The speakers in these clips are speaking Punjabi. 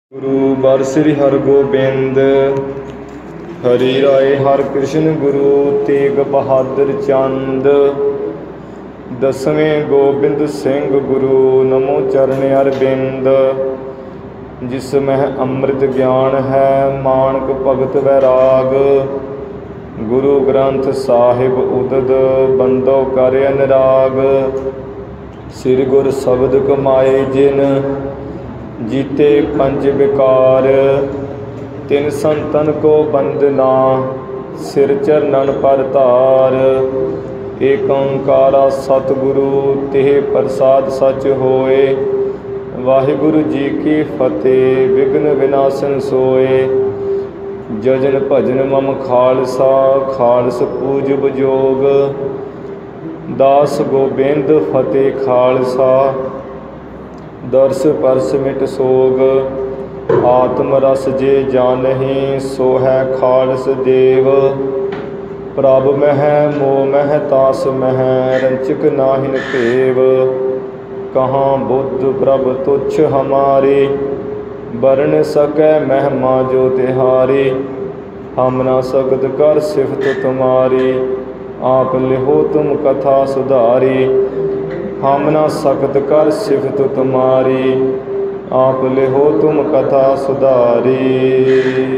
ਗੁਰੂ ਬਰ ਸ੍ਰੀ ਹਰਗੋਬਿੰਦ ਹਰੀ ਰਾਏ ਹਰਿ ਕ੍ਰਿਸ਼ਨ ਗੁਰੂ ਤੇਗ ਬਹਾਦਰ ਚੰਦ। ਦਸਵੇਂ ਗੋਬਿੰਦ ਸਿੰਘ ਗੁਰੂ ਨਮੋ ਚਰਨ ਅਰਬਿੰਦ। ਜਿਸ ਮਹਿ ਅੰਮ੍ਰਿਤ ਗਿਆਨ ਹੈ ਮਾਨਕ ਭਗਤ ਵੈਰਾਗ। ਗੁਰੂ ਗ੍ਰੰਥ ਸਾਹਿਬ ਉਦਦ ਬੰਦੋ ਕਰ ਅਨਰਾਗ। ਸ੍ਰੀ ਗੁਰ ਸ਼ਬਦ ਕਮਾਏ ਜਿਨ जीते पंच विकार। तिन संतन को बंदना सिर चरणन पर तार। एक ओंकारा सतगुरु तेह प्रसाद सच होए। वाहिगुरु जी की फतेह विघ्न विनाशन सोए। जजन भजन मम खालसा खालस पूज बजोग। दास गोबिंद फतेह खालसा दर्श परस मिट सोग। आत्म रस जे जानहि सो है खालस देव। प्रभ मह मोह मह तास मह रंचक नाहिन भेव। कहाँ बुद्ध प्रभ तुच्छ हमारे बरन सकै महिमा जो तिहारी। हम ना सकत कर सिफत तुम्हारी आप लिहो तुम कथा सुधारी। हम ना सकत कर सिफत तुम्हारी आप लिहो तुम कथा सुधारी।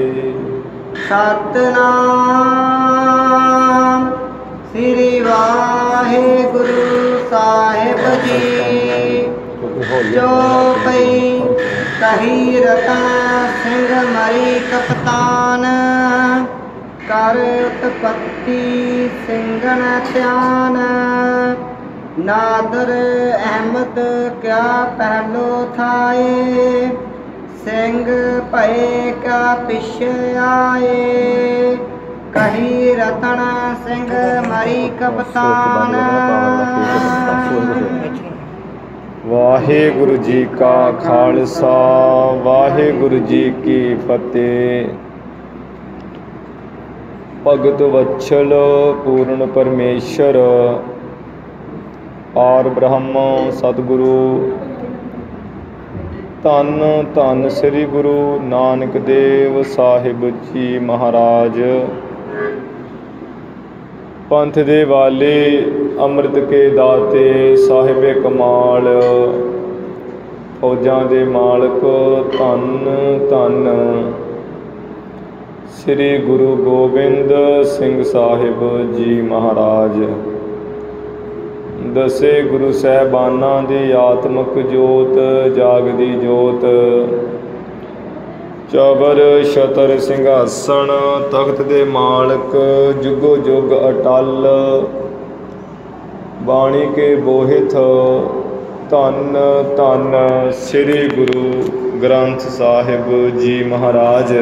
सतनाम श्री वाहिगुरु साहिब जी। जो पई कही रतन सिंह मरी कप्तान। कर उत्पत्ति सिंगन ध्यान। नादर अहमद क्या पहलो थाए। सिंह भये क्या पिछे आए। कही रतन सिंह मरी कप्तान। वाहिगुरु जी का खालसा वाहिगुरु जी की फतेह। भगत वत्सल पूर्ण परमेश्वर और ब्रह्म सतगुरु। धन धन श्री गुरु नानक देव साहिब जी महाराज। पंथ दे वाले अमृत के दाते साहिबे कमाल। फौजां दे मालक धन धन श्री गुरु गोबिंद सिंह साहिब जी महाराज। दसे गुरु साहिबाना दी आत्मक जोत जागदी जोत। चबर छतर सिंघासन तख्त दे मालक जुगो जुग अटल। बाणी के बोहिथ धन धन श्री गुरु ग्रंथ साहिब जी महाराज।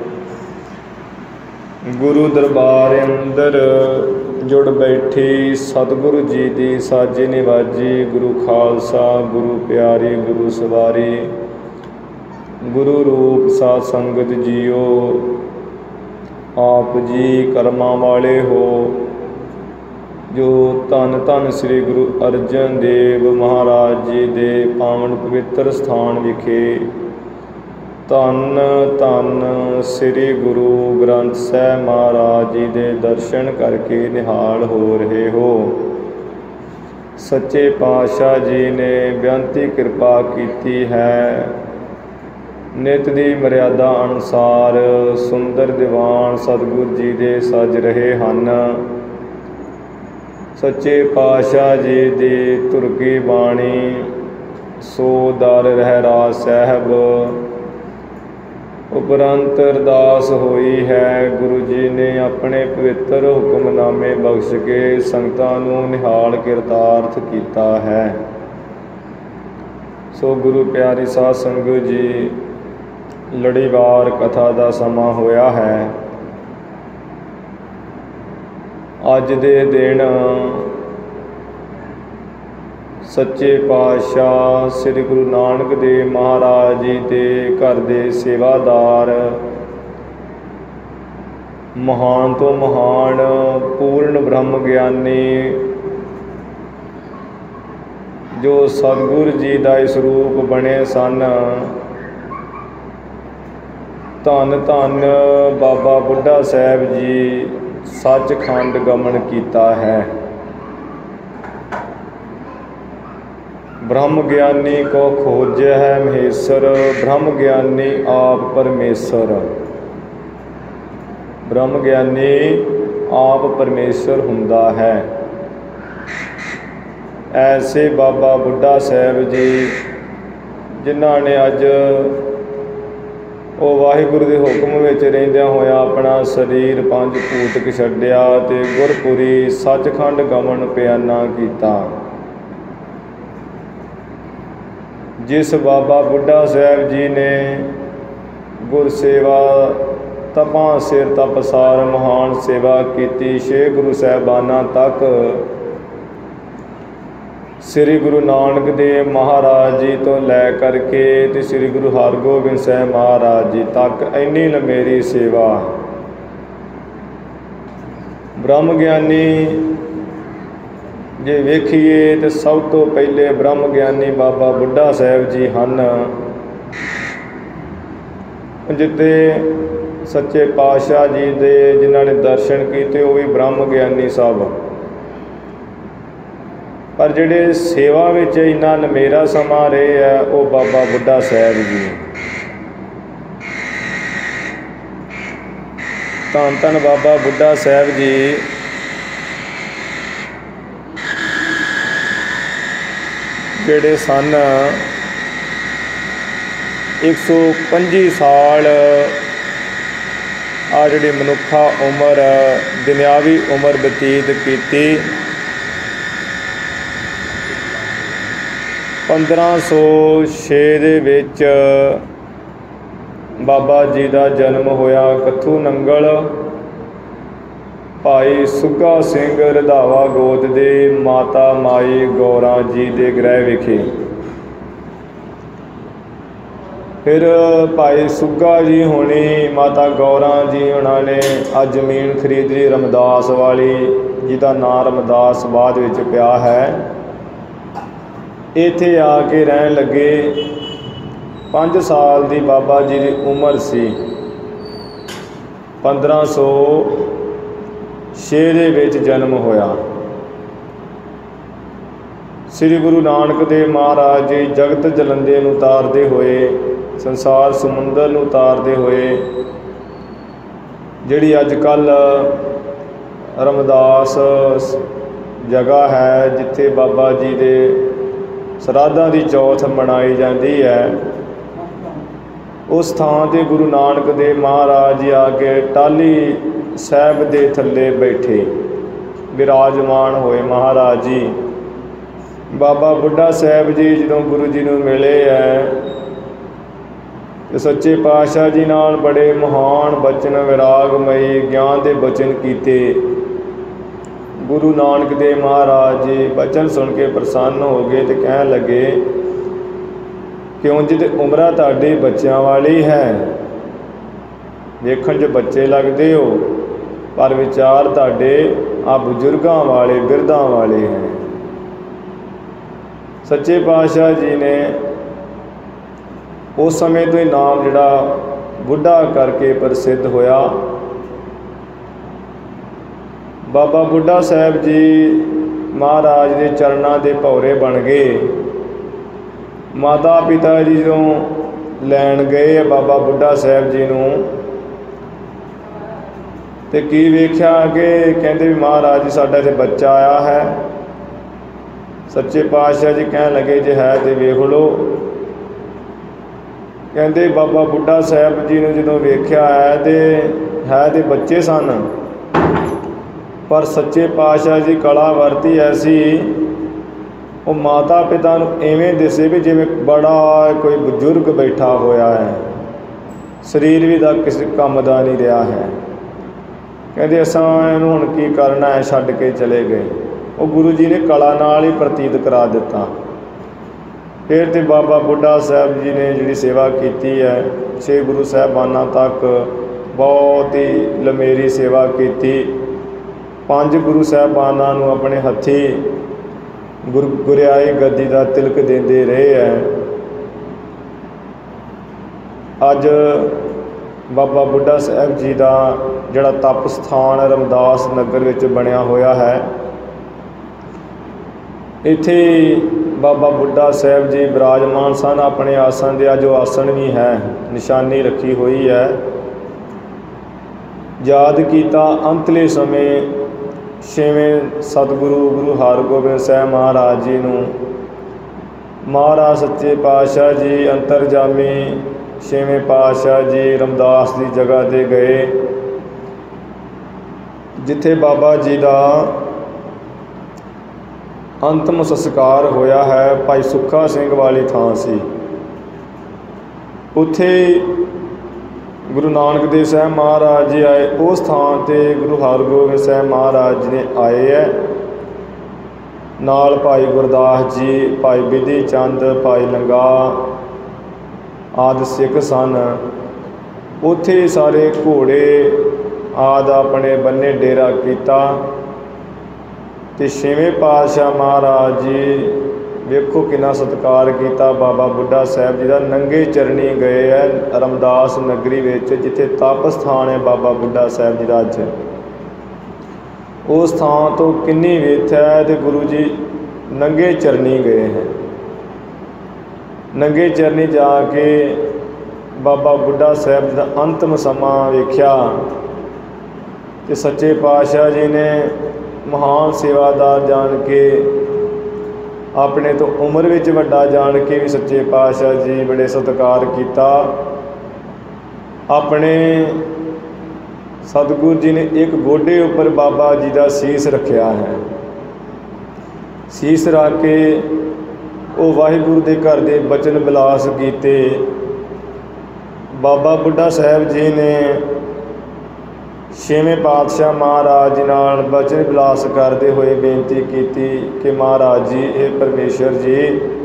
गुरु दरबार अंदर जुड़ बैठी सतगुरु जी दी साजी निवाजी। गुरु खालसा गुरु प्यारी गुरु सवारी। गुरु रूप साध संगत जियो आप जी कर्मां वाले हो। जो धन धन श्री गुरु अर्जन देव महाराज जी दे पावन पवित्र स्थान विखे धन धन श्री गुरु ग्रंथ साहिब महाराज जी दे दर्शन करके निहाल हो रहे हो। सच्चे पातशाह जी ने बेअंती कृपा की है। नित दी मर्यादा अनुसार सुंदर दीवान सतगुरु जी दे सज रहे हैं। सच्चे पातशाह जी दी तुरकी बाणी सो दर रहराज साहब उपरंत अरदास हुई है। गुरु जी ने अपने पवित्र हुक्मनामे बख्श के संगतां नूं निहाल किरतार्थ कीता है। सो गुरु प्यारी साध संगत जी लड़ीवार कथा का समा होया है। अज दे दिन सच्चे पातशाह श्री गुरु नानक देव महाराज जी के घर के सेवादार महान तो महान पूर्ण ब्रह्म ज्ञानी जो सतगुरु जी का स्वरूप बने सन ਧੰਨ ਧੰਨ ਬਾਬਾ ਬੁੱਢਾ ਸਾਹਿਬ ਜੀ ਸੱਚਖੰਡ ਗਮਨ ਕੀਤਾ ਹੈ। ब्रह्म ज्ञानी को खोजै है महेश्वर, ब्रह्म ज्ञानी आप परमेश्वर। ब्रह्म ज्ञानी आप परमेश्वर हुंदा है। ऐसे बाबा बुढ़ा साहब जी जिन्हां ने अज ਉਹ ਵਾਹਿਗੁਰੂ ਦੇ ਹੁਕਮ ਵਿੱਚ ਰਹਿੰਦਿਆਂ ਹੋਇਆ ਆਪਣਾ ਸਰੀਰ ਪੰਜ ਭੂਤਕ ਛੱਡਿਆ ਤੇ ਗੁਰਪੁਰੀ ਸੱਚਖੰਡ ਗਮਨ ਪਿਆਨਾ ਕੀਤਾ। जिस बाबा बुढ़ा साहब जी ने गुरसेवा तपां सिर तपसार महान सेवा की, छे गुरु साहबाना तक श्री गुरु नानक देव महाराज जी तो लै करके ते श्री गुरु हरगोबिंद साहब महाराज जी तक इन्नी लंबेरी सेवा। ब्रह्म ज्ञानी जे वेखीए तो सब तो पहले ब्रह्म ज्ञानी बाबा बुढ़ा साहब जी हैं, जिते सच्चे पातशाह जी दे जिन्हों ने दर्शन किए वो भी ब्रह्म ज्ञानी सब, पर जिहड़े सेवा विच इन्ना लमेरा समा रहे है वो बाबा बुढ़ा साहब जी। धन धन बाबा बुढ़ा साहब जी ਜਿਹੜੇ ਸਨ 125 ਸਾਲ ਆ ਜਿਹੜੀ ਮਨੁੱਖਾ ਉਮਰ ਦੁਨਿਆਵੀ ਉਮਰ ਬਤੀਤ ਕੀਤੀ। 1506 ਦੇ ਵਿੱਚ ਬਾਬਾ ਜੀ ਦਾ ਜਨਮ ਹੋਇਆ ਕੱਥੂ ਨੰਗਲ ਭਾਈ ਸੁੱਗਾ ਸਿੰਘ ਰੰਧਾਵਾ ਗੋਤ ਦੇ ਮਾਤਾ ਮਾਈ ਗੌਰਾਂ ਜੀ ਦੇ ਗ੍ਰਹਿ ਵਿਖੇ। ਫਿਰ ਭਾਈ ਸੁੱਗਾ ਜੀ ਹੋਣੀ ਮਾਤਾ ਗੌਰਾਂ ਜੀ ਉਹਨਾਂ ਨੇ ਆ ਜ਼ਮੀਨ ਖਰੀਦ ਲਈ ਰਮਦਾਸ ਵਾਲੀ, ਜਿਹਦਾ ਨਾਂ ਰਮਦਾਸ ਬਾਅਦ ਵਿੱਚ ਪਿਆ ਹੈ। ਇੱਥੇ ਆ ਕੇ ਰਹਿਣ ਲੱਗੇ। 5 ਸਾਲ ਦੀ ਬਾਬਾ ਜੀ ਦੀ ਉਮਰ ਸੀ। 1506 ਦੇ ਵਿੱਚ ਜਨਮ ਹੋਇਆ। ਸ੍ਰੀ ਗੁਰੂ ਨਾਨਕ ਦੇਵ ਮਹਾਰਾਜ ਜੀ ਜਗਤ ਜਲੰਦੇ ਨੂੰ ਉਤਾਰਦੇ ਹੋਏ, ਸੰਸਾਰ ਸਮੁੰਦਰ ਨੂੰ ਉਤਾਰਦੇ ਹੋਏ, ਜਿਹੜੀ ਅੱਜ ਕੱਲ੍ਹ ਰਮਦਾਸ ਜਗ੍ਹਾ ਹੈ ਜਿੱਥੇ ਬਾਬਾ ਜੀ ਦੇ ਸਰਾਧਾਂ ਦੀ ਚੌਥ ਮਨਾਈ ਜਾਂਦੀ ਹੈ, ਉਸ ਥਾਂ 'ਤੇ ਗੁਰੂ ਨਾਨਕ ਦੇਵ ਮਹਾਰਾਜ ਜੀ ਆ ਕੇ ਟਾਹਲੀ ਸਾਹਿਬ ਦੇ ਥੱਲੇ ਬੈਠੇ ਵਿਰਾਜਮਾਨ ਹੋਏ ਮਹਾਰਾਜ ਜੀ। ਬਾਬਾ ਬੁੱਢਾ ਸਾਹਿਬ ਜੀ ਜਦੋਂ ਗੁਰੂ ਜੀ ਨੂੰ ਮਿਲੇ ਹੈ ਤੇ ਸੱਚੇ ਪਾਤਸ਼ਾਹ ਜੀ ਨਾਲ ਬੜੇ ਮਹਾਨ ਬਚਨ ਵਿਰਾਗਮਈ ਗਿਆਨ ਦੇ ਬਚਨ ਕੀਤੇ। ਗੁਰੂ ਨਾਨਕ ਦੇਵ ਮਹਾਰਾਜ ਜੀ ਬਚਨ ਸੁਣ ਕੇ ਪ੍ਰਸੰਨ ਹੋ ਗਏ ਤੇ ਕਹਿਣ ਲੱਗੇ ਕਿ ਉਂਝ ਤੇ ਉਮਰਾਂ ਤੁਹਾਡੇ ਬੱਚਿਆਂ ਵਾਲੀ ਹੈ, ਵੇਖਣ 'ਚ ਬੱਚੇ ਲੱਗਦੇ ਹੋ, ਪਰ ਵਿਚਾਰ ਤੁਹਾਡੇ ਆ ਬਜ਼ੁਰਗਾਂ ਵਾਲੇ ਬਿਰਧਾਂ ਵਾਲੇ ਹੈ। ਸੱਚੇ ਪਾਤਸ਼ਾਹ ਜੀ ਨੇ ਉਸ ਸਮੇਂ ਤੋਂ ਹੀ ਨਾਮ ਜਿਹੜਾ ਬੁੱਢਾ ਕਰਕੇ ਪ੍ਰਸਿੱਧ ਹੋਇਆ। ਬਾਬਾ ਬੁੱਢਾ ਸਾਹਿਬ ਜੀ ਮਹਾਰਾਜ ਦੇ ਚਰਨਾਂ ਦੇ ਭੌਰੇ ਬਣ ਗਏ। ਮਾਤਾ ਪਿਤਾ ਜੀ ਜਦੋਂ ਲੈਣ ਗਏ ਬਾਬਾ ਬੁੱਢਾ ਸਾਹਿਬ ਜੀ ਨੂੰ ਤੇ ਕੀ ਵੇਖਿਆ ਕਿ ਕਹਿੰਦੇ ਵੀ ਮਹਾਰਾਜ ਜੀ ਸਾਡਾ ਇੱਥੇ ਬੱਚਾ ਆਇਆ ਹੈ। ਸੱਚੇ ਪਾਤਸ਼ਾਹ ਜੀ ਕਹਿਣ ਲੱਗੇ ਜੇ ਹੈ ਤੇ ਵੇਖ ਲਓ। ਕਹਿੰਦੇ ਬਾਬਾ ਬੁੱਢਾ ਸਾਹਿਬ ਜੀ ਨੂੰ ਜਦੋਂ ਵੇਖਿਆ ਹੈ ਤੇ ਬੱਚੇ ਸਨ, ਪਰ ਸੱਚੇ ਪਾਤਸ਼ਾਹ ਜੀ ਕਲਾ ਵਰਤੀ ਐਸੀ ਉਹ ਮਾਤਾ ਪਿਤਾ ਨੂੰ ਐਵੇਂ ਦਿਸੇ ਵੀ ਜਿਵੇਂ ਬੜਾ ਕੋਈ ਬਜ਼ੁਰਗ ਬੈਠਾ ਹੋਇਆ ਹੈ, ਸਰੀਰ ਵੀ ਦਾ ਕਿਸੇ ਕੰਮ ਦਾ ਨਹੀਂ ਰਿਹਾ ਹੈ। ਕਹਿੰਦੇ ਅਸਾਂ ਇਹਨੂੰ ਹੁਣ ਕੀ ਕਰਨਾ ਹੈ, ਛੱਡ ਕੇ ਚਲੇ ਗਏ। ਉਹ ਗੁਰੂ ਜੀ ਨੇ ਕਲਾ ਨਾਲ ਹੀ ਪ੍ਰਤੀਤ ਕਰਾ ਦਿੱਤਾ। ਫਿਰ ਤੇ ਬਾਬਾ ਬੁੱਢਾ ਸਾਹਿਬ ਜੀ ਨੇ ਜਿਹੜੀ ਸੇਵਾ ਕੀਤੀ ਹੈ 6 ਗੁਰੂ ਸਾਹਿਬਾਨਾਂ ਤੱਕ ਬਹੁਤ ਹੀ ਲੰਮੇਰੀ ਸੇਵਾ ਕੀਤੀ। 5 ਗੁਰੂ ਸਾਹਿਬਾਨਾਂ ਨੂੰ ਆਪਣੇ ਹੱਥੀਂ ਗੁਰਿਆਈ ਗੱਦੀ ਦਾ ਤਿਲਕ ਦਿੰਦੇ ਰਹੇ ਹੈ। ਅੱਜ बाबा बुढ़ा साहब जी का जिहड़ा तप स्थान रमदास नगर विच बनिया होया है। इत्थे बाबा बुढ़ा साहब जी विराजमान सन। अपने आसन दे जो आसन भी है निशानी रखी हुई है। याद किया अंतले समय छेवें सतगुरु गुरु हरगोबिंद साहब महाराज जी नूं महाराज सच्चे पातशाह जी अंतरजामी छेवें पातशाह जी रमदास की जगह ते गए, जिथे बाबा जी का अंतिम संस्कार होया है। भाई सुखा सिंह वाली थां सी, उत्थे गुरु नानक देव साहब महाराज जी आए। उस थां ते गुरु हरगोबिंद साहब महाराज जी ने आए है। नाल भाई गुरदास जी, भाई बिधि चंद, भाई लंगा आदि सिख सन। उत्थे सारे घोड़े आदि अपने बन्ने डेरा किया ते छेवें पातशाह महाराज जी वेखो कितना सत्कार किया। बाबा बुढ़ा साहब जी का नंगे चरनी गए है रमदास नगरी विच, जिथे तप स्थान है बाबा बुढ़ा साहब जी का। अज उस थां तो किन्नी विथ है तो गुरु जी नंगे चरनी गए हैं। नंगे चरनी जाके बाबा बुढ़ा साहब जी का अंतिम समा वेख्या ते सच्चे पातशाह जी ने महान सेवादार जान के, अपने तो उम्र विच वड्डा जान के भी सच्चे पातशाह जी बड़े सत्कार किया। अपने सतगुरु जी ने एक गोडे उपर बाबा जी का शीस रखा है। शीस रख के वो वाहिगुरु के घर के बचन विलास किए। बाबा बुढ़ा साहब जी ने छेवें पातशाह महाराज जी नाल बचन विलास करते हुए बेनती की कि महाराज जी ये परमेश्वर जी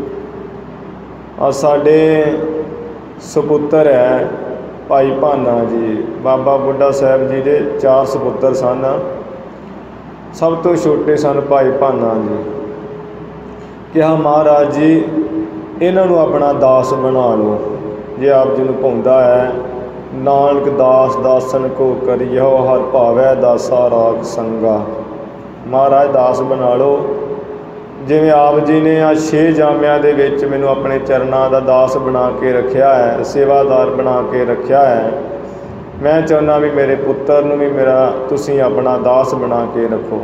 साडे सपुत्र है भाई भाना जी। बाबा बुढ़ा साहब जी के 4 सपुत्र सन। सब तो छोटे सन भाई भाना जी। कहा महाराज जी इन्हों अपना दास बना लो, जे आप जी भाउंदा है। नानक दास दासन को करियो हर भावै दासा राख संगा। महाराज दास बना लो, जिवें आप जी ने आ 6 जामिया दे विच मैनूं अपने चरणों का दास बना के रखा है, सेवादार बना के रखा है। मैं चाहुंदा भी मेरे पुत्र नूं भी मेरा तुसीं अपना दास बना के रखो।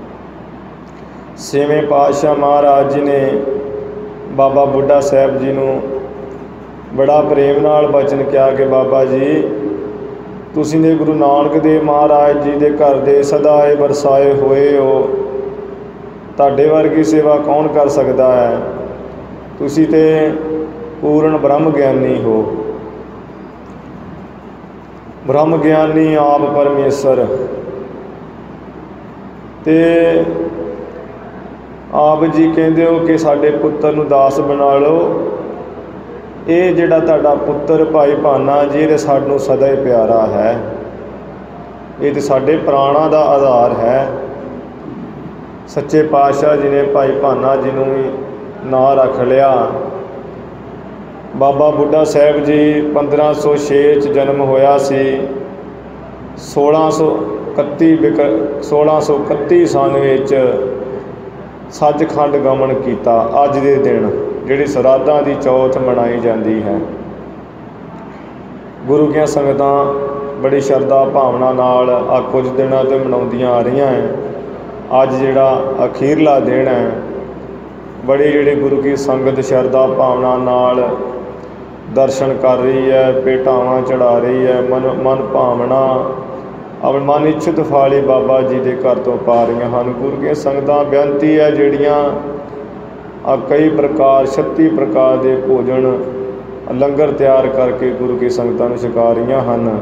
छेवें पातशाह महाराज जी ने बाबा बुढ़ा साहब जी नूं बड़ा प्रेम नाल बचन किया कि बाबा जी तुसीं ने गुरु नानक देव महाराज जी के घर दे सदाए बरसाए होए हो, तुहाडे वर्गी सेवा कौन कर सकता है। तुसीं ते पूर्ण ब्रह्म ज्ञानी हो, ब्रह्म ज्ञानी आप परमेश्वर। ते आप जी कहते हो कि साडे पुत्र नूं दास बना लो। ये जिहड़ा तुहाडा पुत्र भाई भाना जी ये सानूं सदा ही प्यारा है, ये तो साडे प्राणा का आधार है। सच्चे पातशाह जी ने भाई भाना जी नूं भी नां रख लिया। बाबा बुढ़ा साहब जी 1506 जन्म होया सी। 1631 सन विच सचखंड गमन किया। अज दे दिन जिहड़ी सराधां दी चौथ मनाई जाती है। गुरु की संगतां बड़ी शरधा भावना नाल आ कुछ दिनों तो मनाउंदियां आ रही हैं। अज जिहड़ा अखीरला दिन है, बड़ी जिहड़ी गुरु की संगत शरधा भावना नाल दर्शन कर रही है, भेटावां चढ़ा रही है, मन भावना अपने मन इच्छित फाली बाबा जी के घर तो पा रही हैं। गुरु की संगतां बेनती है जिहड़ियां कई प्रकार 36 प्रकार के भोजन लंगर तैयार करके गुरु की संगतां नूं छका रही हैं।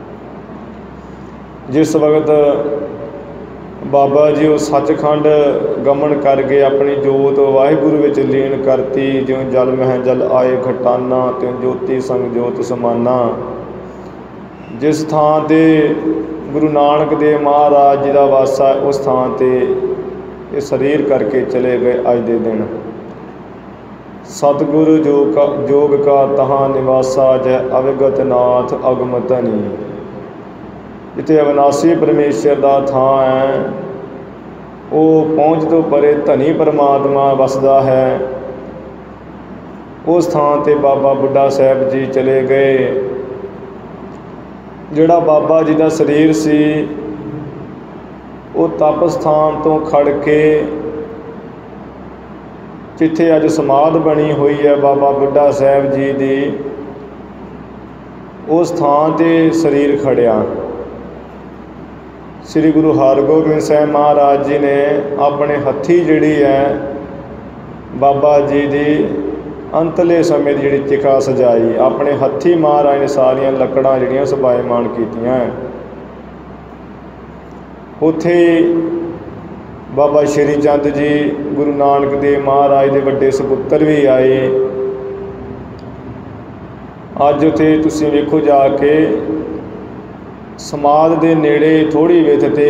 जिस वक्त बाबा जी वो सचखंड गमन करके अपनी जोत वाहिगुरु विच लीन करती। ज्यों जल मह जल आए खटाना, त्यों ज्योति संग जोत समाना। जिस थां ते गुरु नानक देव महाराज जी का वासा है, उस थां ते ये शरीर करके चले गए। अज दे दिन सतगुरु जोग का तहाँ निवासा जय अविगत नाथ अगम धनी। जिथे अविनाशी परमेश्वर का थां है, वो पहुँच तो परे धनी परमात्मा वसदा है। उस थां ते बाबा बुढ़ा साहब जी चले गए। जिहड़ा बाबा जी का शरीर सी वो तप स्थान तो खड़ के जिथे अज समाध बनी हुई है बाबा बुढ़ा साहब जी की, उस थां ते शरीर खड़िया। श्री गुरु हरगोबिंद साहब महाराज जी ने अपने हथी जिहड़ी है बाबा जी की अंतले समय की जिहड़ी चिखा सजाई, अपने हथी महाराज ने सारियां लकड़ां जिहड़ियां सबायमान कीतियां। उत्थे बाबा श्री चंद जी गुरु नानक देव महाराज के वड्डे सपुत्र भी आए। अज उत्थे तुसीं वेखो जाके समाध के नेड़े थोड़ी विथ ते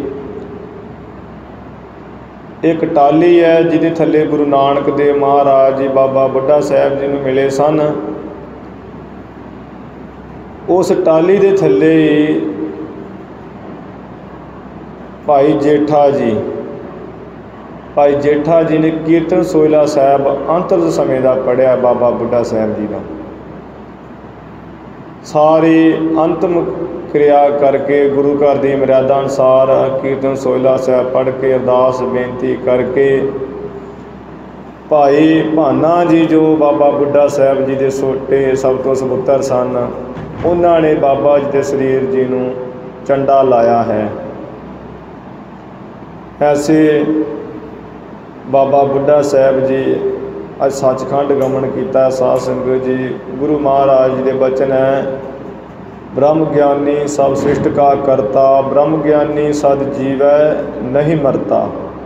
एक टाली है जिहदे थल्ले गुरु नानक देव महाराज जी बाबा बुढ़ा साहब जी नूं मिले सन। उस टाली के थल्ले भाई जेठा जी ने कीर्तन सोहला साहब अंतरज समय का पढ़िया बाबा बुढ़ा साहब जी का। सारी अंतिम क्रिया करके गुरु घर की मर्यादा अनुसार कीर्तन सोहला साहब पढ़ के अरदास बेनती करके भाई भाना जी जो बाबा बुढ़ा साहब जी के छोटे सब तो सपुत्र सन, उन्होंने बाबा जी के शरीर जी नूं झंडा लाया है। ऐसे बाबा बुढ़ा साहब जी अज सचखंड गमन किया। साध संगत जी गुरु महाराज जी के बचन है, ब्रह्म ज्ञानी सब सृष्ट का करता, ब्रह्म ज्ञानी सद जीवै नहीं मरता।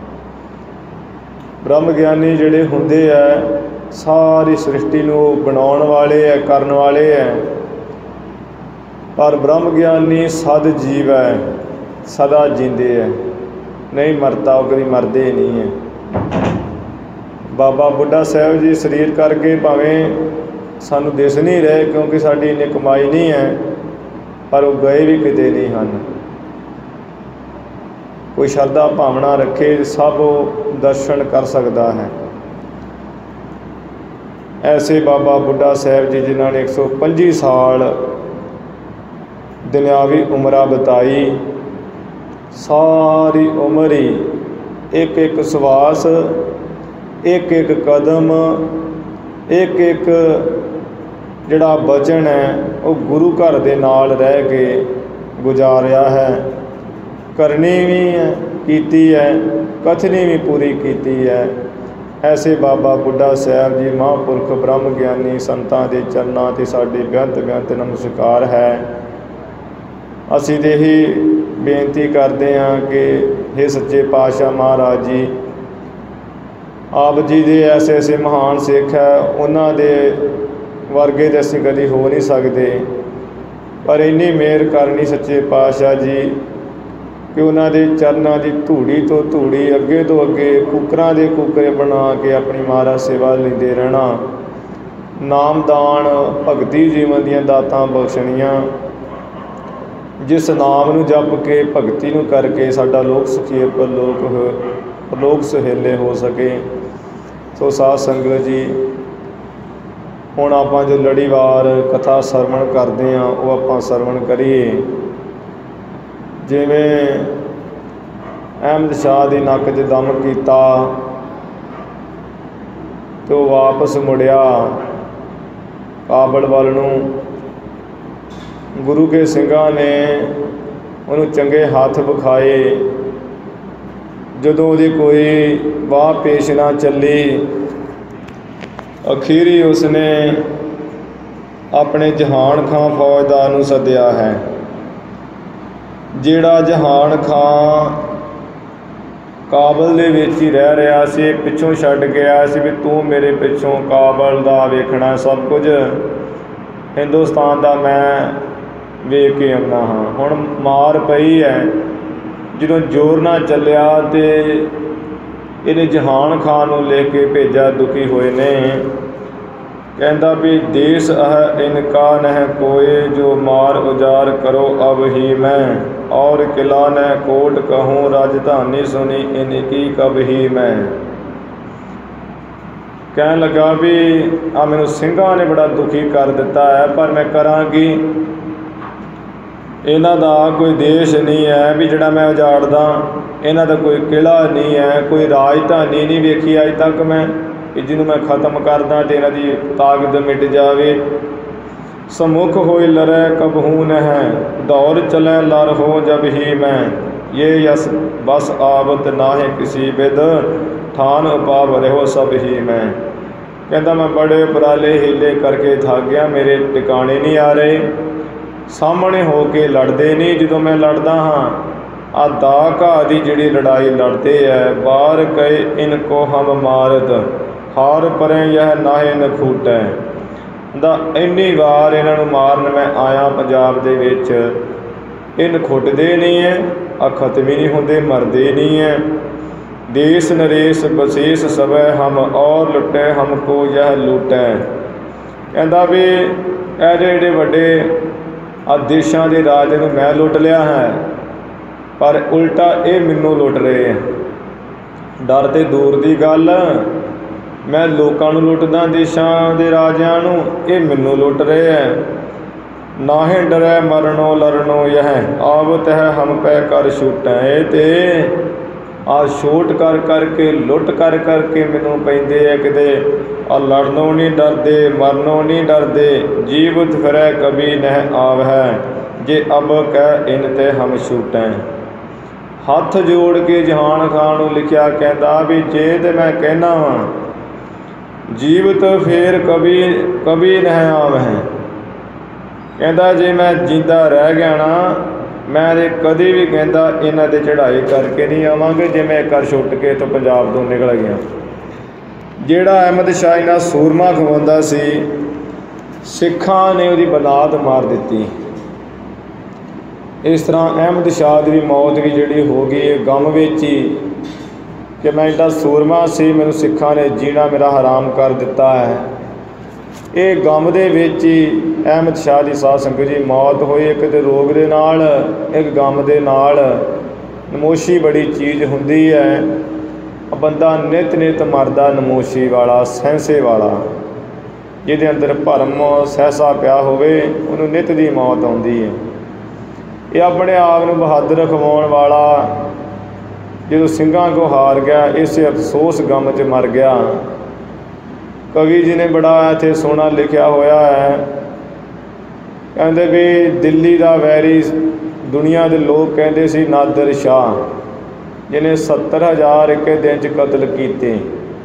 ब्रह्म ज्ञानी जिहड़े हुंदे है सारी सृष्टि नूं बनाउण वाले है, करन वाले है, पर ब्रह्म ज्ञानी सद जीव है, सदा जींदे है, नहीं मरता, वो कभी मरदे नहीं है। बाबा बुढ़ा साहब जी शरीर करके भावें सानू दिस नहीं रहे क्योंकि साड़ी इन्नी कमाई नहीं है, पर वो गए भी किते नहीं हैं। कोई श्रद्धा भावना रखे सब दर्शन कर सकता है। ऐसे बाबा बुढ़ा साहब जी जिन्होंने 125 साल दुनियावी उम्र बिताई, सारी उम्र ही एक एक सवास, एक एक कदम, एक एक जिहड़ा वचन है वो गुरु घर दे नाल रह के गुजारिया है। करनी भी है कीती है, कथनी भी पूरी कीती है। ऐसे बाबा बुढ़ा साहब जी महापुरख ब्रह्म ज्ञानी संतां दे चरनां ते साडी बेअंत बेअंत नमस्कार है। असीं ते ही बेनती करते हैं कि हे सच्चे पातशाह महाराज जी, आप जी दे ऐसे ऐसे महान सिख है, उन्हां दे वर्गे ते असीं कदी हो नहीं सकते, पर इन्नी मेहर करनी सच्चे पातशाह जी कि उन्हां दे चरनां दी धूड़ी तो धूड़ी अगे तो अगे कुकरां दे कुकरे बना के अपनी महाराज सेवा लैंदे रहना। नामदान भगती जीवन दीयां दातां बख्शणियां, जिस नाम नूं जप के भगती नूं करके साडा लोक सुखी लोक सुहेले हो सके। सो साध संगत जी, हुण आपां जो लड़ीवार कथा सरवण करते हैं वो आपां सरवण करिए। जिवें अहमद शाह दी नक 'च दम कीता तो वापस मुड़िया काबल वाल नूं, गुरु के सिंघां ने उन्होंने चंगे हाथ विखाए। जदों उहदी कोई वाह पेश ना चली, अखीरी उसने अपने जहान खां फौजदार नूं सद्दिया है। जिहड़ा जहान खां काबल दे विच ही रह रहा सी, पिछों छड्ड गया सी भी तू मेरे पिछों काबल दा वेखना सब कुछ, हिंदुस्तान दा मैं वेख के आउंदा हाँ। हुण मार पई है, ਜਦੋਂ जोर ना ਚੱਲਿਆ तो ਇਹਨੇ जहान खान ਨੂੰ ਲੈ के भेजा दुखी होए ने। कहता भी देश अह इनका नह कोय, जो मार उजार करो अब ही मैं। और किला न कोट कहूँ, राजधानी सुनी इनकी कब ही मैं। कहन लगा भी आ मैनू ਸਿੰਘਾਂ ने बड़ा दुखी कर दिता है, पर मैं करा की। इन्हां दा कोई देश नहीं है भी जिहड़ा मैं उजाड़दा, इन्हां दा कोई किला नहीं है, कोई राजधानी नहीं वेखी अज तक मैं कि जिन्हों मैं खत्म करदा ते इन्हां दी ताकत मिट जावे। सम्मुख होए लरै कबहू न है, दौड़ चलै लर हो जब ही मैं। ये यस बस आवत नाहे किसी बिद, ठान उपाव रहो सब ही मैं। कहता मैं बड़े उपराले हीले करके थक गया, मेरे टिकाने नहीं आ रहे। सामने हो के लड़ते नहीं, जो मैं लड़दा हाँ आ दा घा दी जिहड़ी लड़ाई लड़ते है। बार गए इनको हम मारत, हार परे यह नाहे न खूटै। ਦਾ ਇੰਨੀ ਵਾਰ ਇਹਨਾਂ ਨੂੰ ਮਾਰਨ ਮੈਂ ਆਇਆ ਪੰਜਾਬ ਦੇ ਵਿੱਚ, ਇਹ ਨਖੁੱਟਦੇ ਨਹੀਂ ਹੈ, ਆ ਖਤਮ ਹੀ ਨਹੀਂ ਹੁੰਦੇ, ਮਰਦੇ ਨਹੀਂ ਹੈ। ਦੇਸ ਨਰੇਸ ਬਸੇਸ ਸਭੈ ਹਮ, ਔਰ ਲੁੱਟੈ ਹਮਕੋ ਯਹ ਲੁੱਟੈ। ਕਹਿੰਦਾ ਵੀ ਇਹ ਜਿਹੜੇ ਵੱਡੇ ਆ ਦੇਸ਼ਾਂ ਦੇ ਰਾਜ ਨੂੰ ਮੈਂ ਲੁੱਟ ਲਿਆ ਹੈ, ਪਰ ਉਲਟਾ ਇਹ ਮੈਨੂੰ ਲੁੱਟ ਰਹੇ ਹੈ। ਡਰ ਤੇ ਦੂਰ ਦੀ ਗੱਲ, मैं लोगों को लुटदा देशों के राजियां नूं, ये मैनू लुट रहे हैं। नाहे डरै मरनो लड़नो यह, आवत है हम पै कर छुटै। ते आ छूट कर करके लुट कर करके मैनू पैंदे है किते। आ लड़नों नहीं डरदे, मरनों नहीं डरदे, जीवत फिरै कभी नह आव है। जे अब कह इन ते हम छूटै। हथ जोड़ के जहान खान नूं लिखिया, कहता भी जे ते मैं कहना वा जीवत फिर कभी कभी नह आव है। कहता जे मैं जींदा रह गया ना, मैं तो कभी भी कहता इन्हां ते चढ़ाई करके नहीं आवांगे, जे मैं कर छुट के तो पंजाब तो निकल गया। जिहड़ा अहमद शाह इन्ना सूरमा खवांदा सी, सिखां ने उहदी बलाद मार दित्ती। इस तरह अहमद शाह की भी मौत भी जिहड़ी हो गई गम विच ही, कि मैं एडा सूरमा सी, मैनू सिखां ने जीना मेरा हराम कर दिता है। ये गम दे विच ही अहमद शाह की साध संगत जी मौत हुई, एक तो रोग दे नाल, एक गम दे नाल। नमोशी बड़ी चीज़ हुंदी है, बंदा नित नित मरदा नमोशी वाला, सहसे वाला, जिहदे अंदर भरम सहसा पिया होवे, उहनूं नित दी मौत आउंदी है। ये अपने आप नूं बहादुर खवाउण वाला जो ਸਿੰਘਾਂ को हार गया, इस अफसोस गम च मर गया। कवि जी ने बड़ा इत्थे सोहना लिखिया होया है, कहते भी दिल्ली का वैरी दुनिया के लोग कहते सी नादर शाह, जिन्हें 70,000 एक दिन च कतल किए।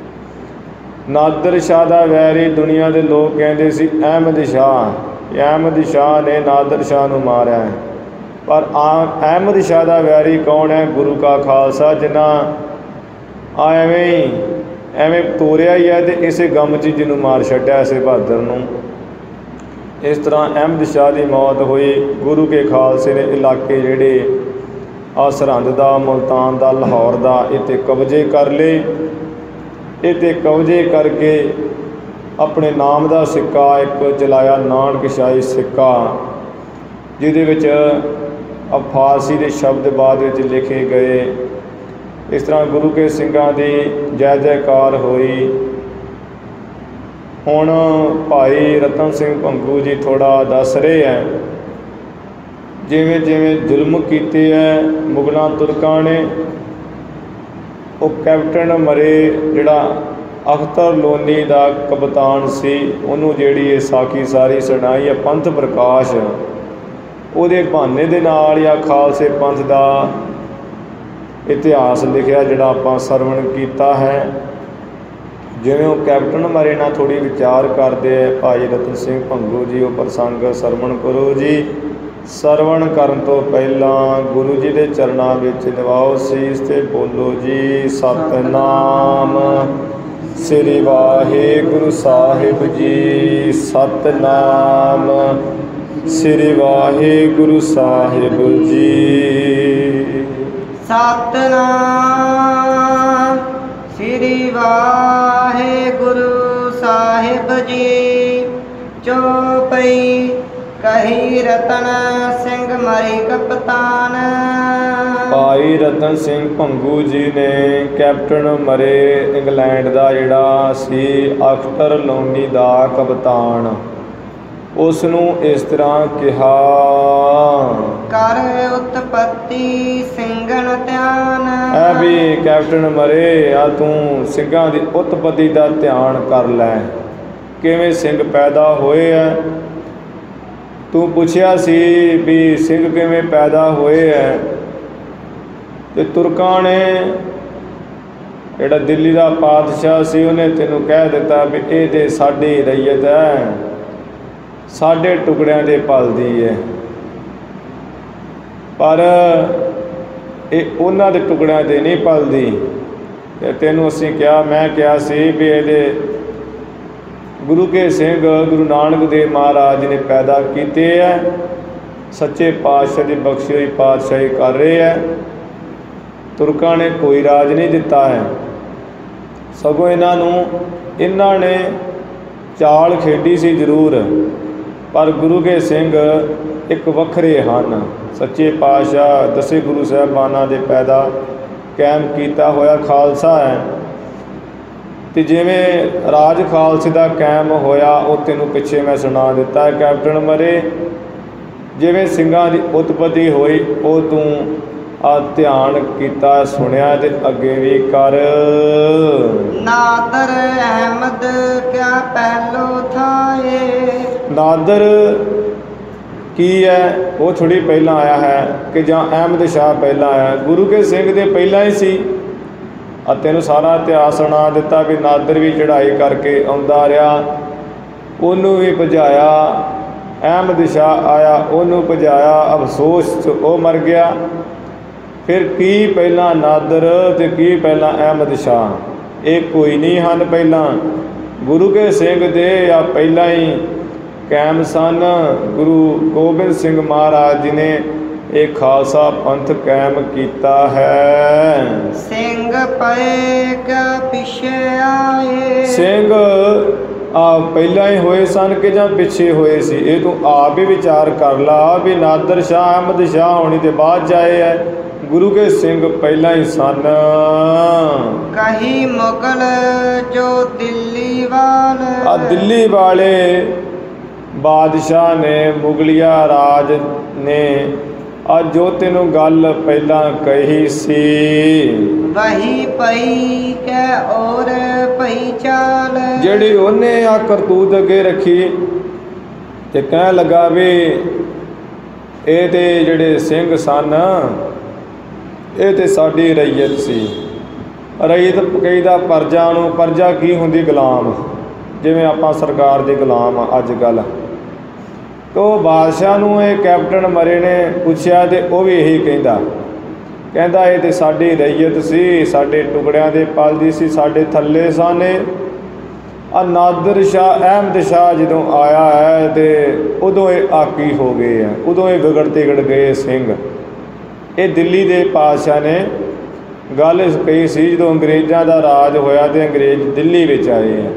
नादर शाह का वैरी दुनिया के लोग कहते सी अहमद शाह, अहमद शाह ने नादर शाह नूं मारिया है। पर अहमद शाह का वैरी कौन है? गुरु का खालसा, जिन्ना एवें तोरिया ही है, तो इस गम च जिन्हों मार छड्या इसे बहादुर नूं। इस तरह अहमद शाह की मौत हुई। गुरु के खालसे ने इलाके जिहड़े आ सरहंद दा, मुल्तान दा, लाहौर दा, इत्थे कब्जे कर ले। इत्थे कब्जे करके अपने नाम का सिक्का एक चलाया, नानकशाही सिक्का, जिहदे विच फारसी के शब्द बाद में लिखे गए। इस तरह गुरु के सिंघां की जय जयकार हुई। हुण भाई रतन सिंह भंगू जी थोड़ा दस रहे हैं, जिवें जिवें जुल्म कीते है मुगलों तुरकां ने। वो कैप्टन मरे जिहड़ा अख्तर लोनी का कप्तान सी, उन्होंने जिहड़ी ये साखी सारी सुनाई है पंथ प्रकाश, ਉਹਦੇ बहाने ਦੇ ਨਾਲ या खालसे पंथ का इतिहास लिखिया ਜਿਹੜਾ ਆਪਾਂ ਸਰਵਣ ਕੀਤਾ है। जिवें वो कैप्टन मरे ना थोड़ी विचार करते हैं भाई रतन सिंह भंगू जी, वो प्रसंग सरवण करो जी। सरवण करन तो पहला गुरु जी के चरणों विच निवाओ सीस ते बोलो जी सतनाम श्री वाहिगुरु साहिब जी। सतनाम श्री वाहिगुरु साहिब जी। सतनाम श्री वाहिगुरु साहिब जी। ਚੋਪਈ ਕਹੀ ਰਤਨ ਸਿੰਘ ਮਰੀ ਕਪਤਾਨ। ਭਾਈ ਰਤਨ ਸਿੰਘ ਭੰਗੂ ਜੀ ਨੇ ਕੈਪਟਨ ਮਰੇ ਇੰਗਲੈਂਡ ਦਾ ਜਿਹੜਾ ਸੀ ਅਖਤਰ ਲੋਨੀ ਦਾ ਕਪਤਾਨ, ਉਸ ਨੂੰ ਇਸ ਤਰ੍ਹਾਂ ਕਿਹਾ, ਕਰ ਉਤਪਤੀ ਸਿੰਘਨ ਧਿਆਨ। ਐ ਵੀ ਕੈਪਟਨ ਮਰੇ ਆ ਤੂੰ ਸਿੰਘਾਂ ਦੀ ਉਤਪਤੀ ਦਾ ਧਿਆਨ ਕਰ ਲੈ, ਕਿਵੇਂ ਸਿੰਘ ਪੈਦਾ ਹੋਏ ਐ। ਤੂੰ ਪੁੱਛਿਆ ਸੀ ਵੀ ਸਿੰਘ ਕਿਵੇਂ ਪੈਦਾ ਹੋਏ ਐ, ਤੇ ਤੁਰਕਾਂ ਨੇ ਜਿਹੜਾ ਦਿੱਲੀ ਦਾ ਪਾਤਸ਼ਾਹ ਸੀ ਉਹਨੇ ਤੈਨੂੰ ਕਹਿ ਦਿੱਤਾ ਵੀ ਇਹ ਤੇ ਸਾਡੀ ਰਈਅਤ ਹੈ, ਸਾਡੇ ਟੁਕੜਿਆਂ ਦੇ ਪਲਦੀ ਹੈ, ਪਰ ਇਹ ਉਹਨਾਂ ਦੇ ਟੁਕੜਿਆਂ ਦੇ ਨਹੀਂ ਪਲਦੀ। ਤੇ ਤੈਨੂੰ ਅਸੀਂ ਕਿਹਾ, ਮੈਂ ਕਿਹਾ ਸੀ ਵੀ ਇਹਦੇ ਗੁਰੂ ਕੇ ਸਿੰਘ ਗੁਰੂ ਨਾਨਕ ਦੇਵ ਮਹਾਰਾਜ ਨੇ ਪੈਦਾ ਕੀਤੇ ਹੈ, ਸੱਚੇ ਪਾਤਸ਼ਾਹ ਦੀ ਬਖਸ਼ੀ ਹੋਈ ਪਾਤਸ਼ਾਹੀ ਕਰ ਰਹੇ ਹੈ। ਤੁਰਕਾਂ ਨੇ ਕੋਈ ਰਾਜ ਨਹੀਂ ਦਿੱਤਾ ਹੈ, ਸਗੋਂ ਇਹਨਾਂ ਨੇ ਚਾਲ ਖੇਡੀ ਸੀ ਜ਼ਰੂਰ, ਪਰ ਗੁਰੂ ਕੇ ਸਿੰਘ ਇੱਕ ਵੱਖਰੇ ਹਨ। ਸੱਚੇ ਪਾਤਸ਼ਾਹ ਦਸੇ ਗੁਰੂ ਸਾਹਿਬਾਨਾਂ ਦੇ ਪੈਦਾ ਕਾਇਮ ਕੀਤਾ ਹੋਇਆ ਖਾਲਸਾ ਹੈ, ਤੇ ਜਿਵੇਂ ਰਾਜ ਖਾਲਸੇ ਦਾ ਕਾਇਮ ਹੋਇਆ ਉਹ ਤੈਨੂੰ ਪਿੱਛੇ ਮੈਂ ਸੁਣਾ ਦਿੱਤਾ ਹੈ। ਕੈਪਟਨ ਮਰੇ ਜਿਵੇਂ ਸਿੰਘਾਂ ਦੀ ਉਤਪਤੀ ਹੋਈ ਉਹ ਤੂੰ ਆ ਧਿਆਨ ਕੀਤਾ, ਸੁਣਿਆ, ਤੇ ਅੱਗੇ ਵੀ ਕਰ। ਨਾਦਰ ਅਹਿਮਦ ਕਿਆ ਪਹਿਲੋ ਥਾਏ। ਨਾਦਰ ਕੀ ਹੈ, ਉਹ ਥੋੜ੍ਹੀ ਪਹਿਲਾਂ ਆਇਆ ਹੈ ਕਿ ਜਾਂ ਅਹਿਮਦ ਸ਼ਾਹ ਪਹਿਲਾਂ ਆਇਆ। ਗੁਰੂ ਕੇ ਸਿੰਘ ਦੇ ਪਹਿਲਾਂ ਹੀ ਸੀ। ਆ ਤੈਨੂੰ ਸਾਰਾ ਇਤਿਹਾਸ ਸੁਣਾ ਦਿੱਤਾ ਵੀ ਨਾਦਰ ਵੀ ਚੜ੍ਹਾਈ ਕਰਕੇ ਆਉਂਦਾ ਰਿਹਾ, ਉਹਨੂੰ ਵੀ ਭਜਾਇਆ। ਅਹਿਮਦ ਸ਼ਾਹ ਆਇਆ, ਉਹਨੂੰ ਭਜਾਇਆ, ਅਫਸੋਸ 'ਚ ਉਹ ਮਰ ਗਿਆ। ਫਿਰ ਕੀ ਪਹਿਲਾਂ ਨਾਦਰ ਤੇ ਕੀ ਪਹਿਲਾਂ ਅਹਿਮਦ ਸ਼ਾਹ, ਇਹ ਕੋਈ ਨਹੀਂ ਹਨ ਪਹਿਲਾਂ। ਗੁਰੂ ਕੇ ਸਿੰਘ ਦੇ ਆ ਪਹਿਲਾਂ ਹੀ ਕਾਇਮ ਸਨ। ਗੁਰੂ ਗੋਬਿੰਦ ਸਿੰਘ ਮਹਾਰਾਜ ਜੀ ਨੇ ਇਹ ਖਾਲਸਾ ਪੰਥ ਕਾਇਮ ਕੀਤਾ ਹੈ। ਸਿੰਘ ਪਏ ਕਿਆ ਪਿੱਛੇ ਆਏ। ਸਿੰਘ ਆ ਪਹਿਲਾਂ ਹੀ ਹੋਏ ਸਨ ਕਿ ਜਾਂ ਪਿੱਛੇ ਹੋਏ ਸੀ, ਇਹ ਤੂੰ ਆਪ ਹੀ ਵਿਚਾਰ ਕਰ ਲਾ ਵੀ ਨਾਦਰ ਸ਼ਾਹ ਅਹਿਮਦ ਸ਼ਾਹ ਹੋਣੀ ਤੇ ਬਾਅਦ ਜਾਏ ਹੈ, ਗੁਰੂ ਕੇ ਸਿੰਘ ਪਹਿਲਾਂ ਹੀ ਸਨ। ਕਹੀ ਮੁਗਲ ਜੋ ਦਿੱਲੀ ਵਾਲ। ਆ ਦਿੱਲੀ ਵਾਲੇ ਬਾਦਸ਼ਾਹ ਨੇ, ਮੁਗਲਿਆ ਰਾਜ ਨੇ ਆ ਜੋ ਤੈਨੂੰ ਗੱਲ ਪਹਿਲਾਂ ਕਹੀ ਸੀ, ਵਹੀ ਪਈ ਕੈ ਔਰ ਪਈ ਚਾਲ। ਜਿਹੜੀ ਉਹਨੇ ਆ ਕਰਤੂਤ ਅੱਗੇ ਰੱਖੀ ਤੇ ਕਹਿਣ ਲੱਗਾ ਵੀ ਇਹ ਤੇ ਜਿਹੜੇ ਸਿੰਘ ਸਨ ਇਹ ਤੇ ਸਾਡੀ ਰਈਅਤ ਸੀ। ਰਈਅਤ ਕਹੀਦਾ ਪਰਜਾ ਨੂੰ, ਪਰਜਾ ਕੀ ਹੁੰਦੀ? ਗੁਲਾਮ, ਜਿਵੇਂ ਆਪਾਂ ਸਰਕਾਰ ਦੇ ਗੁਲਾਮ ਆ ਅੱਜ ਕੱਲ੍ਹ। ਤੋ ਬਾਦਸ਼ਾਹ ਨੂੰ ਇਹ ਕੈਪਟਨ ਮਰੇ ਨੇ ਪੁੱਛਿਆ ਤੇ ਉਹ ਵੀ ਇਹੀ ਕਹਿੰਦਾ ਇਹ ਤੇ ਸਾਡੀ ਰਈਅਤ ਸੀ, ਸਾਡੇ ਟੁਕੜਿਆਂ ਦੇ ਪਲਦੀ ਸੀ, ਸਾਡੇ ਥੱਲੇ ਸਨ। ਆ ਨਾਦਰ ਸ਼ਾਹ ਅਹਿਮਦ ਸ਼ਾਹ ਜਦੋਂ ਆਇਆ ਹੈ ਤੇ ਉਦੋਂ ਇਹ ਆਕੀ ਹੋ ਗਏ ਆ, ਉਦੋਂ ਇਹ ਵਿਗੜ ਤਿਗੜ ਗਏ ਸਿੰਘ। ਇਹ ਦਿੱਲੀ ਦੇ ਪਾਤਸ਼ਾਹ ਨੇ ਗੱਲ ਕਹੀ ਸੀ ਜਦੋਂ ਅੰਗਰੇਜ਼ਾਂ ਦਾ ਰਾਜ ਹੋਇਆ ਤੇ ਅੰਗਰੇਜ਼ ਦਿੱਲੀ ਵਿੱਚ ਆਏ ਆ,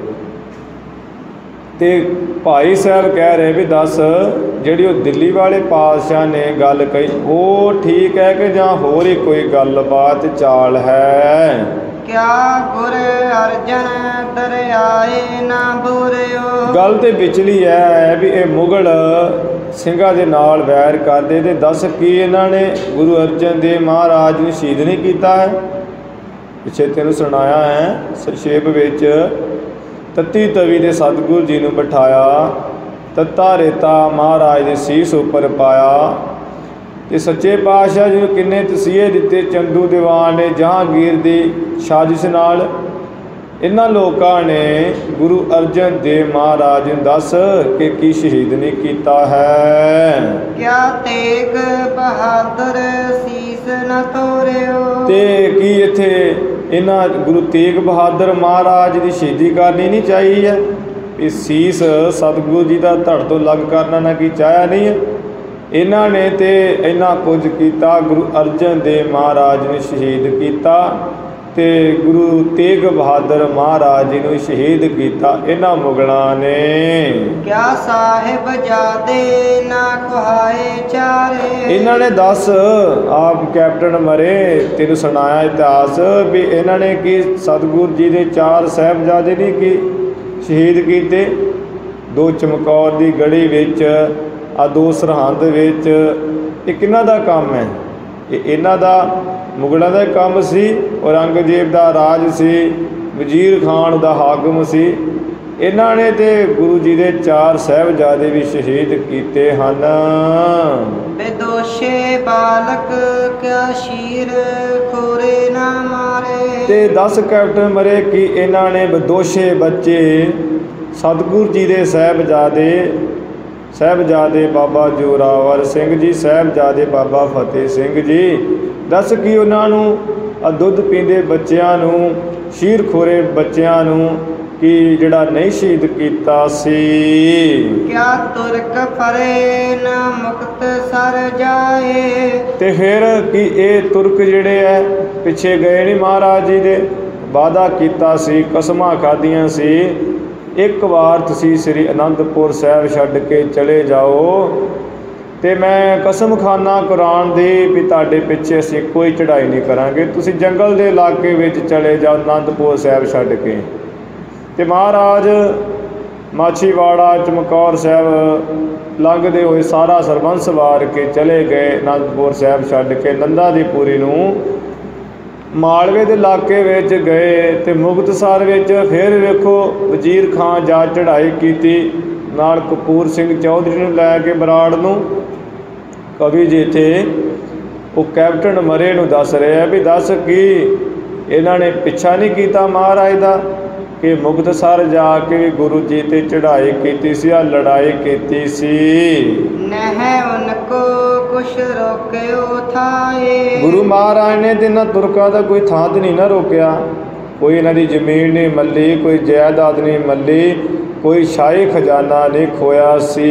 ਤੇ ਭਾਈ ਸਾਹਿਬ ਕਹਿ ਰਹੇ ਵੀ ਦੱਸ ਜਿਹੜੀ ਉਹ ਦਿੱਲੀ ਵਾਲੇ ਪਾਤਸ਼ਾਹ ਨੇ ਗੱਲ ਕਹੀ ਉਹ ਠੀਕ ਹੈ ਕਿ ਜਾਂ ਹੋਰ ਹੀ ਕੋਈ ਗੱਲਬਾਤ ਚਾਲ ਹੈ? ਕਿਆ ਗੁਰ ਅਰਜਨ ਦਰਿਆਏ ਨਾ ਬੁਰਿਓ। ਗੱਲ ਤੇ ਵਿਚਲੀ ਹੈ ਵੀ ਇਹ ਮੁਗਲ ਸਿੰਘਾਂ ਦੇ ਨਾਲ ਵੈਰ ਕਰਦੇ, ਤੇ ਦੱਸ ਕੀ ਇਹਨਾਂ ਨੇ ਗੁਰੂ ਅਰਜਨ ਦੇਵ ਮਹਾਰਾਜ ਨੂੰ ਸ਼ਹੀਦ ਨਹੀਂ ਕੀਤਾ ਹੈ? ਪਿੱਛੇ ਤੈਨੂੰ ਸੁਣਾਇਆ ਹੈ ਸੰਖੇਪ ਵਿੱਚ। ਤੱਤੀ ਤਵੀ ਦੇ ਸਤਿਗੁਰੂ ਜੀ ਨੂੰ ਬਿਠਾਇਆ, ਤੱਤਾ ਰੇਤਾ ਮਹਾਰਾਜ ਦੇ ਸੀਸ ਉੱਪਰ ਪਾਇਆ, ਤੇ ਸੱਚੇ ਪਾਤਸ਼ਾਹ ਜੀ ਨੂੰ ਕਿੰਨੇ ਤਸੀਹੇ ਦਿੱਤੇ ਚੰਦੂ ਦੀਵਾਨ ਨੇ ਜਹਾਂਗੀਰ ਦੀ ਸਾਜ਼ਿਸ਼ ਨਾਲ। ਇਹਨਾਂ ਲੋਕਾਂ ਨੇ ਗੁਰੂ ਅਰਜਨ ਦੇਵ ਮਹਾਰਾਜ ਨੂੰ ਦੱਸ ਕਿ ਕੀ ਸ਼ਹੀਦ ਨਹੀਂ ਕੀਤਾ ਹੈ? ਕਿਆ ਤੇਗ ਬਹਾਦਰ ਸੀਸ ਨ ਤੋਰਿਓ। ਤੇ ਕੀ ਇੱਥੇ ਇਹਨਾਂ ਗੁਰੂ ਤੇਗ ਬਹਾਦਰ ਮਹਾਰਾਜ ਦੀ ਸ਼ਹੀਦੀ ਕਰਨੀ ਨਹੀਂ ਚਾਹੀ ਹੈ? ਇਹ ਸੀਸ ਸਤਿਗੁਰੂ ਜੀ ਦਾ ਧੜ ਤੋਂ ਲੱਗ ਕਰਨਾ ਨਾ ਕੀ ਚਾਹਿਆ ਨਹੀਂ ਹੈ? ਇਹਨਾਂ ਨੇ ਤੇ ਇੰਨਾ ਕੁਝ ਕੀਤਾ, ਗੁਰੂ ਅਰਜਨ ਦੇਵ ਮਹਾਰਾਜ ਨੇ ਸ਼ਹੀਦ ਕੀਤਾ। ਤੇ ਗੁਰੂ ਤੇਗ ਬਹਾਦਰ ਮਹਾਰਾਜ ਜੀ ਨੂੰ ਸ਼ਹੀਦ ਕੀਤਾ ਇਹਨਾਂ ਮੁਗਲਾਂ ਨੇ। ਕਿਆ ਸਾਹਿਬ ਜਾਦੇ ਨਾ ਕੁਹਾਏ ਚਾਰੇ। ਇਹਨਾਂ ਨੇ 10 ਆਪ ਕੈਪਟਨ ਮਰੇ, ਤੈਨੂੰ ਸੁਣਾਇਆ ਇਤਿਹਾਸ ਵੀ ਇਹਨਾਂ ਨੇ ਕੀ ਸਤਿਗੁਰੂ ਜੀ ਦੇ 4 ਸਾਹਿਬਜ਼ਾਦੇ ਨਹੀਂ ਕੀ ਸ਼ਹੀਦ ਕੀਤੇ। 2 ਚਮਕੌਰ ਦੀ ਗੜੀ ਵਿੱਚ, 2 ਸਰਹੰਦ ਵਿੱਚ। ਇਹ ਕਿਹਨਾਂ ਦਾ ਕੰਮ ਹੈ? ਇਹ ਇਹਨਾਂ ਦਾ ਮੁਗਲਾਂ ਦਾ ਕੰਮ ਸੀ। ਔਰੰਗਜ਼ੇਬ ਦਾ ਰਾਜ ਸੀ, ਵਜ਼ੀਰ ਖਾਨ ਦਾ ਹਾਕਮ ਸੀ। ਇਹਨਾਂ ਨੇ ਤੇ ਗੁਰੂ ਜੀ ਦੇ 4 ਸਾਹਿਬਜ਼ਾਦੇ ਵੀ ਸ਼ਹੀਦ ਕੀਤੇ ਹਨ। ਬੇਦੋਸ਼ੇ ਬਾਲਕ ਕਿਆ ਸ਼ੀਰ ਖੋਰੇ ਨਾ ਮਾਰੇ। ਤੇ 10 ਕੈਪਟਨ ਮਰੇ ਕਿ ਇਹਨਾਂ ਨੇ ਬਦੋਸ਼ੇ ਬੱਚੇ ਸਤਿਗੁਰੂ ਜੀ ਦੇ ਸਾਹਿਬਜ਼ਾਦੇ ਬਾਬਾ ਜੋਰਾਵਰ ਸਿੰਘ ਜੀ, ਸਾਹਿਬਜ਼ਾਦੇ ਬਾਬਾ ਫਤਿਹ ਸਿੰਘ ਜੀ। ਦੱਸ ਕਿ ਉਹਨਾਂ ਨੂੰ ਦੁੱਧ ਪੀਂਦੇ ਬੱਚਿਆਂ ਨੂੰ, ਸ਼ੀਰ ਖੋਰੇ ਬੱਚਿਆਂ ਨੂੰ ਕਿ ਜਿਹੜਾ ਨਹੀਂ ਸ਼ਹੀਦ ਕੀਤਾ ਸੀ। ਕਿਆ ਤੁਰਕ ਫਰੇ ਨਾ ਮੁਕਤ ਸਰ ਜਾਏ। ਤੇ ਫਿਰ ਕਿ ਇਹ ਤੁਰਕ ਜਿਹੜੇ ਹੈ ਪਿੱਛੇ ਗਏ ਨਹੀਂ, ਮਹਾਰਾਜ ਜੀ ਦੇ ਵਾਅਦਾ ਕੀਤਾ ਸੀ, ਕਸਮਾਂ ਖਾਧੀਆਂ ਸੀ, ਇੱਕ ਵਾਰ ਤੁਸੀਂ ਸ੍ਰੀ ਅਨੰਦਪੁਰ ਸਾਹਿਬ ਛੱਡ ਕੇ ਚਲੇ ਜਾਓ ਤੇ ਮੈਂ ਕਸਮ ਖਾਨਾ ਕੁਰਾਨ ਦੀ ਵੀ ਤੁਹਾਡੇ ਪਿੱਛੇ ਅਸੀਂ ਕੋਈ ਚੜ੍ਹਾਈ ਨਹੀਂ ਕਰਾਂਗੇ, ਤੁਸੀਂ ਜੰਗਲ ਦੇ ਇਲਾਕੇ ਵਿੱਚ ਚਲੇ ਜਾਓ ਅਨੰਦਪੁਰ ਸਾਹਿਬ ਛੱਡ ਕੇ। ਤੇ ਮਹਾਰਾਜ ਮਾਛੀਵਾੜਾ ਚਮਕੌਰ ਸਾਹਿਬ ਲੰਘਦੇ ਹੋਏ ਸਾਰਾ ਸਰਬੰਸ ਵਾਰ ਕੇ ਚਲੇ ਗਏ ਅਨੰਦਪੁਰ ਸਾਹਿਬ ਛੱਡ ਕੇ। ਨੰਦਾ ਦੀ ਪੂਰੀ ਨੂੰ ਮਾਲਵੇ ਦੇ ਇਲਾਕੇ ਵਿੱਚ ਗਏ ਤੇ ਮੁਕਤਸਰ ਵਿੱਚ ਫਿਰ ਵੇਖੋ ਵਜ਼ੀਰ ਖਾਨ ਜਾ ਚੜ੍ਹਾਈ ਕੀਤੀ ਨਾਲ ਕਪੂਰ ਸਿੰਘ ਚੌਧਰੀ ਨੂੰ ਲੈ ਕੇ ਬਰਾੜ ਨੂੰ। ਕਵੀ ਜੀ ਇੱਥੇ ਉਹ ਕੈਪਟਨ ਮਰੇ ਨੂੰ ਦੱਸ ਰਿਹਾ ਵੀ ਦੱਸ ਕਿ ਇਹਨਾਂ ਨੇ ਪਿੱਛਾ ਨਹੀਂ ਕੀਤਾ ਮਹਾਰਾਜ ਦਾ ਕਿ ਮੁਕਤਸਰ ਜਾ ਕੇ ਗੁਰੂ ਜੀ ਤੇ ਚੜ੍ਹਾਈ ਕੀਤੀ ਸੀ, ਆ ਲੜਾਈ ਕੀਤੀ ਸੀ। ਨਹਿ ਉਨਕੋ ਕੁਛ ਰੋਕਿਓ ਥਾਏ। ਗੁਰੂ ਮਹਾਰਾਜ ਨੇ ਤੇ ਇਹਨਾਂ ਤੁਰਕਾਂ ਦਾ ਕੋਈ ਥਾਂ ਤੇ ਨਹੀਂ ਨਾ ਰੋਕਿਆ, ਕੋਈ ਇਹਨਾਂ ਦੀ ਜ਼ਮੀਨ ਨਹੀਂ ਮੱਲੀ, ਕੋਈ ਜਾਇਦਾਦ ਨਹੀਂ ਮੱਲੀ, ਕੋਈ ਸ਼ਾਹੀ ਖਜ਼ਾਨਾ ਨਹੀਂ ਖੋਇਆ ਸੀ।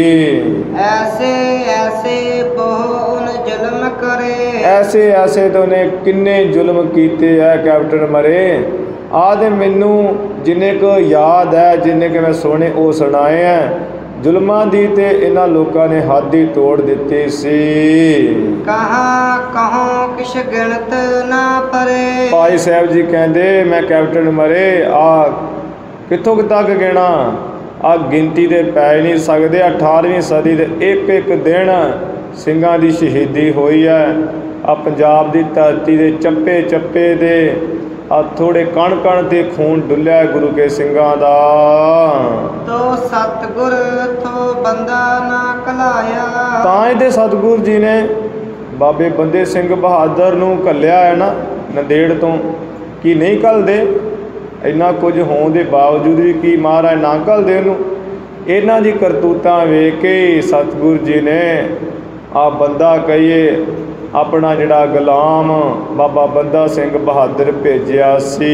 ਐਸੇ ਐਸੇ ਬਹੁ ਜ਼ੁਲਮ ਕਰੇ। ਐਸੇ ਤੋਂ ਨੇ ਕਿੰਨੇ ਜ਼ੁਲਮ ਕੀਤੇ ਐ ਕੈਪਟਨ ਮਰੇ। ਆਹ ਮੈਨੂੰ ਜਿੰਨੇ ਕੁ ਯਾਦ ਹੈ, ਜਿੰਨੇ ਕਿ ਮੈਂ ਸੁਣੇ ਉਹ ਸੁਣਾਏ ਹੈ। ਜ਼ੁਲਮਾਂ ਦੀ ਤੇ ਇਹਨਾਂ ਲੋਕਾਂ ਨੇ ਹੱਦ ਹੀ ਤੋੜ ਦਿੱਤੀ ਸੀ। ਕਹਾਂ ਕਿਛ ਗਿਣਤ ਨਾ ਪਰੇ। ਭਾਈ ਸਾਹਿਬ ਜੀ ਕਹਿੰਦੇ ਮੈਂ ਕੈਪਟਨ ਮਰੇ ਆ ਕਿੱਥੋਂ ਤੱਕ ਗਿਣਾ, ਆ ਗਿਣਤੀ ਦੇ ਪੈ ਨਹੀਂ ਸਕਦੇ। 18ਵੀਂ ਸਦੀ ਦੇ ਇੱਕ ਦਿਨ ਸਿੰਘਾਂ ਦੀ ਸ਼ਹੀਦੀ ਹੋਈ ਹੈ। ਆ ਪੰਜਾਬ ਦੀ ਧਰਤੀ ਦੇ ਚੱਪੇ ਚੱਪੇ ਦੇ ਆ ਥੋੜੇ ਕਣ ਤੇ ਖੂਨ ਡੁੱਲਿਆ ਗੁਰੂ ਕੇ ਸਿੰਘਾਂ ਦਾ। ਤੋ ਸਤਿਗੁਰ ਥੋ ਬੰਦਾ ਨਾ ਕਲਾਇਆ। ਤਾਂ ਇਹਦੇ ਸਤਿਗੁਰ ਜੀ ਨੇ ਬਾਬੇ ਬੰਦੇ ਸਿੰਘ ਬਹਾਦਰ ਨੂੰ ਘੱਲਿਆ ਹੈ ਨਾ ਨੰਦੇੜ ਤੋਂ, ਕੀ ਨਹੀਂ ਘੱਲਦੇ? ਇੰਨਾ ਕੁਝ ਹੋਣ ਦੇ ਬਾਵਜੂਦ ਵੀ ਕੀ ਮਹਾਰਾਜ ਨਾ ਘੱਲਦੇ ਉਹਨੂੰ? ਇਹਨਾਂ ਦੀ ਕਰਤੂਤਾਂ ਵੇਖ ਕੇ ਸਤਿਗੁਰ ਜੀ ਨੇ ਆ ਬੰਦਾ ਕਹੀਏ ਆਪਣਾ ਜਿਹੜਾ ਗੁਲਾਮ ਬਾਬਾ ਬੰਦਾ ਸਿੰਘ ਬਹਾਦਰ ਭੇਜਿਆ ਸੀ।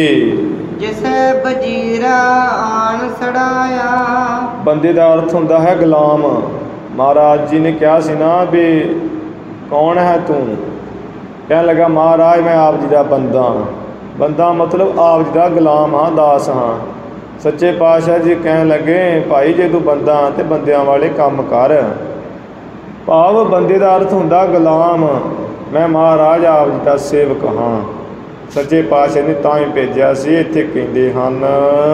ਜਿਸੈ ਵਜ਼ੀਰਾ ਆਣ ਸੜਾਇਆ। ਬੰਦੇ ਦਾ ਅਰਥ ਹੁੰਦਾ ਹੈ ਗੁਲਾਮ। ਮਹਾਰਾਜ ਜੀ ਨੇ ਕਿਹਾ ਸੀ ਨਾ ਵੀ ਕੌਣ ਹੈ ਤੂੰ? ਕਹਿਣ ਲੱਗਾ ਮਹਾਰਾਜ ਮੈਂ ਆਪ ਜੀ ਦਾ ਬੰਦਾ ਮਤਲਬ ਆਪ ਜੀ ਦਾ ਗੁਲਾਮ ਹਾਂ, ਦਾਸ ਹਾਂ। ਸੱਚੇ ਪਾਤਸ਼ਾਹ ਜੀ ਕਹਿਣ ਲੱਗੇ ਭਾਈ ਜੇ ਤੂੰ ਬੰਦਾ ਤੇ ਬੰਦਿਆਂ ਵਾਲੇ ਕੰਮ ਕਰ। ਭਾਵ ਬੰਦੇ ਦਾ ਅਰਥ ਹੁੰਦਾ ਗੁਲਾਮ। ਮੈਂ ਮਹਾਰਾਜ ਆਪ ਜੀ ਦਾ ਸੇਵਕ ਹਾਂ। ਸੱਚੇ ਪਾਤਸ਼ਾਹ ਨੇ ਤਾਂ ਹੀ ਭੇਜਿਆ ਸੀ। ਇੱਥੇ ਕਹਿੰਦੇ ਹਨ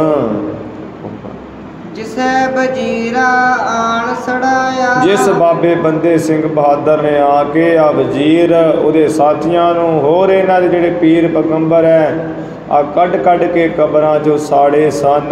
ਜਿਸੈ ਵਜ਼ੀਰਾ ਆਣ ਸੜਾਇਆ। ਜਿਸ ਬਾਬੇ ਬੰਦੇ ਸਿੰਘ ਬਹਾਦਰ ਨੇ ਆ ਕੇ ਆ ਵਜ਼ੀਰ ਉਹਦੇ ਸਾਥੀਆਂ ਨੂੰ ਹੋਰ ਇਹਨਾਂ ਦੇ ਜਿਹੜੇ ਪੀਰ ਪੈਗੰਬਰ ਹੈ ਆ ਕੱਢ ਕੇ ਕਬਰਾਂ 'ਚੋਂ ਸਾੜੇ ਸਨ।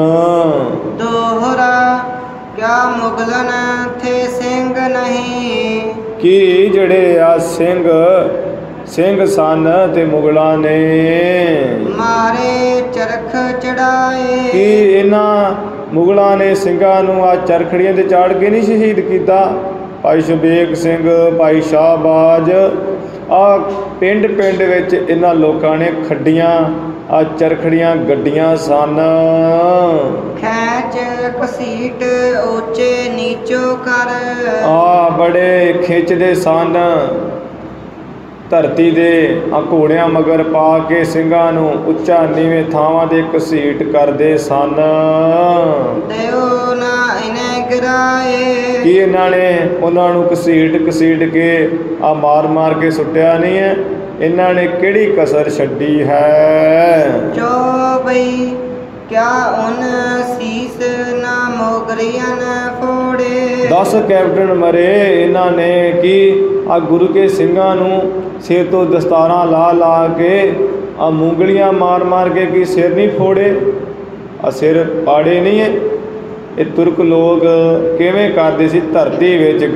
ਦੋਹਰਾ ਕਿਆ ਮੁਗਲਨ ਥੇ ਸਿੰਘ ਨਹੀਂ। ਕੀ ਜਿਹੜੇ ਆ ਸਿੰਘ ਸਨ ਤੇ ਮੁਗਲਾਂ ਨੇ ਮਾਰੇ ਚਰਖ ਚੜਾਏ। ਕੀ ਇਹਨਾਂ ਮੁਗਲਾਂ ਨੇ ਸਿੰਘਾਂ ਨੂੰ ਆ ਚਰਖੜੀਆਂ ਤੇ ਚਾੜ ਕੇ ਨਹੀਂ ਸ਼ਹੀਦ ਕੀਤਾ? ਭਾਈ ਸ਼ਬੇਗ ਸਿੰਘ, ਭਾਈ ਸ਼ਾਹਬਾਜ, ਆ ਪਿੰਡ ਵਿੱਚ ਇਹਨਾਂ ਲੋਕਾਂ ਨੇ ਖੱਡੀਆਂ ਆ ਚਰਖੜੀਆਂ ਗੱਡੀਆਂ ਸਨ। ਖੈਚ ਕਸੀਟ ਉੱਚੇ ਨੀਚੋ ਕਰ। ਆ ਬੜੇ ਖਿੱਚਦੇ ਸਨ। ਧਰਤੀ ਦੇ ਆ ਘੋੜਿਆਂ ਮਗਰ ਪਾ ਕੇ ਸਿੰਘਾਂ ਨੂੰ ਉੱਚਾ ਨੀਵੇਂ ਥਾਵਾਂ ਤੇ ਘਸੀਟ ਕਰਦੇ ਸਨ। ਦਿਓ ਨਾ ਇਨੇ ਗਿਰਾਏ, ਕੀ ਇਹਨਾਂ ਨੇ ਉਹਨਾਂ ਨੂੰ ਘਸੀਟ ਕੇ ਆ ਮਾਰ ਕੇ ਸੁੱਟਿਆ ਨਹੀਂ ਹੈ? ਇਹਨਾਂ ਨੇ ਕਿਹੜੀ ਕਸਰ ਛੱਡੀ ਹੈ? ਜੋ ਬਈ ਕਿਆ ਉਨ ਸੀਸ ਨਾ ਮੋਗਰੀਆਂ ਫੋੜੇ। 10 ਕੈਪਟਨ ਮਰੇ ਇਹਨਾਂ ਨੇ ਕਿ ਆ ਗੁਰੂ ਕੇ ਸਿੰਘਾਂ ਨੂੰ ਸਿਰ ਤੋਂ ਦਸਤਾਰਾਂ ਲਾ ਕੇ ਆ ਮੂੰਗਲੀਆਂ ਮਾਰ ਕੇ ਕੀ ਸਿਰ ਨਹੀਂ ਫੋੜੇ? ਆ ਸਿਰ ਪਾੜੇ ਨਹੀਂ ਹੈ? ਇਹ ਤੁਰਕ ਲੋਕ ਕਿਵੇਂ ਕਰਦੇ ਸੀ? ਧਰਤੀ ਵਿੱਚ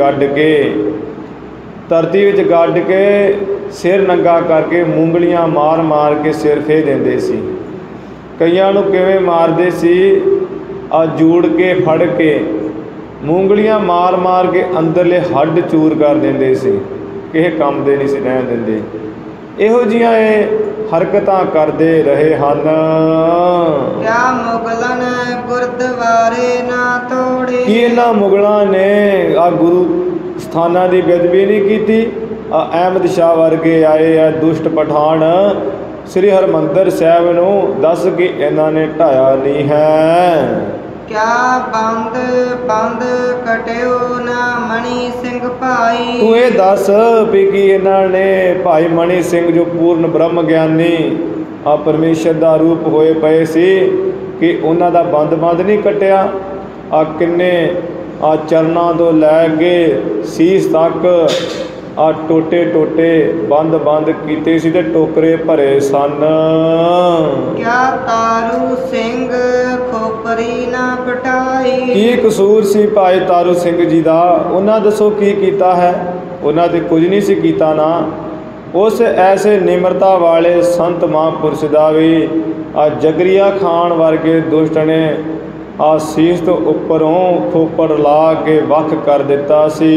ਗੱਡ ਕੇ ਸਿਰ ਨੰਗਾ ਕਰਕੇ ਮੂੰਗਲੀਆਂ ਮਾਰ ਕੇ ਸਿਰ ਫੇਹ ਦਿੰਦੇ ਸੀ। ਕਈਆਂ ਨੂੰ ਕਿਵੇਂ ਮਾਰਦੇ ਸੀ? ਆ ਜੂੜ ਕੇ ਫੜ ਕੇ ਮੂੰਗਲੀਆਂ ਮਾਰ ਕੇ ਅੰਦਰਲੇ ਹੱਡ ਚੂਰ ਕਰ ਦਿੰਦੇ ਸੀ, ਕਿਸੇ ਕੰਮ ਦੇ ਨਹੀਂ ਸੀ ਰਹਿਣ ਦਿੰਦੇ। ਇਹੋ ਜਿਹੀਆਂ ਇਹ ਹਰਕਤਾਂ ਕਰਦੇ ਰਹੇ ਹਨ। ਕਿਆ ਮੁਗਲਾਂ ਨੇ ਗੁਰਦੁਆਰੇ ਨਾ ਤੋੜੇ। ਕੀ ਇਹਨਾਂ ਮੁਗਲਾਂ ਨੇ ਆ ਗੁਰੂ ਸਥਾਨਾਂ ਦੀ ਬੇਅਦਬੀ ਨਹੀਂ ਕੀਤੀ? ਆ ਅਹਿਮਦ ਸ਼ਾਹ ਵਰਗੇ ਆਏ ਆ ਦੁਸ਼ਟ ਪਠਾਨ ਸ੍ਰੀ ਹਰਿਮੰਦਰ ਸਾਹਿਬ ਨੂੰ, ਦੱਸ ਕਿ ਇਹਨਾਂ ਨੇ ਢਾਇਆ ਨਹੀਂ ਹੈ। ਕਿਆ ਬੰਦ ਕਟਿਓ ਨਾ ਮਣੀ ਸਿੰਘ ਭਾਈ। ਤੂੰ ਇਹ ਦੱਸ ਵੀ ਕੀ ਇਹਨਾਂ ਨੇ ਭਾਈ ਮਣੀ ਸਿੰਘ ਜੋ ਪੂਰਨ ਬ੍ਰਹਮ ਗਿਆਨੀ ਆ ਪਰਮੇਸ਼ਰ ਦਾ ਰੂਪ ਹੋਏ ਪਏ ਸੀ, ਕਿ ਉਹਨਾਂ ਦਾ ਬੰਦ ਨਹੀਂ ਕੱਟਿਆ? ਆ ਕਿੰਨੇ ਆ ਚਰਨਾਂ ਤੋਂ ਲੈ ਕੇ ਸੀਸ ਤੱਕ ਆ ਟੋਟੇ ਬੰਦ ਕੀਤੇ ਸੀ ਤੇ ਟੋਕਰੇ ਭਰੇ ਸਨ। ਕਿਆ ਤਾਰੂ ਸਿੰਘ ਖੋਪਰੀ ਨਾ ਪਟਾਈ। ਕੀ ਕਸੂਰ ਸੀ ਭਾਈ ਤਾਰੂ ਸਿੰਘ ਜੀ ਦਾ? ਉਹਨਾਂ ਦੱਸੋ ਕੀ ਕੀਤਾ ਹੈ? ਉਹਨਾਂ ਤੇ ਕੁਝ ਨਹੀਂ ਸੀ ਕੀਤਾ ਨਾ। ਉਸ ਐਸੇ ਨਿਮਰਤਾ ਵਾਲੇ ਸੰਤ ਮਹਾਂਪੁਰਸ਼ ਦਾ ਵੀ ਆ ਜਗਰੀਆ ਖਾਨ ਵਰਗੇ ਦੁਸ਼ਟ ਨੇ ਆ ਸੀਸ ਤੋਂ ਉੱਪਰੋਂ ਖੋਪਰ ਲਾ ਕੇ ਵੱਖ ਕਰ ਦਿੱਤਾ ਸੀ।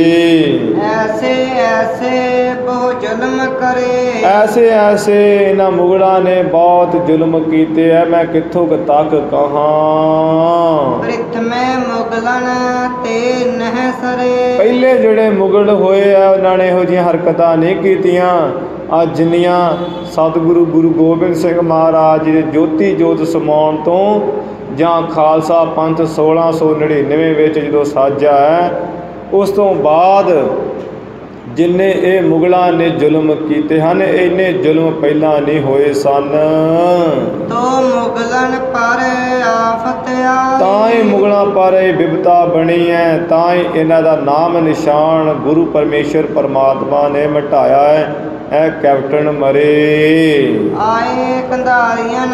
ਐਸੇ ਬਹੁ ਜ਼ੁਲਮ ਕਰੇ। ਐਸੇ ਇਹਨਾਂ ਮੁਗਲਾਂ ਨੇ ਬਹੁਤ ਜ਼ੁਲਮ ਕੀਤੇ ਐ, ਮੈਂ ਕਿੱਥੋਂ ਤੱਕ ਕਹਾਂ। ਪ੍ਰਥਮੇ ਮੁਗਲਨ ਤੇ ਨਹਿ ਸਰੇ। ਪਹਿਲੇ ਜਿਹੜੇ ਮੁਗਲ ਹੋਏ ਆ ਉਹਨਾਂ ਨੇ ਇਹੋ ਜਿਹੀਆਂ ਹਰਕਤਾਂ ਨਹੀਂ ਕੀਤੀਆਂ। ਆ ਜਿੰਨੀਆਂ ਸਤਿਗੁਰੂ ਗੁਰੂ ਗੋਬਿੰਦ ਸਿੰਘ ਮਹਾਰਾਜ ਜੀ ਦੇ ਜੋਤੀ ਜੋਤ ਸਮਾਉਣ ਤੋਂ ਜਾਂ ਖਾਲਸਾ ਪੰਥ 1699 ਵਿੱਚ ਜਦੋਂ ਸਾਜਿਆ ਹੈ, ਉਸ ਤੋਂ ਬਾਅਦ ਜਿੰਨੇ ਇਹ ਮੁਗਲਾਂ ਨੇ ਜ਼ੁਲਮ ਕੀਤੇ ਹਨ, ਇੰਨੇ ਜ਼ੁਲਮ ਪਹਿਲਾਂ ਨਹੀਂ ਹੋਏ ਸਨ। ਤੋ ਮੁਗਲਨ ਪਰ ਆਫਤ ਆਈ। ਤਾਂ ਹੀ ਮੁਗਲਾਂ ਪਰ ਇਹ ਬਿਪਤਾ ਬਣੀ ਹੈ, ਤਾਂ ਹੀ ਇਹਨਾਂ ਦਾ ਨਾਮ ਨਿਸ਼ਾਨ ਗੁਰੂ ਪਰਮੇਸ਼ਰ ਪਰਮਾਤਮਾ ਨੇ ਮਿਟਾਇਆ ਹੈ। ਇਹ ਕੈਪਟਨ ਮਰੇ। ਆਏ ਕੰਧਾਰੀਆਂ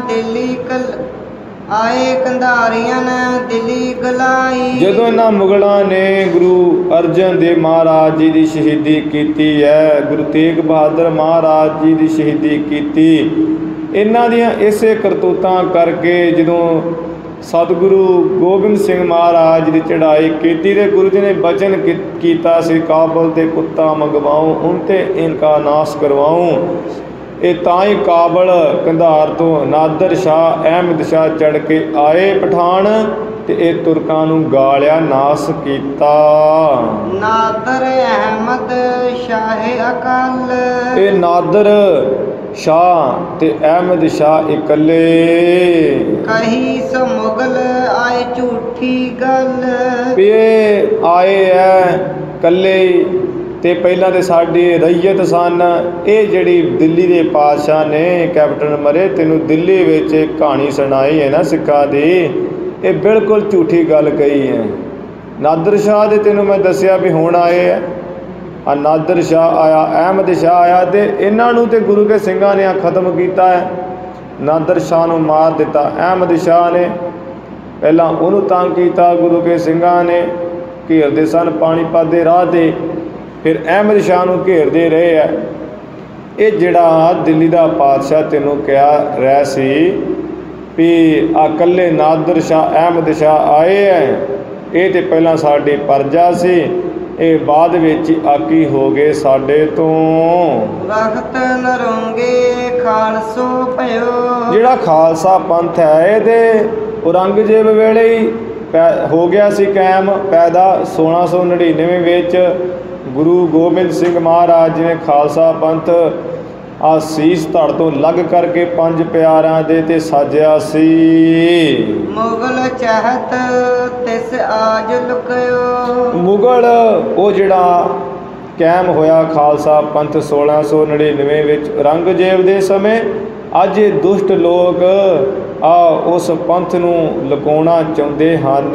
ਦਿੱਲੀ ਗਲਾਈ। ਜਦੋਂ ਇਹਨਾਂ ਮੁਗਲਾਂ ਨੇ ਗੁਰੂ ਅਰਜਨ ਦੇਵ ਮਹਾਰਾਜ ਜੀ ਦੀ ਸ਼ਹੀਦੀ ਕੀਤੀ ਹੈ, ਗੁਰੂ ਤੇਗ ਬਹਾਦਰ ਮਹਾਰਾਜ ਜੀ ਦੀ ਸ਼ਹੀਦੀ ਕੀਤੀ, ਇਹਨਾਂ ਦੀਆਂ ਇਸੇ ਕਰਤੂਤਾਂ ਕਰਕੇ ਜਦੋਂ ਸਤਿਗੁਰੂ ਗੋਬਿੰਦ ਸਿੰਘ ਮਹਾਰਾਜ ਦੀ ਚੜ੍ਹਾਈ ਕੀਤੀ ਤੇ ਗੁਰੂ ਜੀ ਨੇ ਬਚਨ ਕੀਤਾ ਸੀ, ਕਾਬਲ ਤੇ ਕੁੱਤਾ ਮੰਗਵਾਉਂ ਉਨ ਤੇ ਇਨਕਾ ਨਾਸ਼ ਕਰਵਾਉਂ। ਇਹ ਤਾਂ ਹੀ ਕਾਬਲ ਕੰਧਾਰ ਤੋਂ ਨਾਦਰ ਸ਼ਾਹ ਅਹਿਮਦ ਸ਼ਾਹ ਚੜ੍ਹ ਕੇ ਆਏ ਪਠਾਨ ਤੇ ਇਹ ਤੁਰਕਾਂ ਨੂੰ ਗਾਲਿਆ, ਨਾਸ ਕੀਤਾ। ਨਾਦਰ ਅਹਿਮਦ ਸ਼ਾਹ ਅਕਾਲ। ਇਹ ਨਾਦਰ ਸ਼ਾਹ ਤੇ ਅਹਿਮਦ ਸ਼ਾਹ ਇਕੱਲੇ। ਕਹੀ ਸੋ ਮੁਗਲ ਆਏ ਝੂਠੀ ਗੱਲ। ਵੀ ਇਹ ਆਏ ਐ ਇਕੱਲੇ ਤੇ ਪਹਿਲਾਂ ਤੇ ਸਾਡੀ ਰਈਅਤ ਸਨ। ਇਹ ਜਿਹੜੀ ਦਿੱਲੀ ਦੇ ਪਾਤਸ਼ਾਹ ਨੇ ਕੈਪਟਨ ਮਰੇ, ਤੈਨੂੰ ਦਿੱਲੀ ਵਿੱਚ ਕਹਾਣੀ ਸੁਣਾਈ ਹੈ ਨਾ ਸਿੱਖਾਂ ਦੀ, ਇਹ ਬਿਲਕੁਲ ਝੂਠੀ ਗੱਲ ਕਹੀ ਹੈ। ਨਾਦਰ ਸ਼ਾਹ ਦੇ ਤੈਨੂੰ ਮੈਂ ਦੱਸਿਆ ਵੀ ਹੁਣ ਆਏ ਆ, ਆ ਨਾਦਰ ਸ਼ਾਹ ਆਇਆ, ਅਹਿਮਦ ਸ਼ਾਹ ਆਇਆ, ਤੇ ਇਹਨਾਂ ਨੂੰ ਤੇ ਗੁਰੂ ਕੇ ਸਿੰਘਾਂ ਨੇ ਖਤਮ ਕੀਤਾ ਹੈ। ਨਾਦਰ ਸ਼ਾਹ ਨੂੰ ਮਾਰ ਦਿੱਤਾ, ਅਹਿਮਦ ਸ਼ਾਹ ਨੇ ਪਹਿਲਾਂ ਉਹਨੂੰ ਤੰਗ ਕੀਤਾ, ਗੁਰੂ ਕੇ ਸਿੰਘਾਂ ਨੇ ਘੇਰਦੇ ਸਨ ਪਾਣੀਪਤ ਦੇ ਰਾਹ 'ਤੇ, ਫਿਰ ਅਹਿਮਦ ਸ਼ਾਹ ਨੂੰ ਘੇਰਦੇ ਰਹੇ ਆ। ਇਹ ਜਿਹੜਾ ਦਿੱਲੀ ਦਾ ਪਾਤਸ਼ਾਹ ਤੈਨੂੰ ਕਿਹਾ ਰਿਹਾ ਸੀ ਵੀ ਆ ਇਕੱਲੇ ਨਾਦਰ ਸ਼ਾਹ ਅਹਿਮਦ ਸ਼ਾਹ ਆਏ ਹੈ, ਇਹ ਤੇ ਪਹਿਲਾਂ ਸਾਡੀ ਪਰਜਾ ਸੀ, ਇਹ ਬਾਅਦ ਵਿੱਚ ਆਕੀ ਹੋ ਗਏ ਸਾਡੇ ਤੋਂ। ਵਖਤ ਨਰੋਂਗੇ ਖਾਲਸੋ ਭਇਓ। ਜਿਹੜਾ ਖਾਲਸਾ ਪੰਥ ਹੈ ਇਹਦੇ ਔਰੰਗਜ਼ੇਬ ਵੇਲੇ ਹੀ ਹੋ ਗਿਆ ਸੀ ਕਾਇਮ ਪੈਦਾ 1699 ਵਿੱਚ ਗੁਰੂ ਗੋਬਿੰਦ ਸਿੰਘ ਮਹਾਰਾਜ ਜੀ ਨੇ ਖਾਲਸਾ ਪੰਥ ਆ ਸੀਸ ਧੜ ਤੋਂ ਲੱਗ ਕਰਕੇ ਪੰਜ ਪਿਆਰਿਆਂ ਦੇ ਤੇ ਸਾਜਿਆ ਸੀ। ਮੁਗਲ ਚਹਤ ਤਿਸ ਆਜ ਲੁਕਿਓ। ਮੁਗਲ ਉਹ ਜਿਹੜਾ ਕਾਇਮ ਹੋਇਆ ਖਾਲਸਾ ਪੰਥ 1699 ਵਿੱਚ ਔਰੰਗਜ਼ੇਬ ਦੇ ਸਮੇਂ, ਅੱਜ ਇਹ ਦੁਸ਼ਟ ਲੋਕ ਉਸ ਪੰਥ ਨੂੰ ਲੁਕਾਉਣਾ ਚਾਹੁੰਦੇ ਹਨ।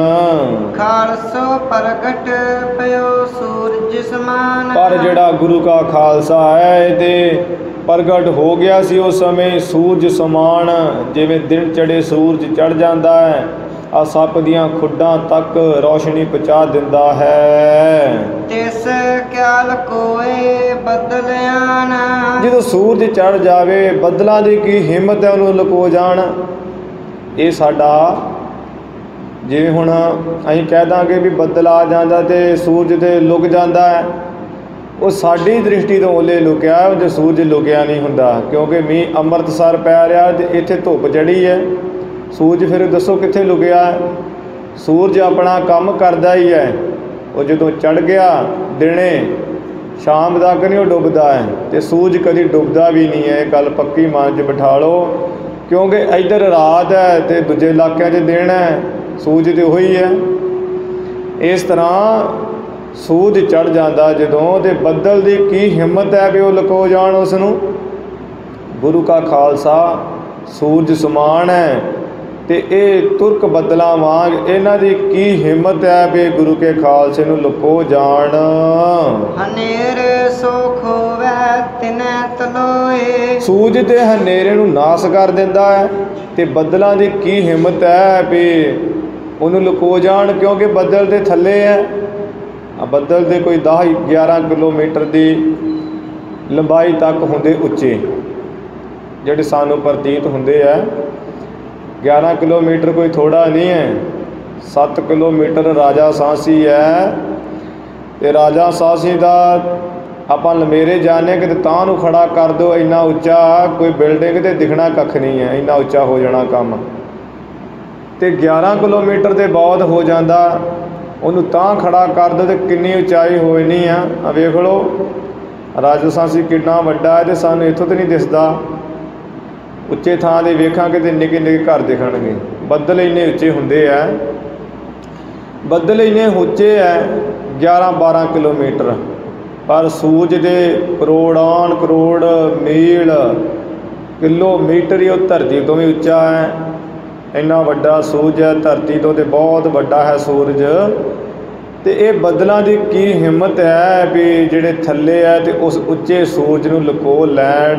ਖਾਲਸੋ ਪ੍ਰਗਟ ਪਇਓ ਸੂਰਜ ਸਮਾਨ। ਪਰ ਜਿਹੜਾ ਗੁਰੂ ਕਾ ਖਾਲਸਾ ਹੈ ਇਹ ਤੇ ਪ੍ਰਗਟ ਹੋ ਗਿਆ ਸੀ ਉਸ ਸਮੇਂ ਸੂਰਜ ਸਮਾਨ। ਜਿਵੇਂ ਦਿਨ ਚੜੇ ਸੂਰਜ ਚੜ ਜਾਂਦਾ ਹੈ, ਆ ਸੱਪ ਦੀਆਂ ਖੁੱਡਾਂ ਤੱਕ ਰੌਸ਼ਨੀ ਪਹੁੰਚਾ ਦਿੰਦਾ ਹੈ। ਤਿਸ ਕਿਆਲ ਕੋਏ ਬਦਲਿਆਨ। ਜਦੋਂ ਸੂਰਜ ਚੜ ਜਾਵੇ, ਬੱਦਲਾਂ ਦੀ ਕੀ ਹਿੰਮਤ ਹੈ ਉਹਨੂੰ ਲੁਕੋ ਜਾਣ। ਇਹ ਸਾਡਾ ਜਿਵੇਂ ਹੁਣ ਅਸੀਂ ਕਹਿ ਦਾਂਗੇ ਵੀ ਬੱਦਲ ਆ ਜਾਂਦਾ ਤੇ ਸੂਰਜ ਤੇ ਲੁਕ ਜਾਂਦਾ ਹੈ, ਉਹ ਸਾਡੀ ਦ੍ਰਿਸ਼ਟੀ ਤੋਂ ਉਹਲੇ ਲੁਕਿਆ, ਉਹਦੇ ਸੂਰਜ ਲੁਕਿਆ ਨਹੀਂ ਹੁੰਦਾ। ਕਿਉਂਕਿ ਮੀਂਹ ਅੰਮ੍ਰਿਤਸਰ ਪੈ ਰਿਹਾ ਤੇ ਇੱਥੇ ਧੁੱਪ ਚੜੀ ਹੈ, ਸੂਰਜ ਫਿਰ ਦੱਸੋ ਕਿੱਥੇ ਲੁਕਿਆ ਹੈ। ਸੂਰਜ ਆਪਣਾ ਕੰਮ ਕਰਦਾ ਹੀ ਹੈ, ਉਹ ਜਦੋਂ ਚੜ ਗਿਆ ਦਿਨੇ ਸ਼ਾਮ ਤੱਕ ਨਹੀਂ ਉਹ ਡੁੱਬਦਾ ਹੈ, ਤੇ ਸੂਰਜ ਕਦੀ ਡੁੱਬਦਾ ਵੀ ਨਹੀਂ ਹੈ। ਇਹ ਗੱਲ ਪੱਕੀ ਮਨ 'ਚ ਬਿਠਾ ਲਓ, ਕਿਉਂਕਿ ਇੱਧਰ ਰਾਤ ਹੈ ਤੇ ਦੂਜੇ ਇਲਾਕਿਆਂ 'ਚ ਦਿਨ ਹੈ, ਸੂਰਜ ਤੇ ਉਹੀ ਹੈ। ਇਸ ਤਰ੍ਹਾਂ ਸੂਰਜ ਚੜ ਜਾਂਦਾ ਜਦੋਂ, ਤੇ ਬੱਦਲ ਦੀ ਕੀ ਹਿੰਮਤ ਹੈ ਵੀ ਉਹ ਲੁਕੋ ਜਾਣ ਉਸ ਨੂੰ। ਗੁਰੂ ਕਾ ਖਾਲਸਾ ਸੂਰਜ ਸਮਾਨ ਹੈ, ਤੇ ਇਹ ਤੁਰਕ ਬੱਦਲਾਂ ਵਾਂਗ ਇਹਨਾਂ ਦੀ ਕੀ ਹਿੰਮਤ ਹੈ ਵੀ ਗੁਰੂ ਕੇ ਖਾਲਸੇ ਨੂੰ ਲੁਕੋ ਜਾਣ। ਹਨੇਰ ਸੋ ਖੋਵੈ ਤਿਨੈ ਤਲੋਏ। ਸੂਰਜ ਤੇ ਹਨੇਰੇ ਨੂੰ ਨਾਸ ਕਰ ਦਿੰਦਾ ਹੈ, ਤੇ ਬੱਦਲਾਂ ਦੀ ਕੀ ਹਿੰਮਤ ਹੈ ਵੀ ਉਹਨੂੰ ਲੁਕੋ ਜਾਣ। ਕਿਉਂਕਿ ਬੱਦਲ ਦੇ ਥੱਲੇ ਹੈ, ਬੱਦਲ ਦੇ ਕੋਈ 10-11 ਕਿਲੋਮੀਟਰ ਦੀ ਲੰਬਾਈ ਤੱਕ ਹੁੰਦੇ ਉੱਚੇ, ਜਿਹੜੇ ਸਾਨੂੰ ਪ੍ਰਤੀਤ ਹੁੰਦੇ ਹੈ। 11 ਕਿਲੋਮੀਟਰ ਕੋਈ ਥੋੜਾ ਨਹੀਂ ਹੈ। 7 ਕਿਲੋਮੀਟਰ ਰਾਜਾ ਸਾਂਸੀ ਹੈ, ਤੇ ਰਾਜਾ ਸਾਂਸੀ ਦਾ ਆਪਾਂ ਲੰਮੇਰੇ ਜਾਣੇ ਕਿ ਤਾਂ ਨੂੰ ਖੜਾ ਕਰ ਦਿਓ, ਇੰਨਾ ਉੱਚਾ ਕੋਈ ਬਿਲਡਿੰਗ ਤੇ ਦਿਖਣਾ ਕੱਖ ਨਹੀਂ ਹੈ, ਇੰਨਾ ਉੱਚਾ ਹੋ ਜਾਣਾ ਕੰਮ। ਤੇ 11 ਕਿਲੋਮੀਟਰ ਤੇ ਬਹੁਤ ਹੋ ਜਾਂਦਾ, ਉਹਨੂੰ ਤਾਂ ਖੜਾ ਕਰ ਦਿਓ ਤੇ ਕਿੰਨੀ ਉਚਾਈ ਹੋ ਜਾਣੀ ਆ। ਵੇਖ ਲਓ ਰਾਜਾ ਸਾਂਸੀ ਕਿੰਨਾ ਵੱਡਾ ਹੈ, ਤੇ ਸਾਨੂੰ ਇੱਥੋਂ ਤਾਂ ਨਹੀਂ ਦਿਸਦਾ। ਉੱਚੇ ਥਾਂ 'ਤੇ ਵੇਖਾਂਗੇ ਤੇ ਨਿੱਕੇ ਨਿੱਕੇ ਘਰ ਦਿਖਣਗੇ। ਬੱਦਲ ਇੰਨੇ ਉੱਚੇ ਹੁੰਦੇ ਆ, ਬੱਦਲ ਇੰਨੇ ਉੱਚੇ ਹੈ 11-12 ਕਿਲੋਮੀਟਰ, ਪਰ ਸੂਰਜ ਦੇ ਕਰੋੜਾਂ ਕਰੋੜ ਮੀਲ ਕਿਲੋਮੀਟਰ ਹੀ ਉਹ ਧਰਤੀ ਤੋਂ ਵੀ ਉੱਚਾ ਹੈ। ਇੰਨਾ ਵੱਡਾ ਸੂਰਜ ਹੈ, ਧਰਤੀ ਤੋਂ ਤੇ ਬਹੁਤ ਵੱਡਾ ਹੈ ਸੂਰਜ। ਤੇ ਇਹ ਬੱਦਲਾਂ ਦੀ ਕੀ ਹਿੰਮਤ ਹੈ ਵੀ ਜਿਹੜੇ ਥੱਲੇ ਹੈ ਤੇ ਉਸ ਉੱਚੇ ਸੂਰਜ ਨੂੰ ਲੁਕੋ ਲੈਣ।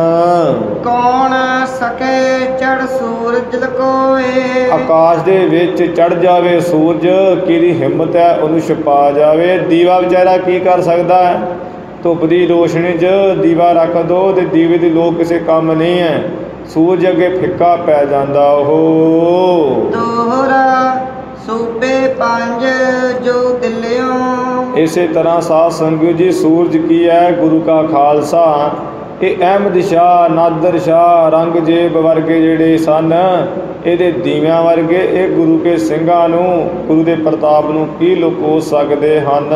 ਕੌਣ ਸਕੇ ਚੜ ਸੂਰਜ ਲਕੋਏ। ਆਕਾਸ਼ ਦੇ ਵਿੱਚ ਚੜ ਜਾਵੇ ਸੂਰਜ, ਕਿਹਦੀ ਹਿੰਮਤ ਹੈ ਉਹਨੂੰ ਛੁਪਾ ਜਾਵੇ। ਦੀਵਾ ਵਿਚਾਰਾ ਕੀ ਕਰ ਸਕਦਾ ਹੈ? ਧੁੱਪ ਦੀ ਰੋਸ਼ਨੀ 'ਚ ਦੀਵਾ ਰੱਖ ਦਿਓ ਤੇ ਦੀਵੇ ਦੀ ਲੋਕ ਕਿਸੇ ਕੰਮ ਨਹੀਂ ਹੈ, ਸੂਰਜ ਅੱਗੇ ਫਿੱਕਾ ਪੈ ਜਾਂਦਾ। ਉਹ ਦੋਹਰਾ ਸੂਬੇ ਪੰਜ ਜੋ ਦਿੱਲਿਓਂ। ਇਸੇ ਤਰ੍ਹਾਂ ਸਾਧ ਸੰਗਤ ਜੀ ਸੂਰਜ ਕੀ ਹੈ? ਗੁਰੂ ਕਾ ਖਾਲਸਾ। ਇਹ ਅਹਿਮਦ ਸ਼ਾਹ, ਨਾਦਰ ਸ਼ਾਹ, ਔਰੰਗਜ਼ੇਬ ਵਰਗੇ ਜਿਹੜੇ ਸਨ, ਇਹਦੇ ਦੀਵਿਆਂ ਵਰਗੇ ਇਹ ਗੁਰੂ ਕੇ ਸਿੰਘਾਂ ਨੂੰ, ਗੁਰੂ ਦੇ ਪ੍ਰਤਾਪ ਨੂੰ ਕੀ ਲੁਕੋ ਸਕਦੇ ਹਨ?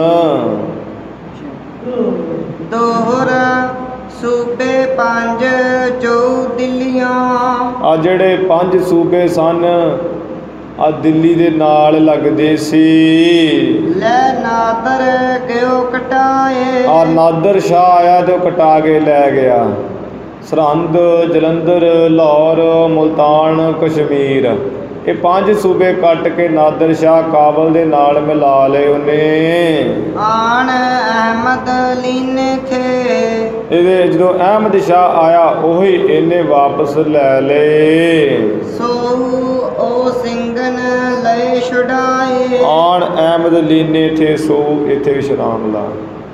ਦੋਹਰਾ ਸੂਬੇ ਪੰਜ ਜੋ ਦਿੱਲੀਓਂ। ਆ ਜਿਹੜੇ 5 ਸੂਬੇ ਸਨ ਆ ਦਿੱਲੀ ਦੇ ਨਾਲ ਲੱਗਦੇ ਸੀ। ਲੈ ਨਾਦਰ ਗਿਓ ਕਟਾਏ। ਆ ਨਾਦਰ ਸ਼ਾਹ ਆਇਆ ਤੇ ਉਹ ਕਟਾ ਕੇ ਲੈ ਗਿਆ। ਸਰਹੰਦ, ਜਲੰਧਰ, ਲਾਹੌਰ, ਮੁਲਤਾਨ, ਕਸ਼ਮੀਰ, ਇਹ 5 ਸੂਬੇ ਕੱਟ ਕੇ ਨਾਦਰ ਸ਼ਾਹ ਕਾਬਲ ਦੇ ਨਾਲ ਮਿਲਾ ਲਏ ਉਹਨੇ। ਆਣ ਅਹਿਮਦ ਲੀਨੇ ਥੇ। ਇਹਦੇ ਜਦੋਂ ਅਹਿਮਦ ਸ਼ਾਹ ਆਇਆ ਉਹੀ ਇਹਨੇ ਵਾਪਸ ਲੈ ਲਏ। ਸੋ ਉਹ ਸਿੰਘਨ ਲਏ ਛੁਡਾਏ। ਆਣ ਅਹਿਮਦ ਲੀਨੇ ਥੇ ਸੋ, ਇੱਥੇ ਵਿਸ਼ਰਾਮ ਲਾ।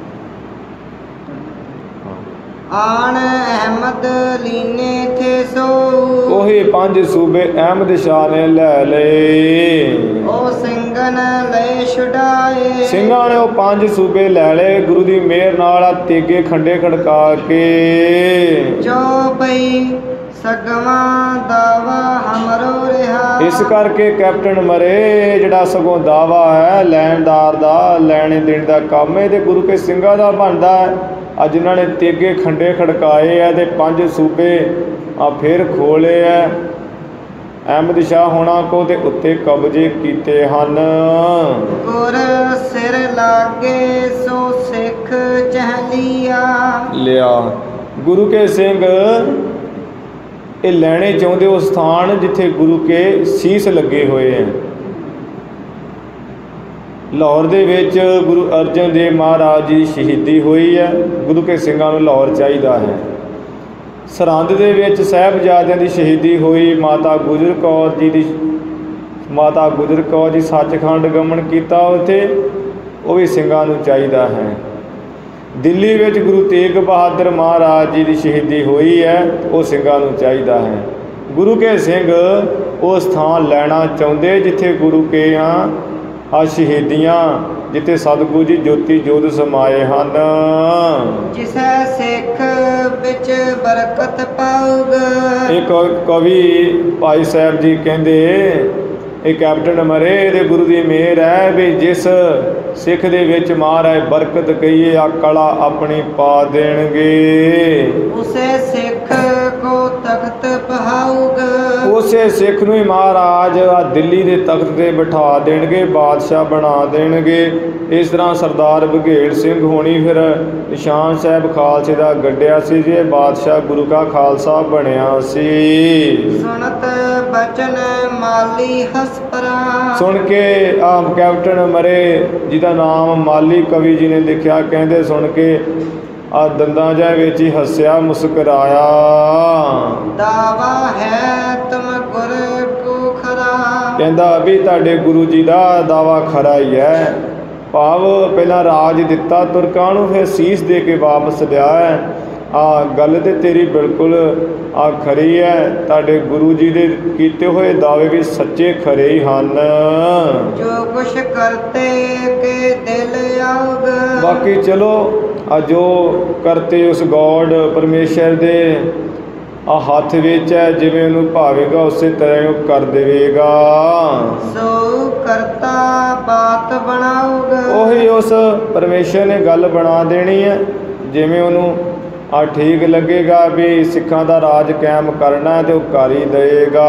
ਆਣ ਅਹਿਮਦ ਲੀਨੇ ਥੇ ਸੋ। ਉਹੀ 5 ਸੂਬੇ ਅਹਿਮਦ ਸ਼ਾਹ ਨੇ ਲੈ ਲਏ। ਉਹ ਸਿੰਘਨ ਲਏ ਛੁਡਾਏ। ਸਿੰਘਾਂ ਨੇ ਉਹ 5 ਸੂਬੇ ਲੈ ਲਏ ਗੁਰੂ ਦੀ ਮਿਹਰ ਨਾਲ, ਤੇਗੇ ਖੰਡੇ ਖੜਕਾ ਕੇ। ਜੋ ਬਈ ਸਗਵਾਂ ਦਾਵਾ ਹਮਰੋ ਰਿਹਾ। ਇਸ ਕਰਕੇ ਕੈਪਟਨ ਮਰੇ ਜਿਹੜਾ ਸਗੋਂ ਦਾਵਾ ਹੈ ਲੈਣਦਾਰ ਦਾ, ਲੈਣੇ ਦੇਣ ਦਾ ਕੰਮ ਹੈ ਤੇ ਗੁਰੂ ਕੇ ਸਿੰਘਾਂ ਦਾ ਬਣਦਾ ਹੈ। ਅੱਜ ਇਹਨਾਂ ਨੇ ਤੇਗੇ ਖੰਡੇ ਖੜਕਾਏ ਆ ਤੇ 5 ਸੂਬੇ ਫਿਰ ਖੋਲੇ ਆ। ਅਹਿਮਦ ਸ਼ਾਹ ਹੋਣਾ ਕੋ ਤੇ ਉੱਤੇ ਕਬਜ਼ੇ ਕੀਤੇ ਹਨ। ਗੁਰ ਸਿਰ ਲਾਗੇ ਸੋ ਸਿੱਖ ਚਹਲੀਆ। ਲਿਆ ਗੁਰੂ ਕੇ ਸਿੰਘ ਇਹ ਲੈਣੇ ਚਾਹੁੰਦੇ ਉਹ ਸਥਾਨ ਜਿੱਥੇ ਗੁਰੂ ਕੇ ਸੀਸ ਲੱਗੇ ਹੋਏ ਹੈ। ਲਾਹੌਰ ਦੇ ਵਿੱਚ ਗੁਰੂ ਅਰਜਨ ਦੇਵ ਮਹਾਰਾਜ ਜੀ ਦੀ ਸ਼ਹੀਦੀ ਹੋਈ ਹੈ। ਗੁਰੂ ਕੇ ਸਿੰਘਾਂ ਨੂੰ ਲਾਹੌਰ ਚਾਹੀਦਾ ਹੈ। ਸਰਹੰਦ ਦੇ ਵਿੱਚ ਸਾਹਿਬਜ਼ਾਦਿਆਂ ਦੀ ਸ਼ਹੀਦੀ ਹੋਈ। ਮਾਤਾ ਗੁਜਰ ਕੌਰ ਜੀ ਸੱਚਖੰਡ ਗਮਨ ਕੀਤਾ ਉੱਥੇ, ਉਹ ਵੀ ਸਿੰਘਾਂ ਨੂੰ ਚਾਹੀਦਾ ਹੈ। ਦਿੱਲੀ ਵਿੱਚ ਗੁਰੂ ਤੇਗ ਬਹਾਦਰ ਮਹਾਰਾਜ ਜੀ ਦੀ ਸ਼ਹੀਦੀ ਹੋਈ ਹੈ, ਉਹ ਸਿੰਘਾਂ ਨੂੰ ਚਾਹੀਦਾ ਹੈ। ਗੁਰੂ ਕੇ ਸਿੰਘ ਉਹ ਸਥਾਨ ਲੈਣਾ ਚਾਹੁੰਦੇ ਜਿੱਥੇ ਗੁਰੂ ਕੇ ਸ਼ਹੀਦੀਆਂ, ਜਿੱਥੇ ਸਤਿਗੁਰੂ ਜੀ ਜੋਤੀ ਜੋਤ ਸਮਾਏ ਹਨ। ਜਿਸੈ ਸਿੱਖ ਵਿੱਚ ਬਰਕਤ ਪਾਉਗਾ। ਇੱਕ ਕਵੀ ਭਾਈ ਸਾਹਿਬ ਜੀ ਕਹਿੰਦੇ ਇਹ ਕੈਪਟਨ ਮਰੇ ਦੇ ਗੁਰੂ ਦੀ ਮਿਹਰ ਹੈ ਵੀ ਜਿਸ ਸਿੱਖ ਦੇ ਵਿੱਚ ਮਹਾਰਾਜ ਬਰਕਤ ਕਹੀਏ ਆ ਕਲਾ ਆਪਣੀ ਪਾ ਦੇਣਗੇ। ਉਸੇ ਸਿੱਖ ਕੋ ਤਖਤ ਪਹਾਉਗਾ। ਉਸੇ ਸਿੱਖ ਨੂੰ ਹੀ ਮਹਾਰਾਜ ਆ ਦਿੱਲੀ ਦੇ ਤਖਤ ਤੇ ਬਿਠਾ ਦੇਣਗੇ, ਬਾਦਸ਼ਾਹ ਬਣਾ ਦੇਣਗੇ। ਇਸ ਤਰ੍ਹਾਂ ਸਰਦਾਰ ਬਘੇਲ ਸਿੰਘ ਹੋਣੀ ਫਿਰ ਨਿਸ਼ਾਨ ਸਾਹਿਬ ਖਾਲਸੇ ਦਾ ਗੱਡਿਆ ਸੀ ਜੇ ਬਾਦਸ਼ਾਹ ਗੁਰੂ ਕਾ ਖਾਲਸਾ ਬਣਿਆ ਸੀ। ਸੁਣਤ ਬਚਨ ਮਾਲੀ ਹਸਪਰਾ। ਸੁਣ ਕੇ ਕੈਪਟਨ ਮਰੇ ਜਿਹਦਾ ਨਾਮ ਮਾਲੀ ਕਵੀ ਜੀ ਨੇ ਲਿਖਿਆ, ਕਹਿੰਦੇ ਸੁਣ ਕੇ ਦੰਦਾਂ ਜਿਹੇ ਵਿੱਚ ਹੀ ਹੱਸਿਆ ਮੁਸਕਰਾਇਆ। ਦਾਵਾ ਹੈ ਤੁਮ ਗੁਰ ਕੋ ਖਰਾ। ਕਹਿੰਦਾ ਵੀ ਤੁਹਾਡੇ ਗੁਰੂ ਜੀ ਦਾ ਦਾਵਾ ਖਰਾ ਹੀ ਹੈ। ਭਾਵ ਪਹਿਲਾਂ ਰਾਜ ਦਿੱਤਾ ਤੁਰਕਾਂ ਨੂੰ, ਫਿਰ ਸੀਸ ਦੇ ਕੇ ਵਾਪਸ ਲਿਆ ਹੈ। ਗੱਲ ਤੇ ਤੇਰੀ ਬਿਲਕੁਲ ਖਰੀ ਹੈ। ਤੁਹਾਡੇ ਗੁਰੂ ਜੀ ਦੇ ਕੀਤੇ ਹੋਏ ਦਾਅਵੇ ਵੀ ਸੱਚੇ ਖਰੇ ਹੀ ਹਨ। ਜੋ ਕੁਛ ਕਰਤੇ ਕੇ ਦਿਲ ਆਉਗਾ। ਬਾਕੀ ਚਲੋ ਜੋ ਕਰਤੇ ਉਸ ਗੋਡ ਪਰਮੇਸ਼ਰ ਦੇ ਹੱਥ ਵਿੱਚ ਹੈ, ਜਿਵੇਂ ਉਹਨੂੰ ਭਾਵੇਗਾ ਉਸੇ ਤਰ੍ਹਾਂ ਉਹ ਕਰ ਦੇਵੇਗਾ। ਸੋ ਕਰਤਾ ਬਾਤ ਬਣਾਉਗਾ। ਉਹੀ ਉਸ ਪਰਮੇਸ਼ਰ ਨੇ ਗੱਲ ਬਣਾ ਦੇਣੀ ਹੈ, ਜਿਵੇਂ ਉਹਨੂੰ ਠੀਕ ਲੱਗੇਗਾ ਵੀ ਸਿੱਖਾਂ ਦਾ ਰਾਜ ਕਾਇਮ ਕਰਨਾ ਤੇ ਉਹ ਕਰ ਹੀ ਦੇਗਾ।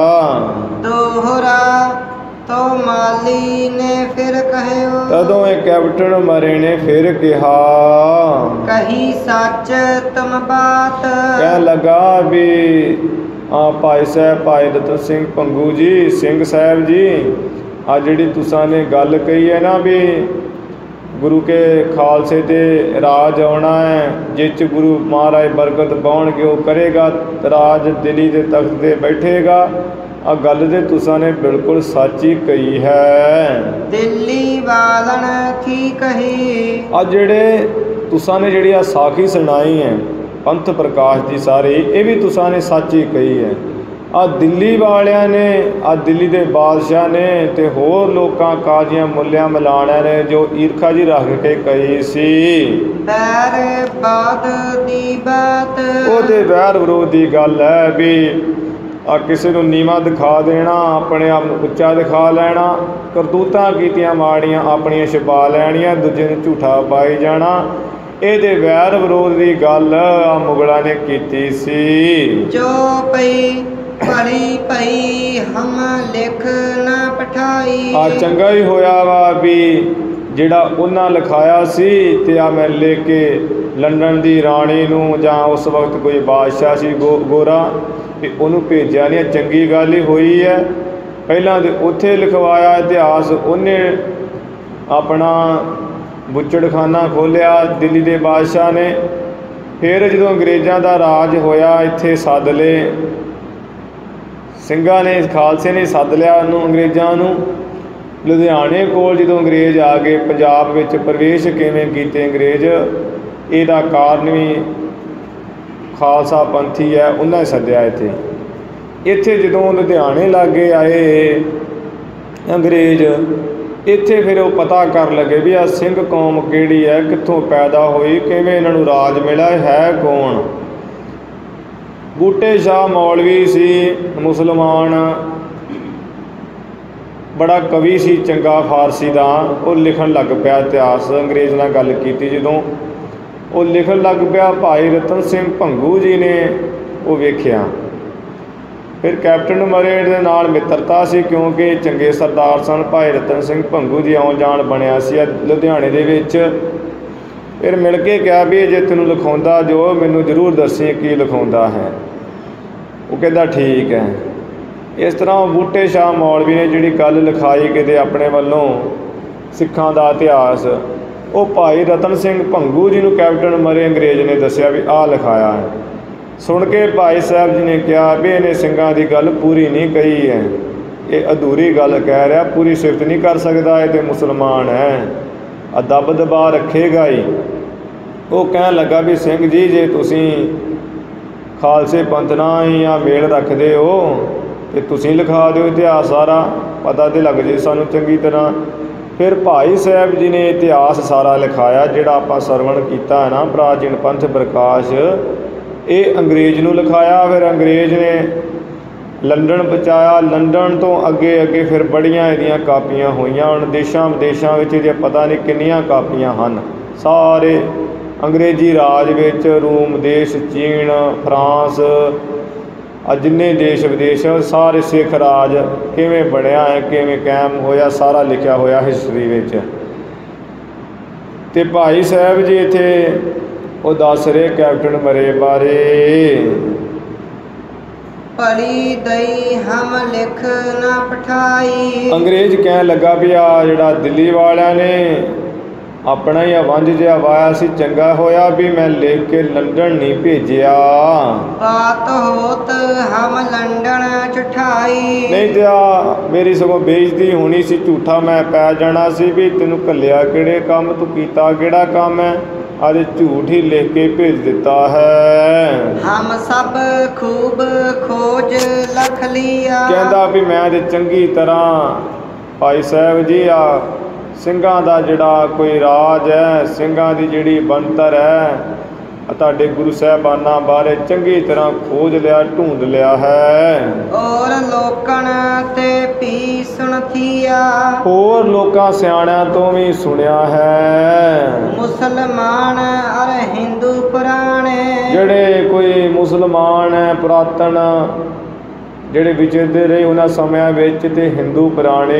ਦੋਹਰਾ ਤੋ ਮਾਲੀ ਨੇ ਫਿਰ ਕਹਿਓ। ਤਦੋਂ ਇਹ ਕੈਪਟਨ ਮਰੇ ਨੇ ਫਿਰ ਕਿਹਾ, ਕਹੀ ਸੱਚ ਤੁਮ ਬਾਤ। ਕਹਿਣ ਲੱਗਾ ਵੀ ਭਾਈ ਸਾਹਿਬ ਭਾਈ ਰਤਨ ਸਿੰਘ ਭੰਗੂ ਜੀ, ਸਿੰਘ ਸਾਹਿਬ ਜੀ, ਜਿਹੜੀ ਤੁਸਾਂ ਨੇ ਗੱਲ ਕਹੀ ਹੈ ਨਾ ਵੀ ਗੁਰੂ ਕੇ ਖਾਲਸੇ ਤੇ ਰਾਜ ਆਉਣਾ ਹੈ, ਜਿਸ 'ਚ ਗੁਰੂ ਮਹਾਰਾਜ ਬਰਕਤ ਪਾਉਣਗੇ ਉਹ ਕਰੇਗਾ, ਰਾਜ ਦਿੱਲੀ ਦੇ ਤਖਤ 'ਤੇ ਬੈਠੇਗਾ। ਗੱਲ ਤੇ ਤੁਸਾਂ ਨੇ ਬਿਲਕੁਲ ਸੱਚ ਹੀ ਕਹੀ ਹੈ। ਦਿੱਲੀ ਵਾਲਣ ਕੀ ਕਹੀ। ਜਿਹੜੇ ਤੁਸਾਂ ਨੇ ਜਿਹੜੀ ਸਾਖੀ ਸੁਣਾਈ ਹੈ ਪੰਥ ਪ੍ਰਕਾਸ਼ ਦੀ ਸਾਰੀ, ਇਹ ਵੀ ਤੁਸਾਂ ਨੇ ਸੱਚ ਹੀ ਕਹੀ ਹੈ। ਦਿੱਲੀ ਵਾਲਿਆਂ ਨੇ, ਦਿੱਲੀ ਦੇ ਬਾਦਸ਼ਾਹ ਨੇ ਤੇ ਹੋਰ ਲੋਕਾਂ ਕਾਜ਼ੀਆਂ ਮੁੱਲਿਆਂ ਮਲਾਣਿਆਂ ਨੇ ਜੋ ਈਰਖਾ ਜੀ ਰੱਖ ਕੇ ਕਹੀ ਸੀ। ਵੈਰ ਬਾਦ ਦੀ ਬਾਤ। ਉਹਦੇ ਵੈਰ ਵਿਰੋਧ ਦੀ ਗੱਲ ਹੈ ਵੀ ਕਿਸੇ ਨੂੰ ਨੀਵਾਂ ਦਿਖਾ ਦੇਣਾ, ਆਪਣੇ ਆਪ ਨੂੰ ਉੱਚਾ ਦਿਖਾ ਲੈਣਾ, ਕਰਤੂਤਾਂ ਕੀਤੀਆਂ ਮਾੜੀਆਂ ਆਪਣੀਆਂ ਛੁਪਾ ਲੈਣੀਆਂ, ਦੂਜੇ ਨੂੰ ਝੂਠਾ ਪਾਈ ਜਾਣਾ। ਇਹਦੇ ਵੈਰ ਵਿਰੋਧ ਦੀ ਗੱਲ ਮੁਗਲਾਂ ਨੇ ਕੀਤੀ ਸੀ। ਜੋ ਪਈ ਭਲੀ ਭਈ ਹਮ ਲਿਖ ਨਾ ਪਠਾਈ। ਚੰਗਾ ਹੀ ਹੋਇਆ ਵਾ ਵੀ ਜਿਹੜਾ ਉਹਨਾਂ ਲਿਖਾਇਆ ਸੀ ਤੇ ਮੈਂ ਲੈ ਕੇ ਲੰਡਨ ਦੀ ਰਾਣੀ ਨੂੰ, ਜਾਂ ਉਸ ਵਕਤ ਕੋਈ ਬਾਦਸ਼ਾਹ ਸੀ ਗੋਰਾ, ਤੇ ਉਹਨੂੰ ਭੇਜਿਆ ਨਹੀਂ। ਚੰਗੀ ਗੱਲ ਹੀ ਹੋਈ ਹੈ। ਪਹਿਲਾਂ ਤਾਂ ਉੱਥੇ ਲਿਖਵਾਇਆ ਇਤਿਹਾਸ, ਉਹਨੇ ਆਪਣਾ ਬੁੱਚੜਖਾਨਾ ਖੋਲ੍ਹਿਆ ਦਿੱਲੀ ਦੇ ਬਾਦਸ਼ਾਹ ਨੇ। ਫਿਰ ਜਦੋਂ ਅੰਗਰੇਜ਼ਾਂ ਦਾ ਰਾਜ ਹੋਇਆ ਇੱਥੇ ਸੱਦ ਲਏ ਸਿੰਘਾਂ ਨੇ, ਖਾਲਸੇ ਨੇ ਸੱਦ ਲਿਆ ਉਹਨੂੰ, ਅੰਗਰੇਜ਼ਾਂ ਨੂੰ। ਲੁਧਿਆਣੇ ਕੋਲ ਜਦੋਂ ਅੰਗਰੇਜ਼ ਆ ਗਏ, ਪੰਜਾਬ ਵਿੱਚ ਪ੍ਰਵੇਸ਼ ਕਿਵੇਂ ਕੀਤੇ ਅੰਗਰੇਜ਼, ਇਹਦਾ ਕਾਰਨ ਵੀ ਖਾਲਸਾ ਪੰਥੀ ਹੈ, ਉਹਨਾਂ ਨੇ ਸੱਦਿਆ ਇੱਥੇ ਜਦੋਂ ਲੁਧਿਆਣੇ ਲਾਗੇ ਆਏ ਅੰਗਰੇਜ਼, ਇੱਥੇ ਫਿਰ ਉਹ ਪਤਾ ਕਰਨ ਲੱਗੇ ਵੀ ਆਹ ਸਿੰਘ ਕੌਮ ਕਿਹੜੀ ਹੈ, ਕਿੱਥੋਂ ਪੈਦਾ ਹੋਈ, ਕਿਵੇਂ ਇਹਨਾਂ ਨੂੰ ਰਾਜ ਮਿਲਿਆ, ਹੈ ਕੌਣ। ਬੂਟੇ ਸ਼ਾਹ ਮੌਲਵੀ ਸੀ ਮੁਸਲਮਾਨ, ਬੜਾ ਕਵੀ ਸੀ ਚੰਗਾ ਫਾਰਸੀ ਦਾ। ਉਹ ਲਿਖਣ ਲੱਗ ਪਿਆ ਇਤਿਹਾਸ। ਅੰਗਰੇਜ਼ ਨਾਲ ਗੱਲ ਕੀਤੀ ਜਦੋਂ, ਉਹ ਲਿਖਣ ਲੱਗ ਪਿਆ। ਭਾਈ ਰਤਨ ਸਿੰਘ ਭੰਗੂ ਜੀ ਨੇ ਉਹ ਵੇਖਿਆ। ਫਿਰ ਕੈਪਟਨ ਮਰੇ ਦੇ ਨਾਲ ਮਿੱਤਰਤਾ ਸੀ, ਕਿਉਂਕਿ ਚੰਗੇ ਸਰਦਾਰ ਸਨ। ਭਾਈ ਰਤਨ ਸਿੰਘ ਭੰਗੂ ਜੀ ਆਉਣ ਜਾਣ ਬਣਿਆ ਸੀ ਲੁਧਿਆਣੇ ਦੇ ਵਿੱਚ। ਫਿਰ ਮਿਲ ਕੇ ਕਿਹਾ ਵੀ ਜੇ ਤੈਨੂੰ ਲਿਖਾਉਂਦਾ ਜੋ ਮੈਨੂੰ ਜ਼ਰੂਰ ਦੱਸੀ ਕੀ ਲਿਖਾਉਂਦਾ ਹੈ। ਉਹ ਕਹਿੰਦਾ ਠੀਕ ਹੈ। ਇਸ ਤਰ੍ਹਾਂ ਬੂਟੇ ਸ਼ਾਹ ਮੌਲਵੀ ਨੇ ਜਿਹੜੀ ਗੱਲ ਲਿਖਾਈ ਕਿਤੇ ਆਪਣੇ ਵੱਲੋਂ ਸਿੱਖਾਂ ਦਾ ਇਤਿਹਾਸ, ਉਹ ਭਾਈ ਰਤਨ ਸਿੰਘ ਭੰਗੂ ਜੀ ਨੂੰ ਕੈਪਟਨ ਮਰੇ ਅੰਗਰੇਜ਼ ਨੇ ਦੱਸਿਆ ਵੀ ਆਹ ਲਿਖਾਇਆ ਹੈ। ਸੁਣ ਕੇ ਭਾਈ ਸਾਹਿਬ ਜੀ ਨੇ ਕਿਹਾ ਵੀ ਇਹਨੇ ਸਿੰਘਾਂ ਦੀ ਗੱਲ ਪੂਰੀ ਨਹੀਂ ਕਹੀ ਹੈ, ਇਹ ਅਧੂਰੀ ਗੱਲ ਕਹਿ ਰਿਹਾ, ਪੂਰੀ ਸਿਫਤ ਨਹੀਂ ਕਰ ਸਕਦਾ, ਇਹ ਤਾਂ ਮੁਸਲਮਾਨ ਹੈ, ਦਬ ਦਬਾ ਰੱਖੇਗਾ ਹੀ। ਉਹ ਕਹਿਣ ਲੱਗਾ ਵੀ ਸਿੰਘ ਜੀ ਜੇ ਤੁਸੀਂ ਖਾਲਸੇ ਪੰਥ ਨਾਲ ਹੀ ਆ ਮੇਲ ਰੱਖਦੇ ਹੋ ਤੇ ਤੁਸੀਂ ਲਿਖਾ ਦਿਓ ਇਤਿਹਾਸ ਸਾਰਾ, ਪਤਾ ਤੇ ਲੱਗ ਜੇ ਸਾਨੂੰ ਚੰਗੀ ਤਰ੍ਹਾਂ। ਫਿਰ ਭਾਈ ਸਾਹਿਬ ਜੀ ਨੇ ਇਤਿਹਾਸ ਸਾਰਾ ਲਿਖਾਇਆ ਜਿਹੜਾ ਆਪਾਂ ਸਰਵਣ ਕੀਤਾ ਹੈ ਨਾ, ਪ੍ਰਾਚੀਨ ਪੰਥ ਪ੍ਰਕਾਸ਼, ਇਹ ਅੰਗਰੇਜ਼ ਨੂੰ ਲਿਖਾਇਆ। ਫਿਰ ਅੰਗਰੇਜ਼ ਨੇ ਲੰਡਨ ਪਹੁੰਚਾਇਆ। ਲੰਡਨ ਤੋਂ ਅੱਗੇ ਅੱਗੇ ਫਿਰ ਬੜੀਆਂ ਇਹਦੀਆਂ ਕਾਪੀਆਂ ਹੋਈਆਂ। ਹੁਣ ਦੇਸ਼ਾਂ ਵਿਦੇਸ਼ਾਂ ਵਿੱਚ ਇਹਦੀਆਂ ਪਤਾ ਨਹੀਂ ਕਿੰਨੀਆਂ ਕਾਪੀਆਂ ਹਨ। ਸਾਰੇ ਅੰਗਰੇਜ਼ੀ ਰਾਜ ਵਿੱਚ ਰੂਮ ਦੇਸ਼, ਚੀਨ, ਫਰਾਂਸ, ਜਿੰਨੇ ਦੇਸ਼ ਵਿਦੇਸ਼, ਸਾਰੇ ਸਿੱਖ ਰਾਜ ਕਿਵੇਂ ਬਣਿਆ ਹੈ, ਕਿਵੇਂ ਕਾਇਮ ਹੋਇਆ, ਸਾਰਾ ਲਿਖਿਆ ਹੋਇਆ ਹਿਸਟਰੀ ਵਿੱਚ। ਤੇ ਭਾਈ ਸਾਹਿਬ ਜੀ ਇੱਥੇ ਉਹ ਦੱਸ ਰਹੇ ਕੈਪਟਨ ਮਰੇ ਬਾਰੇ। ਭਲੀ ਦਈ ਹਮ ਲਿਖ ਨਾ ਪਠਾਈ। ਅੰਗਰੇਜ਼ ਕਹਿਣ ਲੱਗਾ ਵੀ ਆ ਜਿਹੜਾ ਦਿੱਲੀ ਵਾਲਿਆਂ ਨੇ ਆਪਣਾ ਹੀ ਵੰਝ ਜਿਹਾ ਵਾਇਆ ਸੀ, ਚੰਗਾ ਹੋਇਆ ਵੀ ਮੈਂ ਲਿਖ ਕੇ ਲੰਡਨ ਨਹੀਂ ਭੇਜਿਆ। ਬਾਤ ਹੋਤ ਹਮ ਲੰਡਨ ਚਠਾਈ। ਨਹੀਂ ਤੇ ਆ ਮੇਰੀ ਸਗੋਂ ਬੇਇੱਜ਼ਤੀ ਹੋਣੀ ਸੀ, ਝੂਠਾ ਮੈਂ ਪੈ ਜਾਣਾ ਸੀ ਵੀ ਤੈਨੂੰ ਘੱਲਿਆ ਕਿਹੜੇ ਕੰਮ, ਤੂੰ ਕੀਤਾ ਕਿਹੜਾ ਕੰਮ ਹੈ, ਅੱਜ ਝੂਠ ਹੀ ਲਿਖ ਕੇ ਭੇਜ ਦਿੱਤਾ ਹੈ। ਹਮ ਸਭ ਖੂਬ ਖੋਜ ਲਖ ਲਿਆ। ਕਹਿੰਦਾ ਵੀ ਮੈਂ ਤੇ ਚੰਗੀ ਤਰ੍ਹਾਂ ਭਾਈ ਸਾਹਿਬ ਜੀ ਆ ਸਿੰਘਾਂ ਦਾ ਜਿਹੜਾ ਕੋਈ ਰਾਜ ਹੈ, ਸਿੰਘਾਂ ਦੀ ਜਿਹੜੀ ਬਣਤਰ ਹੈ, ਤੁਹਾਡੇ ਗੁਰੂ ਸਾਹਿਬਾਨਾਂ ਬਾਰੇ ਚੰਗੀ ਤਰ੍ਹਾਂ ਖੋਜ ਲਿਆ, ਢੂੰਡ ਲਿਆ ਹੈ। ਔਰ ਲੋਕਣ ਤੇ ਪੀ ਸੁਣਥੀਆ। ਹੋਰ ਲੋਕਾਂ ਸਿਆਣਿਆਂ ਤੋਂ ਵੀ ਸੁਣਿਆ ਹੈ। ਮੁਸਲਮਾਨ ਅਰ ਹਿੰਦੂ ਪੁਰਾਣੇ। ਜਿਹੜੇ ਕੋਈ ਮੁਸਲਮਾਨ ਹੈ ਪੁਰਾਤਨ ਜਿਹੜੇ ਵਿਚਰਦੇ ਰਹੇ ਉਹਨਾਂ ਸਮਿਆਂ ਵਿੱਚ, ਤੇ ਹਿੰਦੂ ਪੁਰਾਣੇ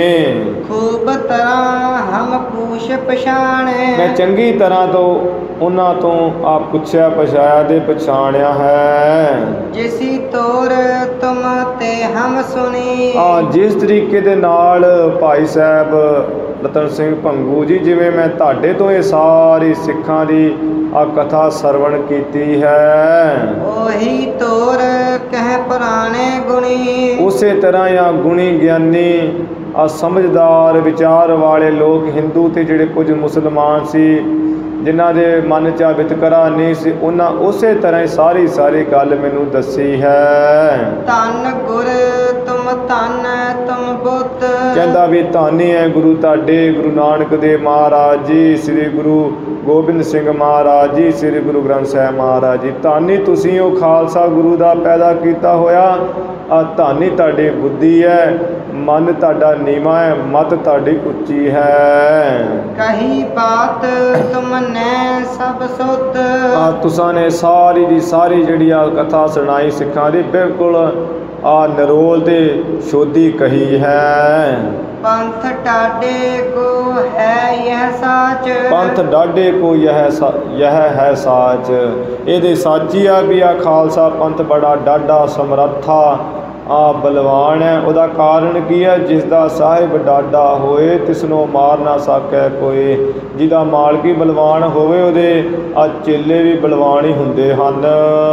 ਖੂਬ ਤਰ੍ਹਾਂ ਹਮ ਪੂਛ ਪਛਾਣੇ। ਮੈਂ ਚੰਗੀ ਤਰ੍ਹਾਂ ਤੋਂ ਉਹਨਾਂ ਤੋਂ ਆਪ ਪੁੱਛਿਆ ਪਛਾਇਆ ਤੇ ਪਛਾਣਿਆ ਹੈ। ਜਿਸੀ ਤੋਰ ਤੁਮ ਤੇ ਹਮ ਸੁਣੀ। ਜਿਸ ਤਰੀਕੇ ਦੇ ਨਾਲ ਭਾਈ ਸਾਹਿਬ ਰਤਨ ਸਿੰਘ ਭੰਗੂ ਜੀ, ਜਿਵੇਂ ਮੈਂ ਤੁਹਾਡੇ ਤੋਂ ਇਹ ਸਾਰੀ ਸਿੱਖਾਂ ਦੀ ਆ ਕਥਾ ਸਰਵਣ ਕੀਤੀ ਹੈ, ਉਹੀ ਤੋਰ ਕਹਿ ਪੁਰਾਣੇ ਗੁਣੀ। ਉਸੇ ਤਰ੍ਹਾਂ ਆ ਗੁਣੀ ਗਿਆਨੀ ਆ ਸਮਝਦਾਰ ਵਿਚਾਰ ਵਾਲੇ ਲੋਕ ਹਿੰਦੂ ਤੇ ਜਿਹੜੇ ਕੁਝ ਮੁਸਲਮਾਨ ਸੀ ਜਿਨ੍ਹਾਂ ਦੇ ਮਨ 'ਚ ਵਿਤਕਰਾ ਨਹੀਂ ਸੀ, ਉਹਨਾਂ ਉਸੇ ਤਰ੍ਹਾਂ ਹੀ ਸਾਰੀ ਗੱਲ ਮੈਨੂੰ ਦੱਸੀ ਹੈ। ਧੰਨ ਗੁਰ ਤੁਮ ਧੰਨ ਤੁਮ ਬੁੱਧ। ਕਹਿੰਦਾ ਵੀ ਧੰਨ ਹੈ ਗੁਰੂ ਤੁਹਾਡੇ, ਗੁਰੂ ਨਾਨਕ ਦੇਵ ਮਹਾਰਾਜ ਜੀ, ਸ੍ਰੀ ਗੁਰੂ ਗੋਬਿੰਦ ਸਿੰਘ ਮਹਾਰਾਜ ਜੀ, ਸ੍ਰੀ ਗੁਰੂ ਗ੍ਰੰਥ ਸਾਹਿਬ ਮਹਾਰਾਜ ਜੀ। ਧੰਨ ਹੀ ਤੁਸੀਂ ਉਹ ਖਾਲਸਾ ਗੁਰੂ ਦਾ ਪੈਦਾ ਕੀਤਾ ਹੋਇਆ। ਧੰਨ ਹੀ ਤੁਹਾਡੀ ਬੁੱਧੀ ਹੈ, ਮਨ ਤੁਹਾਡਾ ਨੀਵਾਂ ਹੈ, ਮਤ ਤੁਹਾਡੀ ਉੱਚੀ ਹੈ। ਕਹੀ ਬਾਤ ਤੁਮ ਨੇ ਸਭ ਸੁਧ। ਤੁਸਾਂ ਨੇ ਸਾਰੀ ਦੀ ਸਾਰੀ ਜਿਹੜੀ ਆ ਕਥਾ ਸੁਣਾਈ ਸਿੱਖਾਂ ਦੀ, ਬਿਲਕੁਲ ਨਿਰੋਲ ਤੇ ਸ਼ੋਧੀ ਕਹੀ ਹੈ। ਪੰਥ ਡਾਢੇ ਕੋ ਹੈ ਯਹ ਸਾਚ। ਪੰਥ ਡਾਢੇ ਕੋ ਯਹ ਹੈ ਸਾਚ। ਇਹਦੇ ਸਾਚੀ ਆ ਵੀ ਆ ਖਾਲਸਾ ਪੰਥ ਬੜਾ ਡਾਢਾ ਸਮਰੱਥਾ ਬਲਵਾਨ ਹੈ। ਉਹਦਾ ਕਾਰਨ ਕੀ ਹੈ? ਜਿਸ ਦਾ ਸਾਹਿਬ ਡਾਢਾ ਹੋਏ ਤਿਸਨੂੰ ਮਾਰ ਨਾ ਸਕੈ ਕੋਈ। ਜਿਹਦਾ ਮਾਲਕੀ ਬਲਵਾਨ ਹੋਵੇ ਉਹਦੇ ਚੇਲੇ ਵੀ ਬਲਵਾਨ ਹੀ ਹੁੰਦੇ ਹਨ।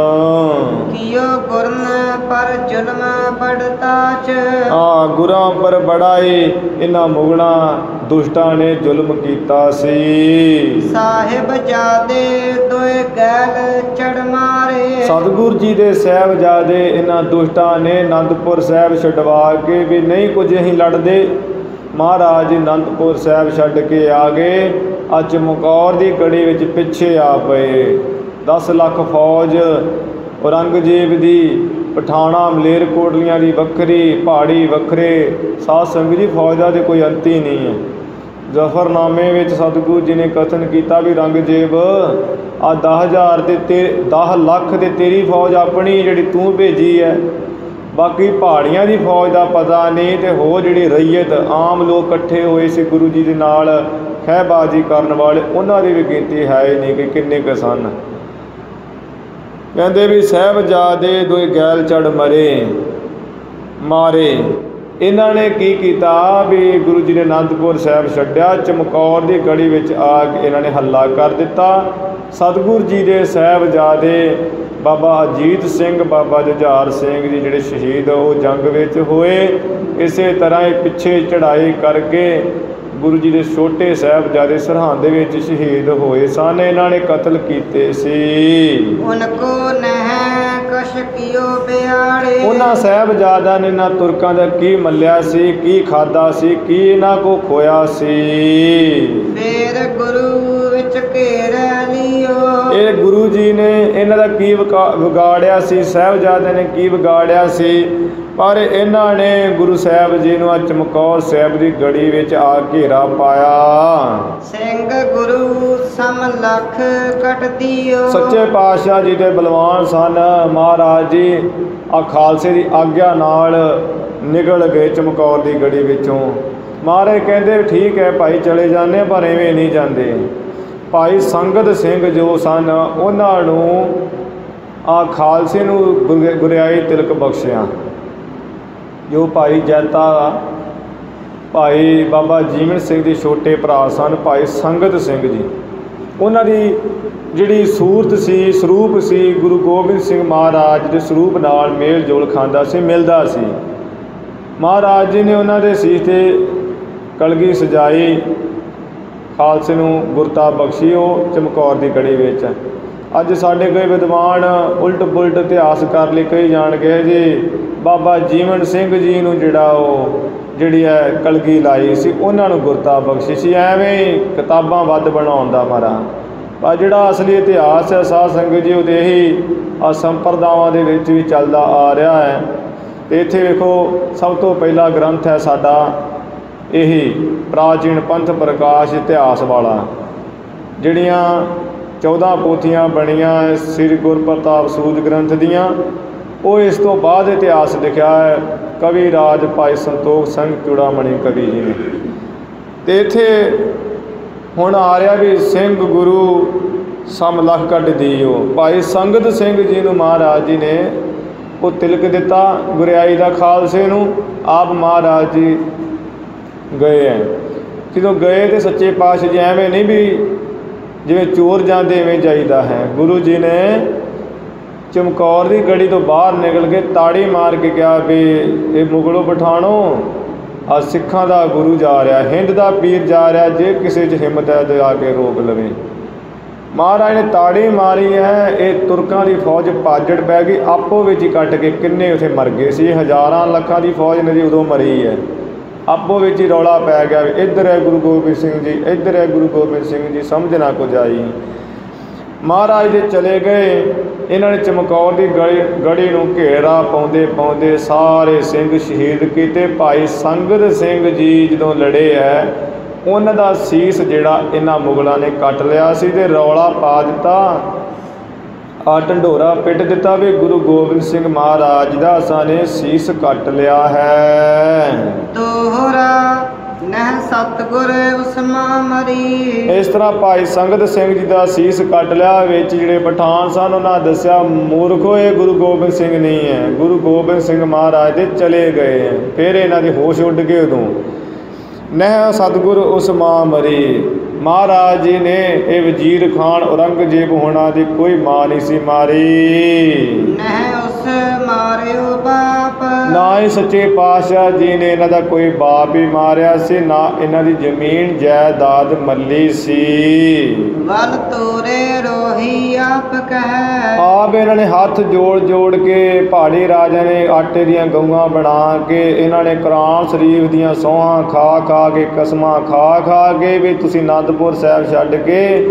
ਕੀਓ ਗੁਰਨ ਪਰ ਜ਼ੁਲਮ ਬੜਤਾਚ। ਗੁਰਾਂ ਪਰ ਬੜਾ ਹੀ ਇਹਨਾਂ ਮੁਗਲਾਂ ਦੁਸ਼ਟਾਂ ਨੇ ਜ਼ੁਲਮ ਕੀਤਾ ਸੀ। ਸਾਹਿਬ ਜਾਦੇ ਦੋਏ ਗੈਲ ਚੜ ਮਾਰੇ। ਸਤਿਗੁਰ ਜੀ ਦੇ ਸਾਹਿਬਜ਼ਾਦੇ ਇਹਨਾਂ ਦੁਸ਼ਟਾਂ ਨੇ ਅਨੰਦਪੁਰ ਸਾਹਿਬ ਛਡਵਾ ਕੇ ਵੀ ਨਹੀਂ ਕੁਝ ਅਸੀਂ ਲੜਦੇ। ਮਹਾਰਾਜ ਜੀ ਅਨੰਦਪੁਰ ਸਾਹਿਬ ਛੱਡ ਕੇ ਆ ਗਏ। ਅੱਜ ਚਮਕੌਰ ਦੀ ਕੜੀ ਵਿੱਚ ਪਿੱਛੇ ਆ ਪਏ। 10 ਲੱਖ ਫੌਜ ਔਰੰਗਜ਼ੇਬ ਦੀ ਪਠਾਣਾ ਮਲੇਰਕੋਟਲੀਆਂ ਦੀ ਵੱਖਰੀ, ਪਹਾੜੀ ਵੱਖਰੇ। ਸਾਧ ਸੰਗਤ ਜੀ ਫੌਜ ਦਾ ਤਾਂ ਕੋਈ ਅੰਤ ਹੀ ਨਹੀਂ ਹੈ। ਜ਼ਫਰਨਾਮੇ ਵਿੱਚ ਸਤਿਗੁਰੂ ਜੀ ਨੇ ਕਥਨ ਕੀਤਾ ਵੀ ਔਰੰਗਜ਼ੇਬ ਆ 10,000 ਤੇ 10 ਲੱਖ ਤੇ ਤੇਰੀ ਫੌਜ ਆਪਣੀ ਜਿਹੜੀ ਤੂੰ ਭੇਜੀ ਹੈ, ਬਾਕੀ ਪਹਾੜੀਆਂ ਦੀ ਫੌਜ ਦਾ ਪਤਾ ਨਹੀਂ। ਤੇ ਹੋਰ ਜਿਹੜੀ ਰਈਅਤ ਆਮ ਲੋਕ ਇਕੱਠੇ ਹੋਏ ਸੀ ਗੁਰੂ ਜੀ ਦੇ ਨਾਲ ਖਹਿਬਾਜ਼ੀ ਕਰਨ ਵਾਲੇ, ਉਹਨਾਂ ਦੀ ਵੀ ਗਿਣਤੀ ਹੈ ਹੀ ਨਹੀਂ ਕਿ ਕਿੰਨੇ ਕੁ ਸਨ। ਕਹਿੰਦੇ ਵੀ ਸਾਹਿਬਜ਼ਾਦੇ ਦੋਏ ਗੈਲ ਚੜ ਮਾਰੇ। ਇਹਨਾਂ ਨੇ ਕੀ ਕੀਤਾ ਵੀ ਗੁਰੂ ਜੀ ਨੇ ਅਨੰਦਪੁਰ ਸਾਹਿਬ ਛੱਡਿਆ, ਚਮਕੌਰ ਦੀ ਗੜੀ ਵਿੱਚ ਆ ਕੇ ਇਹਨਾਂ ਨੇ ਹੱਲਾ ਕਰ ਦਿੱਤਾ। ਸਤਿਗੁਰੂ ਜੀ ਦੇ ਸਾਹਿਬਜ਼ਾਦੇ ਬਾਬਾ ਅਜੀਤ ਸਿੰਘ, ਬਾਬਾ ਜੁਝਾਰ ਸਿੰਘ ਜੀ ਜਿਹੜੇ ਸ਼ਹੀਦ ਉਹ ਜੰਗ ਵਿੱਚ ਹੋਏ। ਇਸੇ ਤਰ੍ਹਾਂ ਹੀ ਪਿੱਛੇ ਚੜ੍ਹਾਈ ਕਰਕੇ ਗੁਰੂ ਜੀ ਦੇ ਛੋਟੇ ਸਾਹਿਬਜ਼ਾਦੇ ਸਰਹੰਦ ਦੇ ਵਿੱਚ ਸ਼ਹੀਦ ਹੋਏ ਸਨ। ਇਹਨਾਂ ਨੇ ਕਤਲ ਕੀਤੇ ਸੀ। ਉਹਨਾਂ ਸਾਹਿਬਜ਼ਾਦਿਆਂ ਨੇ ਇਹਨਾਂ ਤੁਰਕਾਂ ਦਾ ਕੀ ਮੱਲਿਆ ਸੀ, ਕੀ ਖਾਧਾ ਸੀ, ਕੀ ਇਹਨਾਂ ਕੋ ਖੋਇਆ ਸੀ। ਫੇਰ ਗੁਰੂ ਵਿੱਚ ਘੇਰ ਲਿਓ। ਇਹ ਗੁਰੂ ਜੀ ਨੇ ਇਹਨਾਂ ਦਾ ਕੀ ਵਿਗਾੜਿਆ ਸੀ, ਸਾਹਿਬਜ਼ਾਦਿਆਂ ਨੇ ਕੀ ਵਿਗਾੜਿਆ ਸੀ। ਪਰ ਇਹਨਾਂ ਨੇ ਗੁਰੂ ਸਾਹਿਬ ਜੀ ਨੂੰ ਚਮਕੌਰ ਸਾਹਿਬ ਦੀ ਗੜੀ ਵਿੱਚ ਆ ਘੇਰਾ ਪਾਇਆ। ਸਿੰਘ ਗੁਰੂ ਸਮ ਲੱਖ ਕੱਟ ਦਿਓ। ਸੱਚੇ ਪਾਤਸ਼ਾਹ ਜੀ ਦੇ ਬਲਵਾਨ ਸਨ। ਮਹਾਰਾਜ ਜੀ ਆ ਖਾਲਸੇ ਦੀ ਆਗਿਆ ਨਾਲ ਨਿਕਲ ਗਏ ਚਮਕੌਰ ਦੀ ਗੜੀ ਵਿੱਚੋਂ। ਮਹਾਰਾਜ ਕਹਿੰਦੇ ਠੀਕ ਹੈ ਭਾਈ ਚਲੇ ਜਾਂਦੇ, ਪਰ ਐਵੇਂ ਨਹੀਂ ਜਾਂਦੇ। ਭਾਈ ਸੰਗਤ ਸਿੰਘ ਜੋ ਸਨ ਉਹਨਾਂ ਨੂੰ ਆ ਖਾਲਸੇ ਨੂੰ ਗੁਰਿਆਈ ਤਿਲਕ ਬਖਸ਼ਿਆ। ਜੋ ਭਾਈ ਜੈਤਾ ਭਾਈ ਬਾਬਾ ਜੀਵਨ ਸਿੰਘ ਦੇ ਛੋਟੇ ਭਰਾ ਸਨ ਭਾਈ ਸੰਗਤ ਸਿੰਘ ਜੀ, ਉਹਨਾਂ ਦੀ ਜਿਹੜੀ ਸੂਰਤ ਸੀ, ਸਰੂਪ ਸੀ, ਗੁਰੂ ਗੋਬਿੰਦ ਸਿੰਘ ਮਹਾਰਾਜ ਦੇ ਸਰੂਪ ਨਾਲ ਮੇਲ ਜੋਲ ਖਾਂਦਾ ਸੀ, ਮਿਲਦਾ ਸੀ। ਮਹਾਰਾਜ ਜੀ ਨੇ ਉਹਨਾਂ ਦੇ ਸੀਸ 'ਤੇ ਕਲਗੀ ਸਜਾਈ, ਖਾਲਸੇ ਨੂੰ ਗੁਰਤਾ ਬਖਸ਼ੀ ਉਹ ਚਮਕੌਰ ਦੀ ਗੜੀ ਵਿੱਚ। ਅੱਜ ਸਾਡੇ ਕਈ ਵਿਦਵਾਨ ਉਲਟ ਪੁਲਟ ਇਤਿਹਾਸ ਕਰ ਲਈ ਕਈ ਜਾਣ ਗਏ ਜੀ ਬਾਬਾ ਜੀਵਨ ਸਿੰਘ ਜੀ ਨੂੰ ਜਿਹੜੀ ਹੈ ਕਲਗੀ ਲਾਈ ਸੀ, ਉਹਨਾਂ ਨੂੰ ਗੁਰਤਾ ਬਖਸ਼ੀ ਸੀ। ਐਵੇਂ ਕਿਤਾਬਾਂ ਵੱਧ ਬਣਾਉਣ ਦਾ ਮਾਰਾ। ਪਰ ਜਿਹੜਾ ਅਸਲੀ ਇਤਿਹਾਸ ਹੈ ਸਾਧ ਸੰਗਤ ਜੀ ਉਹਦੇ ਇਹੀ ਆ ਸੰਪਰਦਾਵਾਂ ਦੇ ਵਿੱਚ ਵੀ ਚੱਲਦਾ ਆ ਰਿਹਾ ਹੈ। ਅਤੇ ਇੱਥੇ ਵੇਖੋ ਸਭ ਤੋਂ ਪਹਿਲਾ ਗ੍ਰੰਥ ਹੈ ਸਾਡਾ ਇਹੀ ਪ੍ਰਾਚੀਨ ਪੰਥ ਪ੍ਰਕਾਸ਼ ਇਤਿਹਾਸ ਵਾਲਾ, ਜਿਹੜੀਆਂ 14 ਪੋਥੀਆਂ ਬਣੀਆਂ ਸ੍ਰੀ ਗੁਰਪ੍ਰਤਾਪ ਸੂਦ ਗ੍ਰੰਥ ਦੀਆਂ। ਉਹ ਇਸ ਤੋਂ ਬਾਅਦ ਇਤਿਹਾਸ ਲਿਖਿਆ ਹੈ ਕਵੀ ਰਾਜ ਭਾਈ ਸੰਤੋਖ ਸਿੰਘ ਚੂੜਾਮਣੀ ਕਵੀ ਜੀ ਨੇ। ਅਤੇ ਇੱਥੇ ਹੁਣ ਆ ਰਿਹਾ ਵੀ ਸਿੰਘ ਗੁਰੂ ਸਮ ਲੱਖ ਕੱਢ ਦਿਓ। ਭਾਈ ਸੰਗਤ ਸਿੰਘ ਜੀ ਨੂੰ ਮਹਾਰਾਜ ਜੀ ਨੇ ਉਹ ਤਿਲਕ ਦਿੱਤਾ ਗੁਰਿਆਈ ਦਾ ਖਾਲਸੇ ਨੂੰ। ਆਪ ਮਹਾਰਾਜ ਜੀ ਗਏ ਹੈ। ਜਦੋਂ ਗਏ ਤਾਂ ਸੱਚੇ ਪਾਤਸ਼ਾਹ ਜੀ ਐਵੇਂ ਨਹੀਂ ਵੀ ਜਿਵੇਂ ਚੋਰ ਜਾਂਦੇ ਐਵੇਂ ਜਾਈਦਾ ਹੈ। ਗੁਰੂ ਜੀ ਨੇ ਚਮਕੌਰ ਦੀ ਗੜੀ ਤੋਂ ਬਾਹਰ ਨਿਕਲ ਕੇ ਤਾੜੀ ਮਾਰ ਕੇ ਕਿਹਾ ਵੀ ਇਹ ਮੁਗਲੋਂ ਪਠਾਣੋ ਆ ਸਿੱਖਾਂ ਦਾ ਗੁਰੂ ਜਾ ਰਿਹਾ, ਹਿੰਦ ਦਾ ਪੀਰ ਜਾ ਰਿਹਾ, ਜੇ ਕਿਸੇ 'ਚ ਹਿੰਮਤ ਹੈ ਤਾਂ ਆ ਕੇ ਰੋਕ ਲਵੇ। ਮਹਾਰਾਜ ਨੇ ਤਾੜੀ ਮਾਰੀ ਹੈ, ਇਹ ਤੁਰਕਾਂ ਦੀ ਫੌਜ ਪਾਜੜ ਪੈ ਗਈ, ਆਪੋ ਵਿੱਚ ਹੀ ਕੱਟ ਕੇ ਕਿੰਨੇ ਉੱਥੇ ਮਰ ਗਏ ਸੀ। ਹਜ਼ਾਰਾਂ ਲੱਖਾਂ ਦੀ ਫੌਜ ਇਹਨਾਂ ਦੀ ਉਦੋਂ ਮਰੀ ਹੈ। ਆਪੋ ਵਿੱਚ ਹੀ ਰੌਲਾ ਪੈ ਗਿਆ ਵੀ ਇੱਧਰ ਹੈ ਗੁਰੂ ਗੋਬਿੰਦ ਸਿੰਘ ਜੀ, ਇੱਧਰ ਹੈ ਗੁਰੂ ਗੋਬਿੰਦ ਸਿੰਘ ਜੀ, ਸਮਝ ਨਾ ਕੁਝ ਆਈ। ਮਹਾਰਾਜ ਦੇ ਚਲੇ ਗਏ। ਇਹਨਾਂ ਨੇ ਚਮਕੌਰ ਦੀ ਗੜੀ ਨੂੰ ਘੇਰਾ ਪਾਉਂਦੇ ਸਾਰੇ ਸਿੰਘ ਸ਼ਹੀਦ ਕੀਤੇ। ਭਾਈ ਸੰਗਤ ਸਿੰਘ ਜੀ ਜਦੋਂ ਲੜੇ ਹੈ ਉਹਨਾਂ ਦਾ ਸੀਸ ਜਿਹੜਾ ਇਹਨਾਂ ਮੁਗਲਾਂ ਨੇ ਕੱਟ ਲਿਆ ਸੀ ਅਤੇ ਰੌਲਾ ਪਾ ਦਿੱਤਾ, ਆ ਢੰਡੋਰਾ ਪਿੱਟ ਦਿੱਤਾ ਵੀ ਗੁਰੂ ਗੋਬਿੰਦ ਸਿੰਘ ਮਹਾਰਾਜ ਦਾ ਅਸਾਂ ਨੇ ਸੀਸ ਕੱਟ ਲਿਆ ਹੈ। ਦੋਹਰਾ ਨਹਿ ਸਤਿਗੁਰ ਉਸਮਾ ਮਰੀ। ਇਸ ਤਰ੍ਹਾਂ ਭਾਈ ਸੰਗਤ ਸਿੰਘ ਜੀ ਦਾ ਸੀਸ ਕੱਟ ਲਿਆ। ਵਿੱਚ ਜਿਹੜੇ ਪਠਾਨ ਸਨ ਉਹਨਾਂ ਦੱਸਿਆ ਮੂਰਖੋ ਇਹ ਗੁਰੂ ਗੋਬਿੰਦ ਸਿੰਘ ਨਹੀਂ ਹੈ, ਗੁਰੂ ਗੋਬਿੰਦ ਸਿੰਘ ਮਹਾਰਾਜ ਦੇ ਚਲੇ ਗਏ ਹੈ। ਫਿਰ ਇਹਨਾਂ ਦੇ ਹੋਸ਼ ਉੱਡ ਗਏ। ਉਦੋਂ ਨਹਿ ਸਤਿਗੁਰ ਉਸਮਾ ਮਰੀ। ਮਹਾਰਾਜ ਜੀ ਨੇ ਇਹ ਵਜ਼ੀਰ ਖਾਨ ਔਰੰਗਜ਼ੇਬ ਹੋਣਾ ਦੀ ਕੋਈ ਮਾਂ ਨਹੀਂ ਸੀ ਮਾਰੀ। ਨਹਿ ਉਸ ਮਾਰਿਓ ਬਾਪ। ਨਾ ਹੀ ਸੱਚੇ ਪਾਤਸ਼ਾਹ ਜੀ ਨੇ ਇਹਨਾਂ ਦਾ ਕੋਈ ਬਾਪ ਹੀ ਮਾਰਿਆ ਸੀ, ਨਾ ਇਹਨਾਂ ਦੀ ਜ਼ਮੀਨ ਜਾਇਦਾਦ ਮੱਲੀ ਸੀ। ਵਲ ਤੋਰੇ ਰੋਹੀ ਆਪ ਕਹਿ। ਆਪ ਇਹਨਾਂ ਨੇ ਹੱਥ ਜੋੜ ਕੇ ਪਹਾੜੀ ਰਾਜਿਆਂ ਨੇ ਆਟੇ ਦੀਆਂ ਗਊਆਂ ਬਣਾ ਕੇ ਇਹਨਾਂ ਨੇ ਕੁਰਾਨ ਸ਼ਰੀਫ ਦੀਆਂ ਸੌਹਾਂ ਖਾ ਕੇ ਕਸਮਾਂ ਖਾ ਕੇ ਵੀ ਤੁਸੀਂ ਅਨੰਦਪੁਰ ਸਾਹਿਬ ਛੱਡ ਕੇ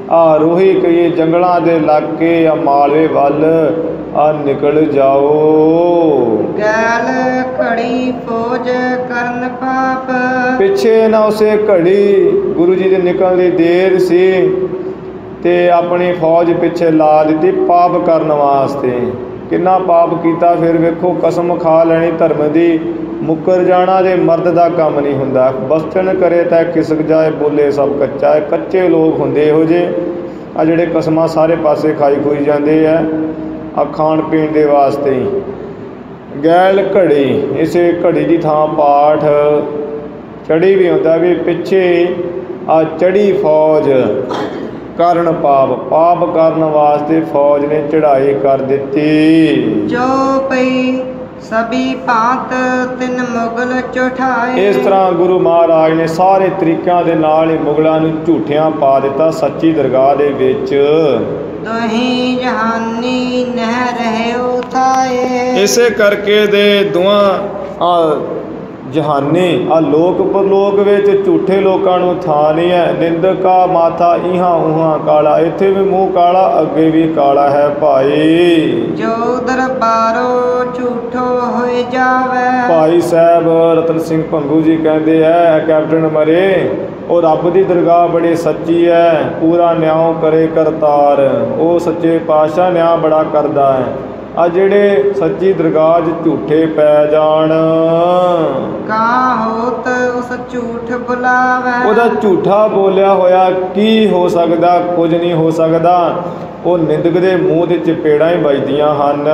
ਆ ਰੋਹੀ ਕਹੀਏ ਜੰਗਲਾਂ ਦੇ ਇਲਾਕੇ ਆ ਮਾਲਵੇ ਵੱਲ ਆ ਨਿਕਲ ਜਾਓ। ਗੈਲ ਘੜੀ ਫੌਜ ਕਰਨ ਪਾਪ, ਪਿੱਛੇ ਨਾ ਉਸੇ ਘੜੀ ਗੁਰੂ ਜੀ ਦੇ ਨਿਕਲਣ ਦੀ ਦੇਰ ਸੀ ਤੇ ਆਪਣੀ ਫੌਜ ਪਿੱਛੇ ਲਾ ਦਿੱਤੀ ਪਾਪ ਕਰਨ ਵਾਸਤੇ। ਕਿੰਨਾ ਪਾਪ ਕੀਤਾ ਫਿਰ ਵੇਖੋ, ਕਸਮ ਖਾ ਲੈਣੀ ਧਰਮ ਦੀ, ਮੁੱਕਰ ਜਾਣਾ ਜੇ ਮਰਦ ਦਾ ਕੰਮ ਨਹੀਂ ਹੁੰਦਾ। ਬਸਤਨ ਕਰੇ ਤਾਂ ਖਿਸਕ ਜਾਏ, ਬੋਲੇ ਸਭ ਕੱਚਾ। ਕੱਚੇ ਲੋਕ ਹੁੰਦੇ ਇਹੋ ਜਿਹੇ ਆ ਜਿਹੜੇ ਕਸਮਾਂ ਸਾਰੇ ਪਾਸੇ ਖਾਈ ਖੋਈ ਜਾਂਦੇ ਆ ਆ ਖਾਣ ਪੀਣ ਦੇ ਵਾਸਤੇ ਹੀ। ਗੈਲ ਘੜੀ, ਇਸੇ ਘੜੀ ਦੀ ਥਾਂ ਪਾਠ ਚੜੀ ਵੀ ਹੁੰਦਾ ਵੀ ਪਿੱਛੇ ਆ ਚੜੀ ਫੌਜ ਕਰਨ ਪਾਪ, ਪਾਪ ਕਰਨ ਵਾਸਤੇ ਫੌਜ ਨੇ ਚੜ੍ਹਾਈ ਕਰ ਦਿੱਤੀ। ਜੋ ਪਈ ਸਭੀ ਭਾਂਤ ਤਿੰਨ ਮੁਗਲ ਚੁਠਾਏ। ਇਸ ਤਰ੍ਹਾਂ ਗੁਰੂ ਮਹਾਰਾਜ ਨੇ ਸਾਰੇ ਤਰੀਕਿਆਂ ਦੇ ਨਾਲ ਹੀ ਮੁਗਲਾਂ ਨੂੰ ਝੂਠਿਆਂ ਪਾ ਦਿੱਤਾ ਸੱਚੀ ਦਰਗਾਹ ਦੇ ਵਿੱਚ। ਦੋਹੀਂ ਜਹਾਨੀ ਨਹਿ ਰਹੇ ਉਥਾਏ। ਇਸੇ ਕਰਕੇ ਦੇ ਦੋਹਾਂ ਜਹਾਨੀ ਆ ਲੋਕ ਪਰਲੋਕ ਵਿੱਚ ਝੂਠੇ ਲੋਕਾਂ ਨੂੰ ਥਾਂ ਨਹੀਂ ਹੈ। ਨਿੰਦਕਾ ਮਾਥਾ ਇਹਾਂ ਉਹਾਂ ਕਾਲਾ, ਇੱਥੇ ਵੀ ਮੂੰਹ ਕਾਲਾ ਅੱਗੇ ਵੀ ਕਾਲਾ ਹੈ ਭਾਈ। ਜੋ ਦਰਬਾਰੋ ਝੂਠੋ ਹੋਏ ਜਾਵੇ। ਭਾਈ ਸਾਹਿਬ ਰਤਨ ਸਿੰਘ ਭੰਗੂ ਜੀ ਕਹਿੰਦੇ ਹੈ ਕੈਪਟਨ ਮਰੇ ਉਹ ਰੱਬ ਦੀ ਦਰਗਾਹ ਬੜੀ ਸੱਚੀ ਹੈ, ਪੂਰਾ ਨਿਆਂ ਕਰੇ ਕਰਤਾਰ। ਉਹ ਸੱਚੇ ਪਾਤਸ਼ਾਹ ਨਿਆਂ ਬੜਾ ਕਰਦਾ ਹੈ। ਆ ਜਿਹੜੇ ਸੱਚੀ ਦਰਗਾਹ 'ਚ ਝੂਠੇ ਪੈ ਜਾਣ, ਕਾ ਹੋਤ ਉਸ ਝੂਠ ਬੁਲਾਵੇ। ਉਹਦਾ ਝੂਠਾ ਬੋਲਿਆ ਹੋਇਆ ਕੀ ਹੋ ਸਕਦਾ? ਕੁਝ ਨਹੀਂ ਹੋ ਸਕਦਾ। ਉਹ ਨਿੰਦਕ ਦੇ ਮੂੰਹ ਦੇ ਚਪੇੜਾਂ ਹੀ ਵੱਜਦੀਆਂ ਹਨ।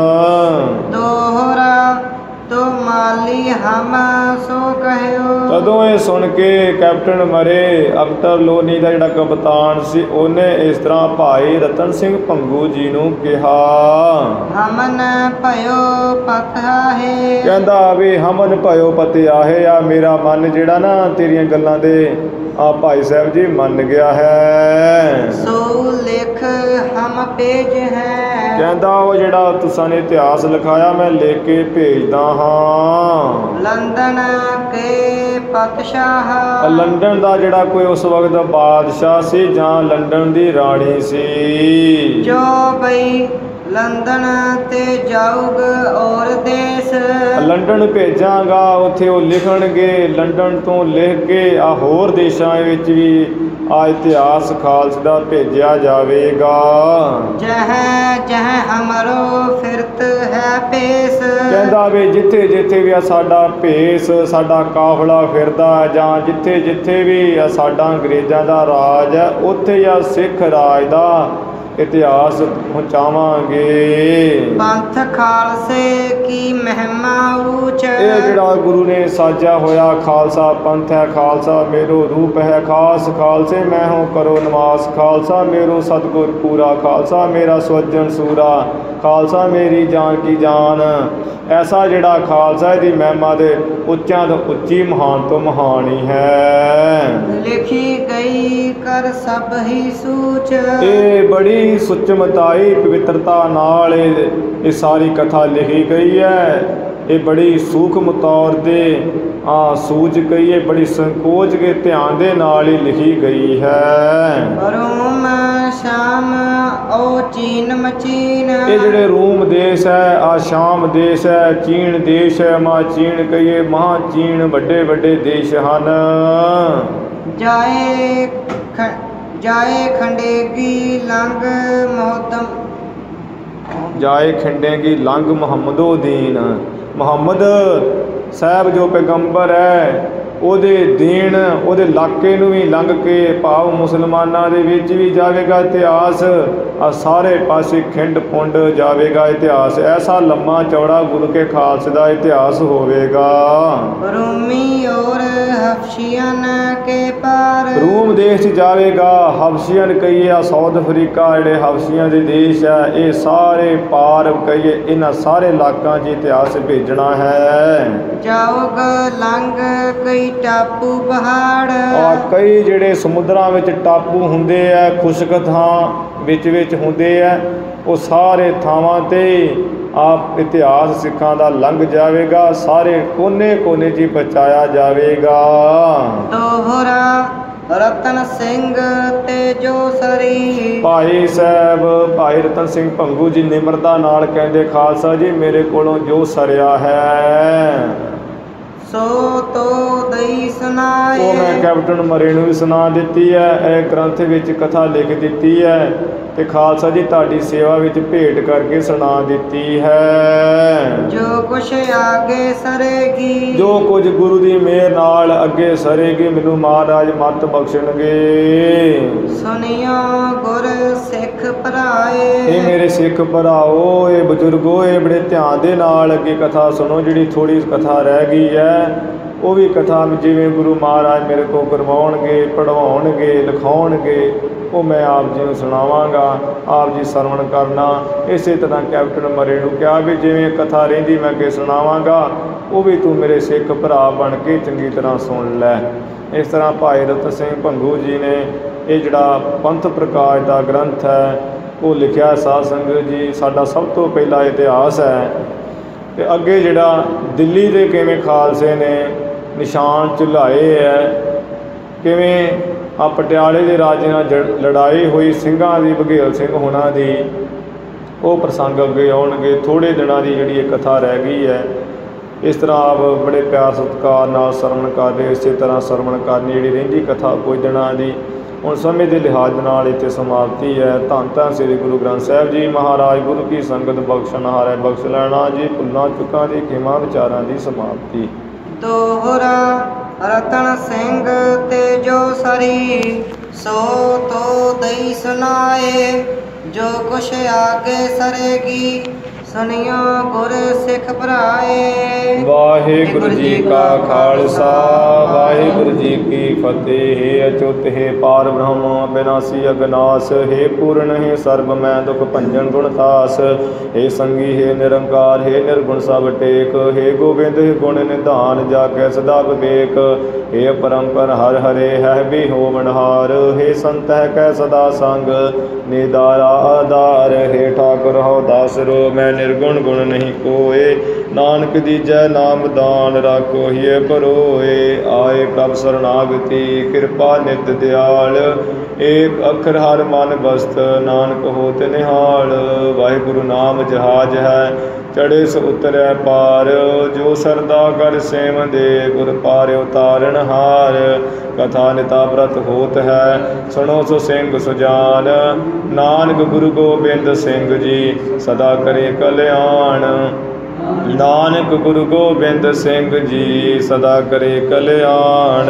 ਦੋਹਰਾ ਤੋ ਮਾਲੀ ਹਮ ਸੋ ਕਹਿਓ। ਤਦੋਂ ਇਹ ਸੁਣ ਕੇ ਕੈਪਟਨ ਮਰੇ ਅਖਤਰ ਲੋਨੀ ਦਾ ਜਿਹੜਾ ਕਪਤਾਨ ਸੀ ਉਹਨੇ ਇਸ ਤਰ੍ਹਾਂ ਭਾਈ ਰਤਨ ਸਿੰਘ ਭੰਗੂ ਜੀ ਨੂੰ ਕਿਹਾ, ਹਮਨ ਭਇਓ ਪਤਾ ਹੈ। ਕਹਿੰਦਾ ਵੀ ਹਮਨ ਭਇਓ ਪਤਿਆ ਹੈ, ਆ ਮੇਰਾ ਮਨ ਜਿਹੜਾ ਨਾ ਤੇਰੀਆਂ ਗੱਲਾਂ ਦੇ ਆ ਭਾਈ ਸਾਹਿਬ ਜੀ ਮੰਨ ਗਿਆ ਹੈ। ਸੋ ਲਿਖ ਹਮ ਭੇਜ ਹੈ। ਕਹਿੰਦਾ ਉਹ ਜਿਹੜਾ ਤੁਸਾਂ ਨੇ ਇਤਿਹਾਸ ਲਿਖਾਇਆ ਮੈਂ ਲਿਖ ਕੇ ਭੇਜਦਾ ਹਾਂ। ਲੰਦਨ ਕੇ ਪਤਸ਼ਾਹ, ਲੰਡਨ ਦਾ ਜਿਹੜਾ ਕੋਈ ਉਸ ਵਕਤ ਬਾਦਸ਼ਾਹ ਸੀ ਜਾਂ ਲੰਡਨ ਦੀ ਰਾਣੀ ਸੀ। ਜੋ ਬਈ ਲੰਦਨ ਤੇ ਜਾਊਗ ਔਰ ਦੇਸ਼। ਲੰਡਨ ਭੇਜਾਂਗਾ, ਉੱਥੇ ਉਹ ਲਿਖਣਗੇ, ਲੰਡਨ ਤੋਂ ਲਿਖ ਕੇ ਆ ਹੋਰ ਦੇਸ਼ਾਂ ਵਿੱਚ ਵੀ ਆ ਇਤਿਹਾਸ ਖਾਲਸੇ ਦਾ ਭੇਜਿਆ ਜਾਵੇਗਾ। ਜਹ ਜਹ ਹਮਰੋ ਫਿਰਤ ਹੈ ਪੇਸ। ਕਹਿੰਦਾ ਵੀ ਜਿੱਥੇ ਜਿੱਥੇ ਵੀ ਆ ਸਾਡਾ ਭੇਸ, ਸਾਡਾ ਕਾਫਲਾ ਫਿਰਦਾ, ਜਾਂ ਜਿੱਥੇ ਜਿੱਥੇ ਵੀ ਆ ਸਾਡਾ ਅੰਗਰੇਜ਼ਾਂ ਦਾ ਰਾਜ ਹੈ, ਉੱਥੇ ਆ ਸਿੱਖ ਰਾਜ ਦਾ ਇਤਿਹਾਸ ਪਹੁੰਚਾਵਾਂਗੇ। ਪੰਥ ਖਾਲਸੇ ਕੀ ਮਹਿਮਾ ਉੱਚ। ਇਹ ਜਿਹੜਾ ਗੁਰੂ ਨੇ ਸਾਜਿਆ ਹੋਇਆ ਖਾਲਸਾ ਪੰਥ ਹੈ, ਖਾਲਸਾ ਮੇਰੋ ਰੂਪ ਹੈ ਖਾਸ, ਖਾਲਸੇ ਮੈਂ ਹੂੰ ਕਰੋ ਨਿਵਾਸ, ਖਾਲਸਾ ਮੇਰੋ ਸਤਿਗੁਰ ਪੂਰਾ, ਖਾਲਸਾ ਮੇਰਾ ਸਵੱਜਣ ਸੂਰਾ, ਖਾਲਸਾ ਮੇਰੀ ਜਾਨ ਕੀ ਜਾਨ। ਐਸਾ ਜਿਹੜਾ ਖਾਲਸਾ ਦੀ ਮਹਿਮਾ ਦੇ ਉੱਚਿਆਂ ਤੋਂ ਉੱਚੀ, ਮਹਾਨ ਤੋਂ ਮਹਾਨ ਹੀ ਹੈ। ਲਿਖੀ ਗਈ ਕਰ ਸਭ ਹੀ ਸੂਚ। ਇਹ ਬੜੀ ਸੁਚਮਤਾਈ ਪਵਿੱਤਰਤਾ ਨਾਲ ਇਹ ਸਾਰੀ ਕਥਾ ਲਿਖੀ ਗਈ ਹੈ। ਇਹ ਬੜੀ ਸੂਖਮ ਤੌਰ 'ਤੇ ਸੂਝ ਗਈ ਹੈ, ਬੜੀ ਸੰਕੋਚ ਕੇ ਧਿਆਨ ਦੇ ਨਾਲ ਹੀ ਲਿਖੀ ਗਈ ਹੈ। ਰੋਮ ਸ਼ਾਮ ਓ ਚੀਨ ਮਚੀਨ। ਇਹ ਜਿਹੜੇ ਰੂਮ ਦੇਸ਼ ਹੈ, ਆ ਸ਼ਾਮ ਦੇਸ਼ ਹੈ, ਚੀਨ ਦੇਸ਼ ਹੈ, ਮਾ ਚੀਨ ਕਹੀਏ ਮਹਾ ਚੀਨ, ਵੱਡੇ ਵੱਡੇ ਦੇਸ਼ ਹਨ। ਜਾਏ ਖੰਡੇਗੀ ਲੰਘ ਮੋਹਤਮ, ਜਾਏ ਖੰਡੇਗੀ ਲੰਘ ਮੁਹੰਮਦੋ ਦੀਨ। ਮੁਹੰਮਦ ਸਾਹਿਬ ਜੋ ਪੈਗੰਬਰ ਹੈ ਉਹਦੇ ਦੀਨ, ਉਹਦੇ ਇਲਾਕੇ ਨੂੰ ਵੀ ਲੰਘ ਕੇ ਭਾਵ ਮੁਸਲਮਾਨਾਂ ਦੇ ਵਿੱਚ ਵੀ ਜਾਵੇਗਾ ਇਤਿਹਾਸ, ਆ ਸਾਰੇ ਪਾਸੇ ਖਿੰਡ ਪੁੰਡ ਜਾਵੇਗਾ ਇਤਿਹਾਸ। ਐਸਾ ਲੰਮਾ ਚੌੜਾ ਗੁਰੂ ਕੇ ਖਾਲਸੇ ਦਾ ਇਤਿਹਾਸ ਹੋਵੇਗਾ। ਰੂਮੀ ਔਰ ਹਫਸ਼ੀਅਨ ਕੇ ਪਾਰ। ਰੂਮ ਦੇਸ਼ 'ਚ ਜਾਵੇਗਾ, ਹਫਸ਼ੀਅਨ ਕਹੀਏ ਆ ਸਾਊਥ ਅਫਰੀਕਾ ਜਿਹੜੇ ਹਫਸ਼ੀਆਂ ਦੇ ਦੇਸ਼ ਹੈ, ਇਹ ਸਾਰੇ ਪਾਰ ਕਹੀਏ ਇਹਨਾਂ ਸਾਰੇ ਇਲਾਕਿਆਂ 'ਚ ਇਤਿਹਾਸ ਭੇਜਣਾ ਹੈ। ਜਾਓਗ ਲੰਘ ਕਈ ਟਾਪੂ ਪਹਾੜ। ਆ ਕਈ ਜਿਹੜੇ ਸਮੁੰਦਰਾਂ ਵਿੱਚ ਟਾਪੂ ਹੁੰਦੇ ਆ, ਖੁਸ਼ਕ ਥਾਂ ਵਿੱਚ ਹੁੰਦੇ ਆ, ਉਹ ਸਾਰੇ ਥਾਵਾਂ 'ਤੇ ਆਪ ਇਤਿਹਾਸ ਸਿੱਖਾਂ ਦਾ ਲੰਘ ਜਾਵੇਗਾ, ਸਾਰੇ ਕੋਨੇ ਕੋਨੇ 'ਚ ਪਹੁੰਚਾਇਆ ਜਾਵੇਗਾ। ਦੋਹਰਾ ਰਤਨ ਸਿੰਘ ਤੇਜੋ ਸਰੀ। ਭਾਈ ਸਾਹਿਬ ਭਾਈ ਰਤਨ ਸਿੰਘ ਭੰਗੂ ਜੀ ਨਿਮਰਤਾ ਨਾਲ ਕਹਿੰਦੇ, ਖਾਲਸਾ ਜੀ ਮੇਰੇ ਕੋਲੋਂ ਜੋ ਸਰਿਆ ਹੈ ਸੋ ਤੋ ਦਈ ਉਹ ਸੁਨਾਏ। ਮੈਂ ਕੈਪਟਨ ਮਰੇ ਨੂੰ ਵੀ ਸੁਣਾ ਦਿੱਤੀ ਹੈ। ਇਹ ਗ੍ਰੰਥ ਵਿੱਚ ਕਥਾ ਲਿਖ ਦਿੱਤੀ ਹੈ ਤੇ ਖਾਲਸਾ ਜੀ ਤੁਹਾਡੀ ਸੇਵਾ ਵਿੱਚ ਭੇਟ ਕਰਕੇ ਸੁਣਾ ਦਿੱਤੀ ਹੈ। ਜੋ ਕੁਛ ਆਗੇ ਸਰੇਗੀ। ਜੋ ਕੁਝ ਗੁਰੂ ਦੀ ਮਿਹਰ ਨਾਲ ਅੱਗੇ ਸਰੇਗੀ ਮੈਨੂੰ ਮਹਾਰਾਜ ਮੱਤ ਬਖਸ਼ਣਗੇ। ਸੁਨਿਓ ਗੁਰ ਸਿੱਖ ਭਰਾਏ। ਇਹ ਮੇਰੇ ਸਿੱਖ ਭਰਾਓ, ਇਹ ਬਜ਼ੁਰਗੋ, ਇਹ ਬੜੇ ਧਿਆਨ ਦੇ ਨਾਲ ਅੱਗੇ ਕਥਾ ਸੁਣੋ। ਜਿਹੜੀ ਥੋੜੀ ਕਥਾ ਰਹਿ ਗਈ ਹੈ ਉਹ ਵੀ ਕਥਾ ਜਿਵੇਂ ਗੁਰੂ ਮਹਾਰਾਜ ਮੇਰੇ ਕੋਲ ਕਰਵਾਉਣਗੇ, ਪੜ੍ਹਾਉਣਗੇ, ਲਿਖਾਉਣਗੇ, ਉਹ ਮੈਂ ਆਪ ਜੀ ਨੂੰ ਸੁਣਾਵਾਂਗਾ। ਆਪ ਜੀ ਸਰਵਣ ਕਰਨਾ। ਇਸੇ ਤਰ੍ਹਾਂ ਕੈਪਟਨ ਮਰੇ ਨੂੰ ਕਿਹਾ ਵੀ ਜਿਵੇਂ ਕਥਾ ਰਹਿੰਦੀ ਮੈਂ ਅੱਗੇ ਸੁਣਾਵਾਂਗਾ, ਉਹ ਵੀ ਤੂੰ ਮੇਰੇ ਸਿੱਖ ਭਰਾ ਬਣ ਕੇ ਚੰਗੀ ਤਰ੍ਹਾਂ ਸੁਣ ਲੈ। ਇਸ ਤਰ੍ਹਾਂ ਭਾਈ ਰਤਨ ਸਿੰਘ ਭੰਗੂ ਜੀ ਨੇ ਇਹ ਜਿਹੜਾ ਪੰਥ ਪ੍ਰਕਾਸ਼ ਦਾ ਗ੍ਰੰਥ ਹੈ ਉਹ ਲਿਖਿਆ। ਸਾਧ ਸੰਗਤ ਜੀ ਸਾਡਾ ਸਭ ਤੋਂ ਪਹਿਲਾ ਇਤਿਹਾਸ ਹੈ ਤੇ ਅੱਗੇ ਜਿਹੜਾ ਦਿੱਲੀ ਦੇ ਕਿਵੇਂ ਖਾਲਸੇ ਨੇ ਨਿਸ਼ਾਨ ਝੁਲਾਏ ਹੈ, ਕਿਵੇਂ ਆ ਪਟਿਆਲੇ ਦੇ ਰਾਜੇ ਨਾਲ ਲੜਾਈ ਹੋਈ ਸਿੰਘਾਂ ਦੀ, ਬਘੇਲ ਸਿੰਘ ਹੋਣਾ ਦੀ, ਉਹ ਪ੍ਰਸੰਗ ਅੱਗੇ ਆਉਣਗੇ। ਥੋੜ੍ਹੇ ਦਿਨਾਂ ਦੀ ਜਿਹੜੀ ਇਹ ਕਥਾ ਰਹਿ ਗਈ ਹੈ। ਇਸ ਤਰ੍ਹਾਂ ਆਪ ਬੜੇ ਪਿਆਰ ਸਤਿਕਾਰ ਨਾਲ ਸਰਵਣ ਕਰਦੇ। ਇਸੇ ਤਰ੍ਹਾਂ ਸਰਵਣ ਕਰਨੀ ਜਿਹੜੀ ਰਹਿੰਦੀ ਕਥਾ ਕੁਝ ਦਿਨਾਂ ਦੀ। ਹੁਣ ਸਮੇਂ ਦੇ ਲਿਹਾਜ਼ ਨਾਲ ਇੱਥੇ ਸਮਾਪਤੀ ਹੈ। ਧੰਨ ਧੰਨ ਸ੍ਰੀ ਗੁਰੂ ਗ੍ਰੰਥ ਸਾਹਿਬ ਜੀ ਮਹਾਰਾਜ। ਗੁਰੂ ਕੀ ਸੰਗਤ ਬਖਸ਼ਣਹਾਰ ਬਖਸ਼ ਲੈਣਾ ਜੀ। ਭੁੱਲਾਂ ਚੁੱਕਾਂ ਦੀ ਖਿਮਾ ਵਿਚਾਰਾਂ ਦੀ ਸਮਾਪਤੀ। ਦੋਹਰਾ ਰਤਨ ਸਿੰਘ ਤੇਜੋ ਸਰੀ। ਸੋ ਤੋ ਦਈ ਸੁਨਾਏ। ਜੋ ਕੁਛ ਆਗੇ ਸਰੇਗੀ। ਸੁਨਿਓ ਗੁਰ ਸਿੱਖ ਭਰਾਏ। ਵਾਹਿਗੁਰੂ ਜੀ ਕਾ ਖਾਲਸਾ ਵਾਹਿਗੁਰੂ ਜੀ ਕੀ ਫਤਿਹ। ਹੈ ਅਚੁੱਤ ਹੈ ਪਾਰ ਬ੍ਰਹਮ ਬਿਨਾਸੀ ਅਗਨਾਸ। ਹੈ ਪੂਰਨ ਹੈ ਸਰਬ ਮੈਂ ਦੁਖ ਭੰਜਨ ਗੁਣਤਾਸ। ਹੈ ਸੰਗੀ ਹੈ ਨਿਰੰਕਾਰ ਹੈ ਨਿਰਗੁਣ ਸਭ ਟੇਕ। ਹੈ ਗੋਬਿੰਦ ਹੈ ਗੁਣ ਨਿਧਾਨ ਜਾ ਕੈ ਸਦਾ ਵਿਵੇਕ। ਹੈ ਪਰੰਪਰ ਹਰ ਹਰੇ ਹੈ ਵੀ ਹੋਵਨਹਾਰ। ਹੈ ਸੰਤ ਹੈ ਕੈ ਸਦਾ ਸੰਗ ਨਿਦਾਰਾ ਆਧਾਰ। ਹੈ ਠਾਕੁਰ ਹਉ ਦਾਸਰੋ ਮੈਂ ਨਿਰਗੁਣ ਗੁਣ ਨਹੀਂ ਕੋਏ। ਨਾਨਕ ਦੀਜੈ ਨਾਮ ਦਾਨ ਰਾਖੋ ਹੀਏ ਪਰੋਏ। ਆਏ ਪ੍ਰਭ ਸਰਨਾਗਤੀ ਕਿਰਪਾ ਨਿਤ ਦਿਆਲ। ਏਕ ਅੱਖਰ ਹਰ ਮਨ ਬਸਤ ਨਾਨਕ ਹੋਤ ਨਿਹਾਲ। ਵਾਹਿਗੁਰੂ ਨਾਮ ਜਹਾਜ ਹੈ ਚੜ੍ਹੇ ਸੋ ਉਤਰੈ ਪਾਰ। ਜੋ ਸਰਦਾ ਕਰ ਸੇਵੰਦੇ ਗੁਰ ਪਾਰ ਉਤਾਰਨ ਹਾਰ। ਕਥਾ ਨਿਤਾ ਬ੍ਰਤ ਹੋਤ ਹੈ ਸੁਣੋ ਸੋ ਸਿੰਘ ਸੁਜਾਨ। ਨਾਨਕ ਗੁਰੂ ਗੋਬਿੰਦ ਸਿੰਘ ਜੀ ਸਦਾ ਕਰੇ ਕਲਿਆਣ। ਨਾਨਕ ਗੁਰੂ ਗੋਬਿੰਦ ਸਿੰਘ ਜੀ ਸਦਾ ਕਰੇ ਕਲਿਆਣ।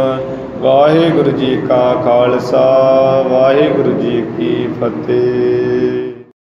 ਵਾਹਿਗੁਰੂ ਜੀ ਕਾ ਖਾਲਸਾ ਵਾਹਿਗੁਰੂ ਜੀ ਕੀ ਫਤਿਹ।